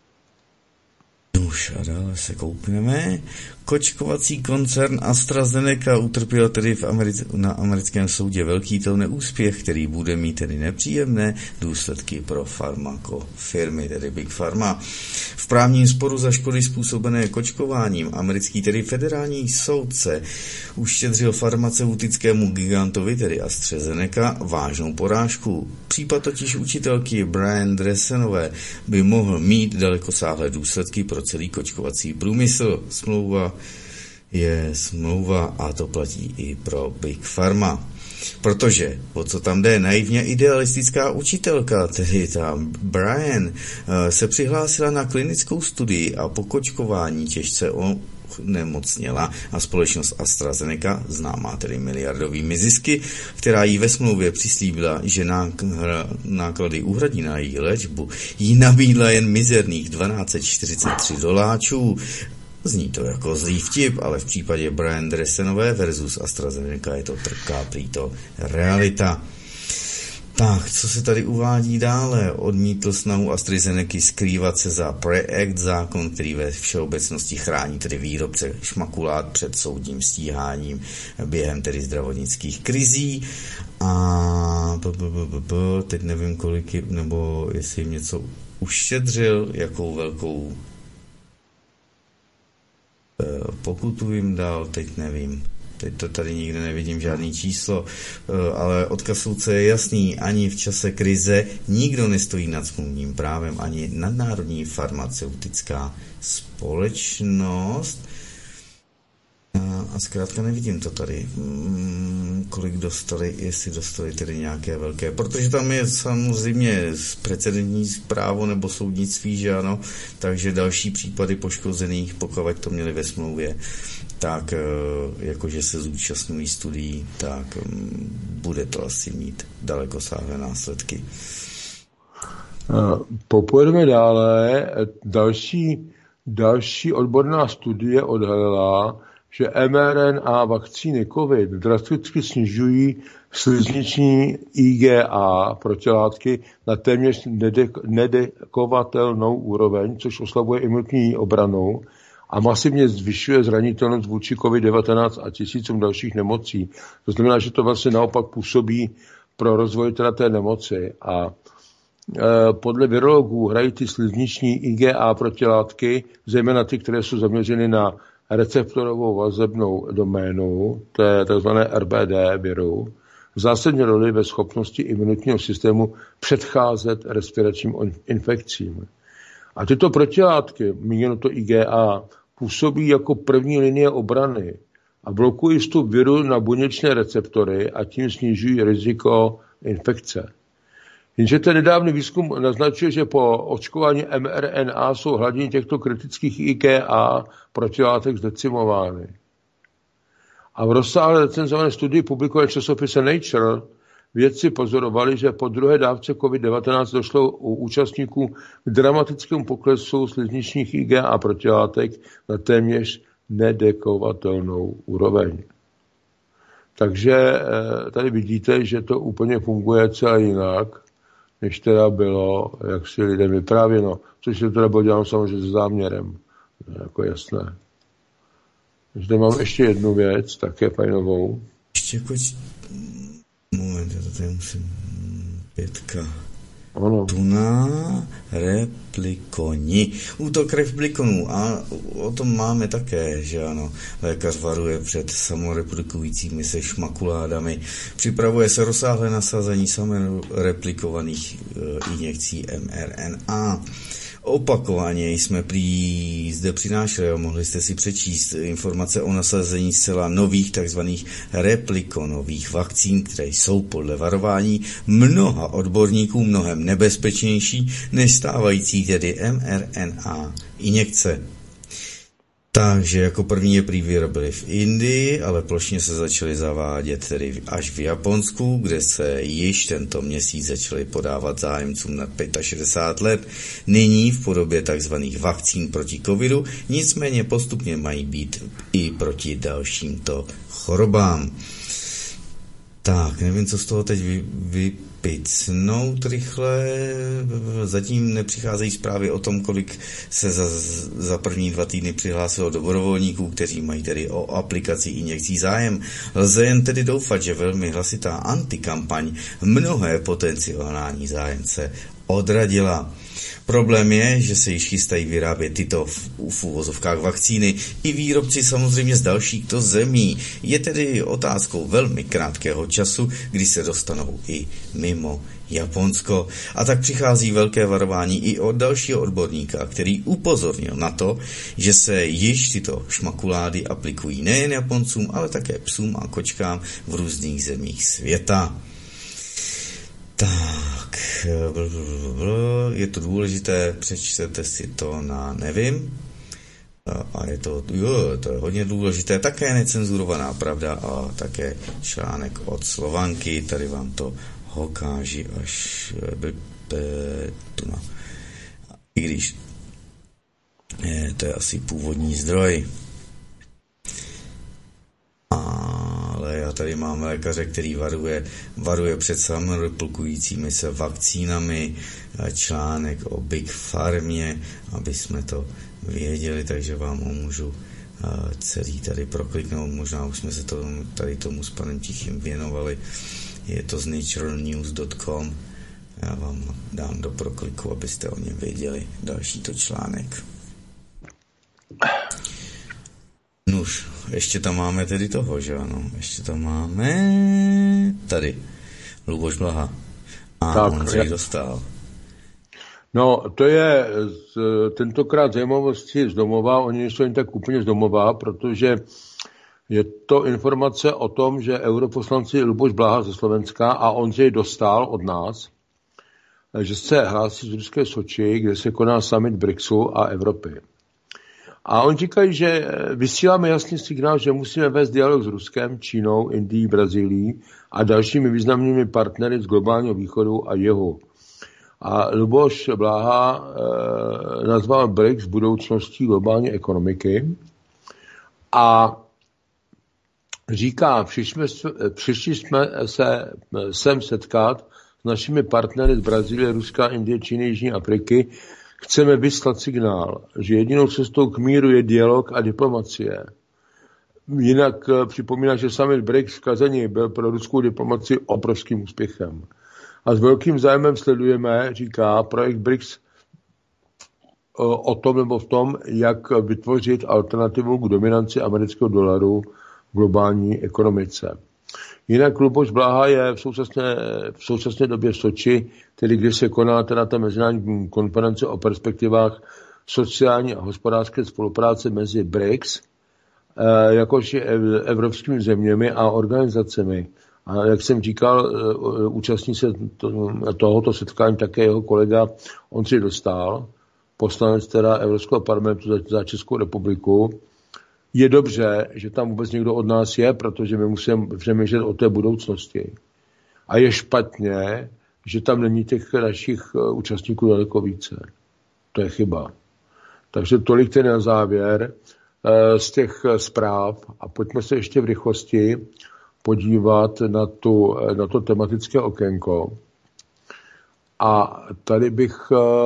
Už a dále se koupneme. Kočkovací koncern AstraZeneca utrpěl tedy v Americe, na americkém soudě velký to neúspěch, který bude mít tedy nepříjemné důsledky pro farmakofirmy, tedy Big Pharma. V právním sporu za škody způsobené kočkováním americký tedy federální soudce uštědřil farmaceutickému gigantovi, tedy AstraZeneca, vážnou porážku. Případ totiž učitelky Brian Dressenové by mohl mít dalekosáhlé důsledky pro celý kočkovací průmysl. Smlouva je smlouva a to platí i pro Big Pharma. Protože, o co tam jde, naivně idealistická učitelka, tedy ta Brian, se přihlásila na klinickou studii a po kočkování těžce onemocněla a společnost AstraZeneca, známá tedy miliardovými zisky, která jí ve smlouvě přislíbila, že náklady uhradí na její léčbu, jí nabídla jen mizerných dvanáct set čtyřicet tři doláčů. Zní to jako zlý vtip, ale v případě Brian Dressenové versus AstraZeneca je to trpká prý to realita. Tak, co se tady uvádí dále? Odmítl snahu AstraZeneca skrývat se za PRE-Act, zákon, který ve všeobecnosti chrání tedy výrobce šmakulát před soudním stíháním během tedy zdravotnických krizí. A teď nevím, kolik, nebo jestli jim něco uštědřil, jakou velkou pokutu jim dal, teď nevím. Teď to tady nikde nevidím žádný číslo, ale odkaz soudce je jasný. Ani v čase krize nikdo nestojí nad smluvním právem, ani nadnárodní farmaceutická společnost. A zkrátka nevidím to tady, kolik dostali, jestli dostali tedy nějaké velké, protože tam je samozřejmě precedentní právo nebo soudnictví, že ano, takže další případy poškozených, pokud to měli ve smlouvě, tak jakože se zúčastňují studií, tak bude to asi mít dalekosáhlé následky. Popojedeme dále. Další, další odborná studie odhalila, že mRNA vakcíny COVID drasticky snižují slizniční I G A protilátky na téměř nedekovatelnou úroveň, což oslabuje imunitní obranu a masivně zvyšuje zranitelnost vůči COVID devatenáct a tisícům dalších nemocí. To znamená, že to vlastně naopak působí pro rozvoj teda té nemoci. A e, podle virologů hrají ty slizniční I G A protilátky, zejména ty, které jsou zaměřeny na receptorovou vazebnou doménu, to je tzv. R B D viru, zásadní roli ve schopnosti imunitního systému předcházet respiračním infekcím. A tyto protilátky, míněno to I G A, působí jako první linie obrany a blokují vstup viru na buněčné receptory a tím snižují riziko infekce. Jenže ten nedávný výzkum naznačuje, že po očkování mRNA jsou hladiny těchto kritických I G A protilátek zdecimovány. A v rozsáhlé recenzované studii publikované v časopise Nature vědci pozorovali, že po druhé dávce COVID devatenáct došlo u účastníků k dramatickému poklesu slizničních I G A protilátek na téměř nedekovatelnou úroveň. Takže tady vidíte, že to úplně funguje celé jinak, než teda bylo, jak si lidem vyprávěno. Což se teda bylo dělám samozřejmě s záměrem. Jako jasné. Zde mám ještě jednu věc, také fajnovou. Ještě jako... Moment, já to tady musím... Pětka. Ano. Tuna replikoni. Útok replikonů. A o tom máme také, že ano. Lékař varuje před samoreplikujícími se šmakuládami. Připravuje se rozsáhlé nasazení samoreplikovaných injekcí mRNA. Opakovaně jsme prý zde přinášeli a mohli jste si přečíst informace o nasazení zcela nových takzvaných replikonových vakcín, které jsou podle varování mnoha odborníků mnohem nebezpečnější než stávající tedy mRNA injekce. Takže jako první je prý vyrobili v Indii, ale plošně se začaly zavádět tedy až v Japonsku, kde se již tento měsíc začaly podávat zájemcům nad šedesát pět let, nyní v podobě takzvaných vakcín proti covidu, nicméně postupně mají být i proti dalšímto chorobám. Tak, nevím, co z toho teď vy, vypicnout rychle. Zatím nepřicházejí zprávy o tom, kolik se za, za první dva týdny přihlásilo dobrovolníků, kteří mají tedy o aplikaci injekcí zájem. Lze jen tedy doufat, že velmi hlasitá antikampaň mnohé potenciální zájemce odradila. Problém je, že se již chystají vyrábět tyto v, v uvozovkách vakcíny i výrobci samozřejmě z dalších to zemí. Je tedy otázkou velmi krátkého času, kdy se dostanou i mimo Japonsko. A tak přichází velké varování i od dalšího odborníka, který upozornil na to, že se již tyto šmakulády aplikují nejen Japoncům, ale také psům a kočkám v různých zemích světa. Tak, je to důležité, přečtete si to na nevím. A je to, jo, to je hodně důležité, také necenzurovaná pravda a také článek od Slovanky, tady vám to hokáži až tu na. I když je, to je asi původní zdroj. Ale ale já tady mám lékaře, který varuje, varuje před samoreplikujícími se vakcínami, článek o Big Farmě, aby jsme to věděli, takže vám ho můžu celý tady prokliknout, možná už jsme se to, tady tomu s panem Tichým věnovali, je to z nature news tečka com, já vám dám do prokliku, abyste o něm věděli, další to článek. Nuž, ještě tam máme tedy toho, že ano, ještě tam máme tady Luboš Blaha a tak, Ondřej Dostál. No, to je z, tentokrát zajímavosti z domova, oni nejsou jen tak úplně z domova, protože je to informace o tom, že europoslanci Luboš Blaha ze Slovenska a Ondřej Dostál od nás, že se hlásí z ruské Soči, kde se koná summit BRICSu a Evropy. A oni říkají, že vysíláme jasný signál, že musíme vést dialog s Ruskem, Čínou, Indií, Brazílií a dalšími významnými partnery z globálního východu a jihu. A Luboš Blaha e, nazval BRICS budoucností globální ekonomiky a říká, přišli jsme, přišli jsme se sem setkat s našimi partnery z Brazílie, Ruska, Indie, Číny, Jižní Afriky. Chceme vyslat signál, že jedinou cestou k míru je dialog a diplomacie. Jinak připomíná, že summit BRICS v Kazani byl pro ruskou diplomacii obrovským úspěchem. A s velkým zájmem sledujeme, říká, projekt BRICS o tom nebo v tom, jak vytvořit alternativu k dominanci amerického dolaru v globální ekonomice. Jinak Luboš Blaha je v současné, v současné době v Soči, tedy kde se koná teda ta mezinárodní konference o perspektivách sociální a hospodářské spolupráce mezi BRICS, jakož evropskými zeměmi a organizacemi. A jak jsem říkal, účastní se tohoto setkání také jeho kolega Ondřej Dostál, poslanec teda Evropského parlamentu za, za Českou republiku. Je dobře, že tam vůbec někdo od nás je, protože my musíme přemýšlet o té budoucnosti. A je špatně, že tam není těch našich účastníků daleko více. To je chyba. Takže tolik ten na závěr z těch zpráv. A pojďme se ještě v rychlosti podívat na, tu, na to tematické okénko. A tady bych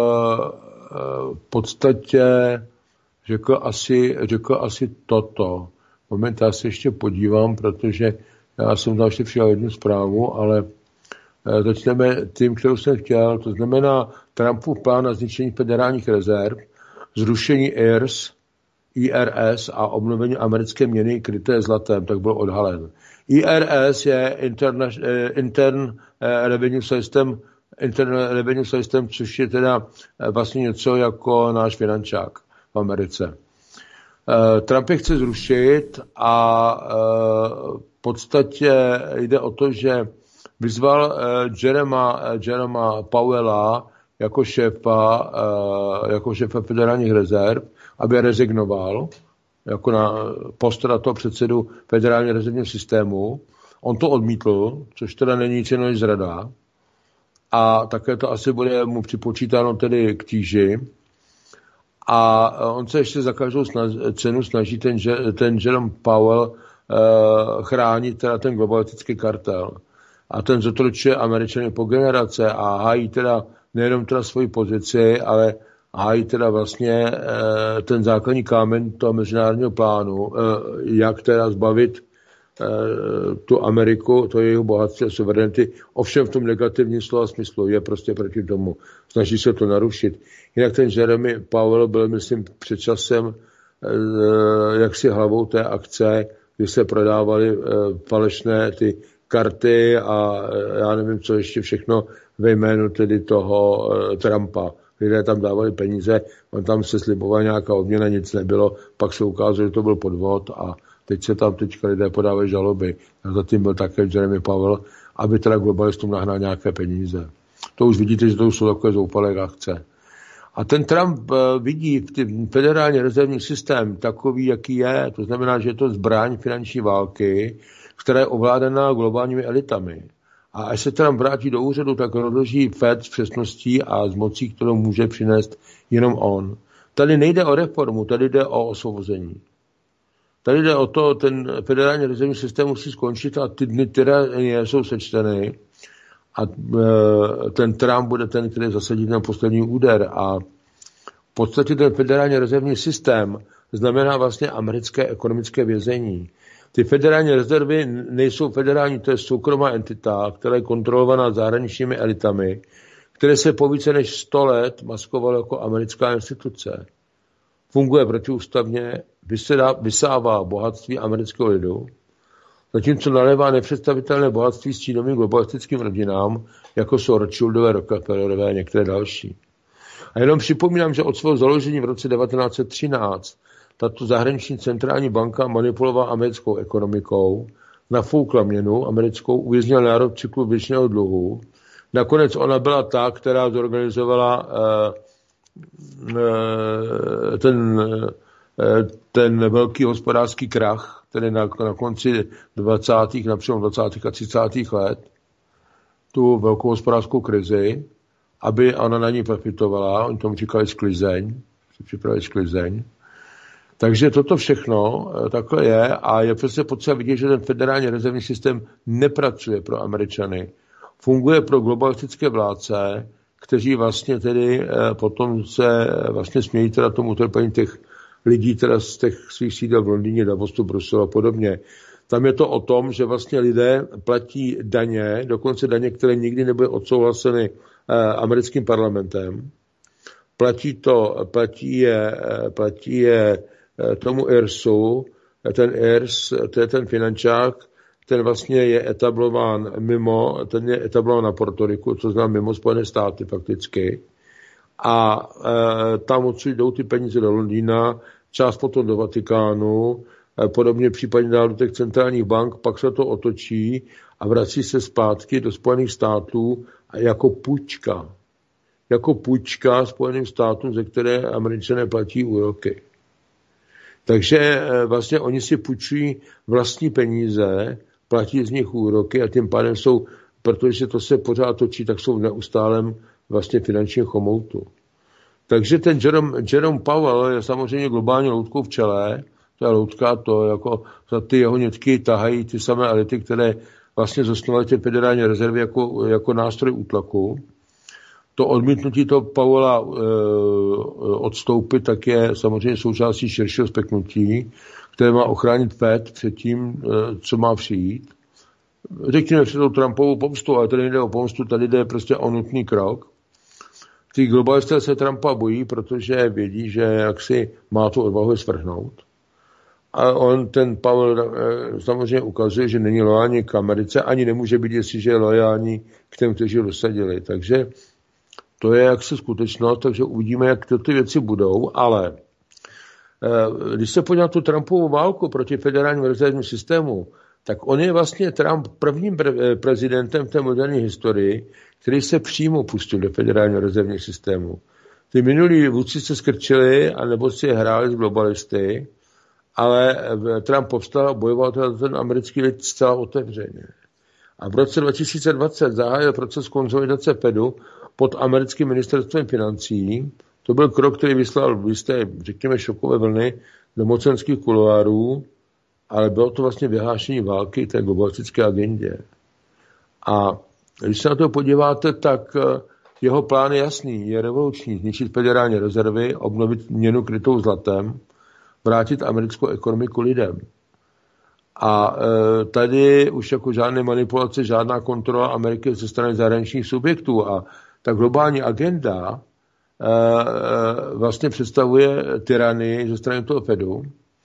v podstatě řekl asi, řekl asi toto. Moment, já se ještě podívám, protože já jsem tam ještě přijal jednu zprávu, ale začneme tím, kterou jsem chtěl. To znamená Trumpův plán na zničení federálních rezerv, zrušení I R S, I R S a obnovení americké měny kryté zlatem, tak byl odhalen. I R S je Intern, Intern Revenue System, Intern Revenue System, což je teda vlastně něco jako náš finančák v Americe. Trump je chce zrušit a v podstatě jde o to, že vyzval Jerema, Jerema Powella jako šéfa, jako šéfa federálních rezerv, aby rezignoval jako na post na toho předsedu federálního rezervního systému. On to odmítl, což teda není nic jiného než zrada. A také to asi bude mu připočítáno tedy k tíži. A on se ještě za každou snaž, cenu snaží ten, ten Jerome Powell uh, chránit teda ten globalistický kartel. A ten zotročuje Američany po generace a hájí teda nejenom teda svoji pozici, ale hájí teda vlastně uh, ten základní kámen toho mezinárodního plánu, uh, jak teda zbavit uh, tu Ameriku, to je jeho bohatství a suverenity, ovšem v tom negativním slova smyslu je prostě proti tomu. Snaží se to narušit. Jinak ten Jeremy Powell byl, myslím, před časem jaksi hlavou té akce, kdy se prodávaly falešné ty karty a já nevím, co ještě všechno ve jménu tedy toho Trumpa. Lidé tam dávali peníze, on tam se sliboval nějaká odměna, nic nebylo, pak se ukázalo, že to byl podvod a teď se tam teďka lidé podávají žaloby. A zatím byl také Jeremy Powell, aby teda globalistům nahnal nějaké peníze. To už vidíte, že to už jsou takové zoufalé akce. A ten Trump vidí v federální rezervní systém takový, jaký je. To znamená, že je to zbraň finanční války, která je ovládaná globálními elitami. A až se Trump vrátí do úřadu, tak rozloží Fed s přesností a s mocí, kterou může přinést jenom on. Tady nejde o reformu, tady jde o osvobození. Tady jde o to, ten federální rezervní systém musí skončit a ty dny tyranie jsou sečteny a ten Trump bude ten, který zasadí ten poslední úder. A v podstatě ten federální rezervní systém znamená vlastně americké ekonomické vězení. Ty federální rezervy nejsou federální, to je soukromá entita, která je kontrolovaná zahraničními elitami, které se po více než sto let maskovalo jako americká instituce. Funguje protiústavně, vysává bohatství amerického lidu, zatímco nalévá nepředstavitelné bohatství s čínovým globalistickým rodinám, jako jsou Rothschildové, Rockefellerové a některé další. A jenom připomínám, že od svého založení v roce devatenáct set třináct tato zahraniční centrální banka manipulovala americkou ekonomikou, nafoukla měnu americkou, uvěznila národ v cyklu věčného dluhu. Nakonec ona byla ta, která zorganizovala uh, uh, ten, uh, ten velký hospodářský krach, který na, na konci dvacátých na přelomu dvacátých a třicátých let, tu velkou hospodářskou krizi, aby ona na ní profitovala, oni tomu říkali sklizeň, připravili sklizeň. Takže toto všechno takhle je a je prostě potřeba vidět, že ten federální rezervní systém nepracuje pro Američany. Funguje pro globalistické vládce, kteří vlastně tedy potom se vlastně smějí teda tomu utrpení těch lidí teda z těch svých sídel v Londýně, Davosu, Bruselu a podobně. Tam je to o tom, že vlastně lidé platí daně, dokonce daně, které nikdy nebyly odsouhlaseny americkým parlamentem. Platí to, platí je, platí je tomu I R S u, ten I R S, to je ten finančák, ten vlastně je etablován mimo, ten je etablován na Portoriku, co znamená mimo Spojené státy fakticky. A e, tam odsud jdou ty peníze do Londýna, část potom do Vatikánu, e, podobně případně dál do těch centrálních bank, pak se to otočí a vrací se zpátky do Spojených států jako půjčka. Jako půjčka Spojeným státům, ze které Američané platí úroky. Takže vlastně oni si půjčují vlastní peníze, platí z nich úroky a tím pádem jsou, protože to se pořád točí, tak jsou v neustálém vlastně finančním chomoutu. Takže ten Jerome, Jerome Powell je samozřejmě globální loutkou v čele, to je loutka, to jako za ty jeho nětky tahají ty samé elity, které vlastně zasnovaly ty federální rezervy jako, jako nástroj útlaku. To odmítnutí toho Powella e, odstoupit, tak je samozřejmě součástí širšího speknutí, které má ochránit Fed před tím, e, co má přijít. Řekněme před tou Trumpovou pomstu, ale tady nejde o pomstu, tady jde prostě o nutný krok. Ty globalisté se Trumpa bojí, protože vědí, že jaksi má tu odvahu svrhnout. A on, ten Powell, e, samozřejmě ukazuje, že není loajální k Americe, ani nemůže být, jestliže je loajální k těm, kteří ho dosadili. Takže to je jaksi skutečnost, takže uvidíme, jak to ty věci budou, ale když se podívá na tu Trumpovou válku proti federálnímu rezervnímu systému, tak on je vlastně Trump prvním pre- prezidentem v té moderní historii, který se přímo pustil do federálního rezervního systému. Ty minulí vůdci se skrčili, anebo si hráli s globalisty, ale Trump povstal a bojoval ten americký lid zcela otevřeně. A v roce dva tisíce dvacet zahájil proces konsolidace Fedu pod americkým ministerstvem financí. To byl krok, který vyslal jisté, řekněme, šokové vlny do mocenských kuloárů, ale bylo to vlastně vyhlášení války té globalistické agendě. A když se na to podíváte, tak jeho plán je jasný, je revoluční, zničit federální rezervy, obnovit měnu krytou zlatem, vrátit americkou ekonomiku lidem. A e, tady už jako žádné manipulace, žádná kontrola Ameriky ze strany zahraničních subjektů a ta globální agenda e, e, vlastně představuje tyranii ze strany toho Fedu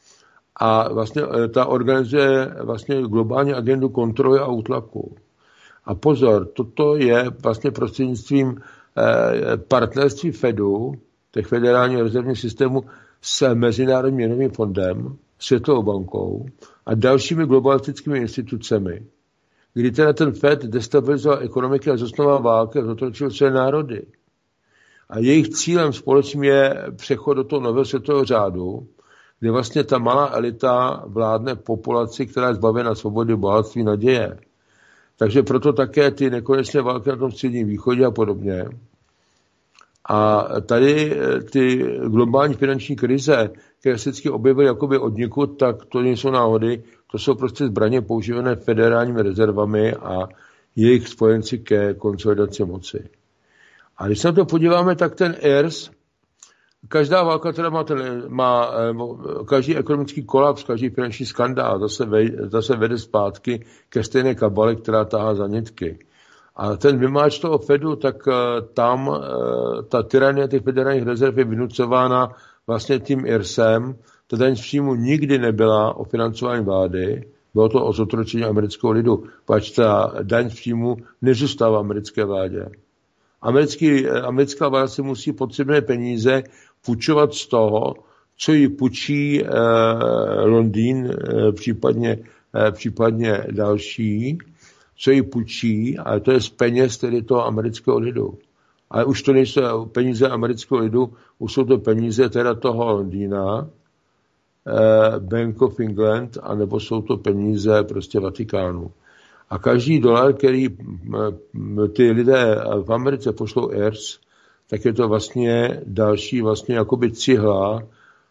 a vlastně e, ta organizuje vlastně globální agendu kontroly a útlaku. A pozor, toto je vlastně prostřednictvím e, partnerství Fedu, těch federálního rezervního systému s Mezinárodním měnovým fondem, Světovou bankou a dalšími globalistickými institucemi, kdy teda ten Fed destabilizoval ekonomiky a zasnoval války a zotročil své národy. A jejich cílem společným je přechod do toho nového světového řádu, kde vlastně ta malá elita vládne populaci, která je zbavena svobody, bohatství, naděje. Takže proto také ty nekonečné války na tom středním východě a podobně. A tady ty globální finanční krize, které se vždycky objevily jakoby od někud, tak to nejsou náhody, to jsou prostě zbraně používané federálními rezervami a jejich spojenci ke konsolidaci moci. A když se na to podíváme, tak ten E R S, každá válka teda má, ten, má každý ekonomický kolaps, každý finanční skandál, zase vede, zase vede zpátky ke stejné kabale, která tahá za nitky. A ten vymáč toho Fedu, tak tam ta tyranie těch federálních rezerv je vynucována vlastně tím IRSem. Ta daň z příjmu nikdy nebyla o financování vlády, bylo to o zotročení amerického lidu, pač ta daň z příjmu nezůstává americké vládě. Americký, americká vláda si musí potřebné peníze půjčovat z toho, co jí půjčí eh, Londýn, eh, případně, eh, případně další, co jí půjčí, ale to je z peněz tedy toho amerického lidu. Ale už to nejsou peníze amerického lidu, už jsou to peníze teda toho Londýna, eh, Bank of England, anebo jsou to peníze prostě Vatikánu. A každý dolar, který ty lidé v Americe pošlou E R S, tak je to vlastně další vlastně jakoby cihla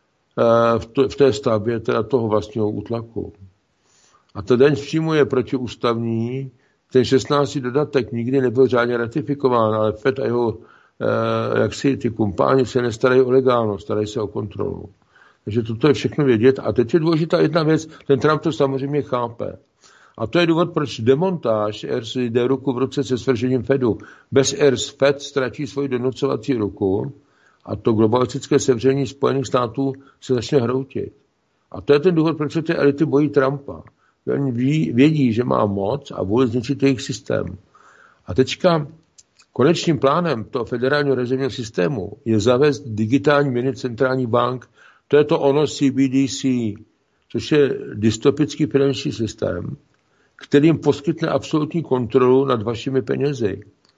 v té stavbě teda toho vlastního útlaku. A ta daň z příjmu je protiústavní. Ten šestnáctý dodatek nikdy nebyl řádně ratifikován, ale Fed a jeho jaksi ty kumpáni se nestarají o legálnost, starají se o kontrolu. Takže toto je všechno vědět. A teď je důležitá jedna věc, ten Trump to samozřejmě chápe. A to je důvod, proč demontáž E R S jde ruku v ruce se svržením Fedu. Bez E R S Fed ztratí svoji donucovací ruku a to globalistické sevření Spojených států se začne hroutit. A to je ten důvod, proč se ty elity bojí Trumpa. Oni ví, vědí, že má moc a vůli zničit jejich systém. A teďka konečným plánem toho federálního rezervního systému je zavést digitální měny centrální bank. To je to ono C B D C, což je dystopický finanční systém, který jim poskytne absolutní kontrolu nad vašimi penězi.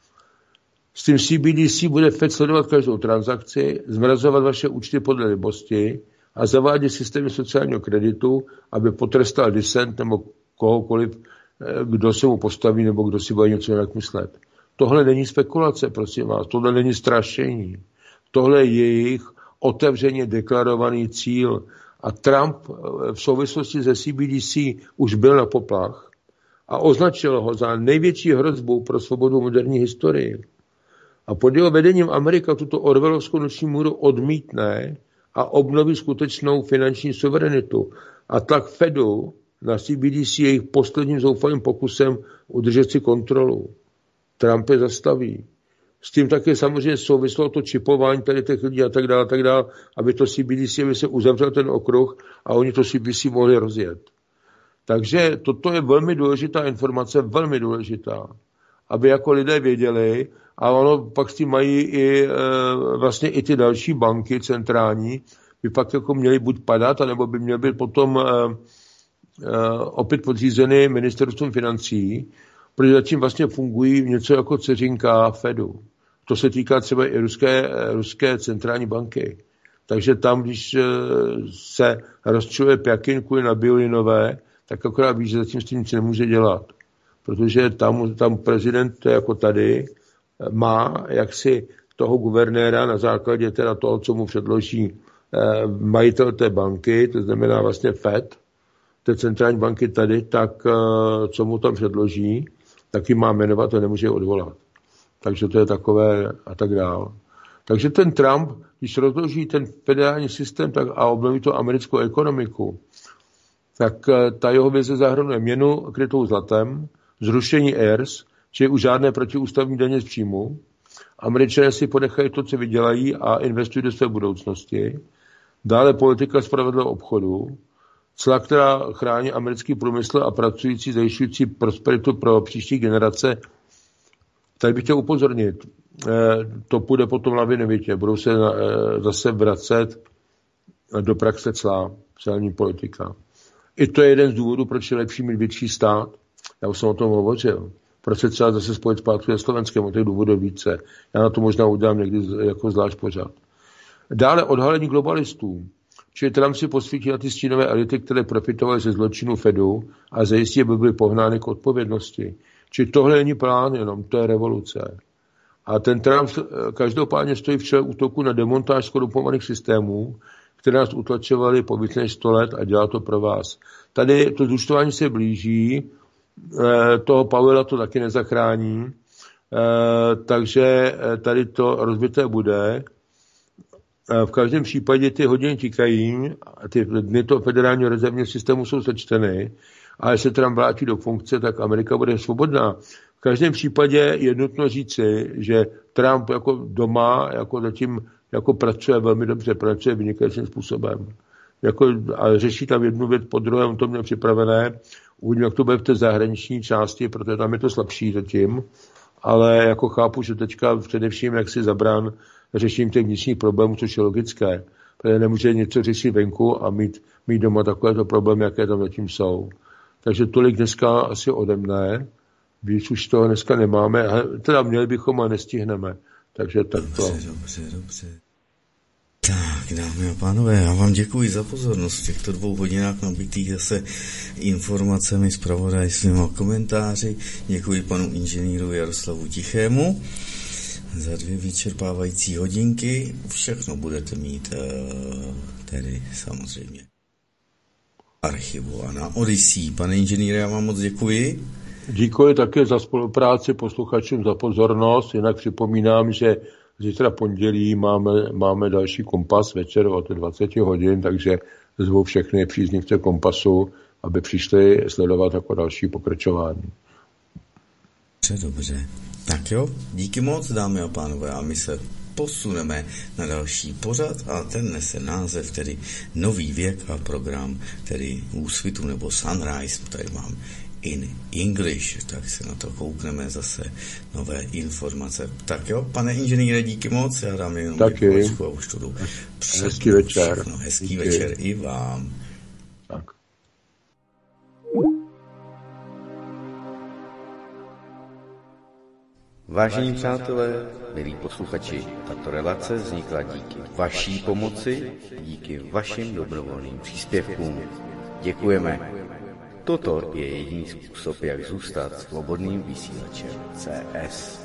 S tím C B D C bude Fed sledovat každou transakci, zmrazovat vaše účty podle libosti a zavádět systémy sociálního kreditu, aby potrestal dissent nebo kohokoliv, kdo se mu postaví nebo kdo si bude něco jinak myslet. Tohle není spekulace, prosím vás, tohle není strašení. Tohle je jejich otevřeně deklarovaný cíl. A Trump v souvislosti se C B D C už byl na poplach a označil ho za největší hrozbu pro svobodu moderní historii. A pod jeho vedením Amerika tuto orwellovskou noční můru odmítne a obnoví skutečnou finanční suverenitu. A tlak Fedu na C B D C je jejich posledním zoufalým pokusem udržet si kontrolu. Trump je zastaví. S tím také samozřejmě souvislo to čipování tady těch lidí a tak dále, a tak dále, aby to C B D C, aby se uzavřel ten okruh a oni to C B D C mohli rozjet. Takže toto je velmi důležitá informace, velmi důležitá, aby jako lidé věděli, a ono pak s tím mají i e, vlastně i ty další banky centrální, by pak jako měly buď padat, anebo by měly být potom e, e, opět podřízeny ministerstvem financí, protože zatím vlastně fungují něco jako dceřinka Fedu. To se týká třeba i ruské, ruské centrální banky. Takže tam, když se rozčiluje pjakin kvůli na biolinové, tak akorát víš, že zatím s tím nic nemůže dělat. Protože tam, tam prezident jako tady má jaksi toho guvernéra na základě teda toho, co mu předloží majitel té banky, to znamená vlastně Fed, té centrální banky tady, tak co mu tam předloží, tak ji má jmenovat a nemůže odvolat. Takže to je takové a tak dál. Takže ten Trump, když rozloží ten federální systém tak a obnoví to americkou ekonomiku, tak ta jeho vize zahrnuje měnu krytou zlatem, zrušení E R S, čili už žádné protiústavní daně z příjmu. Američané si ponechají to, co vydělají a investují do své budoucnosti. Dále politika spravedlivého obchodu, cla, která chrání americký průmysl a pracující, zajišťující prosperitu pro příští generace. Tady bych chtěl upozornit, to půjde potom lavinovitě, budou se zase vracet do praxe cla, celní politika. I to je jeden z důvodů, proč je lepší mít větší stát. Já už jsem o tom hovořil. Proč se třeba zase spojit zpátky se Slovenskem, o těch důvodů více. Já na to možná udělám někdy jako zvlášť pořád. Dále odhalení globalistů. Čili Trump si posvítí na ty stínové elity, které profitovaly ze zločinu Fedu a zajistí, aby byly pohnány k odpovědnosti. Čili tohle není plán jenom, to je revoluce. A ten Trump každopádně stojí v čele útoku na demontáž skorumpovaných systémů, které nás utlačovaly po víc než sto let a dělá to pro vás. Tady to zúčtování se blíží, toho Powella to taky nezachrání, takže tady to rozbité bude. V každém případě ty hodiny tikají, ty dny toho federálního rezervního systému jsou sečteny, a jestli se Trump vrátí do funkce, tak Amerika bude svobodná. V každém případě je nutno říci, že Trump jako doma, jako zatím jako pracuje velmi dobře, pracuje vynikajícím způsobem. Jako, a řeší tam jednu věc po druhé, on to měl připravené. Uvidíme, jak to bude v té zahraniční části, protože tam je to slabší zatím. Ale jako chápu, že teďka především, jak si zabrán řeším těch vnitřních problémů, což je logické. Protože nemůže něco řešit venku a mít, mít doma takovéto problémy, jaké tam zatím jsou. Takže tolik dneska asi ode mne. Víc už toho dneska nemáme. Teda měli bychom a nestihneme. Takže tak to. Dobře, dobře, dobře. Tak, dámy a pánové, já vám děkuji za pozornost v těchto dvou hodinách nabitých zase informacemi, zpravodajstvím a komentáři. Děkuji panu inženýru Jaroslavu Tichému za dvě vyčerpávající hodinky. Všechno budete mít tedy samozřejmě archivu a na Odyssey. Pane inženýre, já vám moc děkuji. Děkuji také za spolupráci, posluchačům za pozornost. Jinak připomínám, že zítra pondělí máme, máme další Kompas večer od dvacet hodin, takže zvu všechny příznivce Kompasu, aby přišli sledovat jako další pokračování. Dobře, dobře. Tak jo, díky moc, dámy a pánové, a my se posuneme na další pořad a ten nese název, tedy Nový věk a program, tedy Úsvitu nebo Sunrise, tady mám in English, tak se na to koukneme zase nové informace. Tak jo, pane inženýre, díky moc, já dám jenom výpočku a už to jdu. Hezký večer. Všechno. Hezký díky. Večer i vám. Tak. Vážení přátelé, milí posluchači, tato relace vznikla díky vaší pomoci, díky vašim dobrovolným příspěvkům. Děkujeme. Toto je jediný způsob, jak zůstat svobodným vysílačem C S.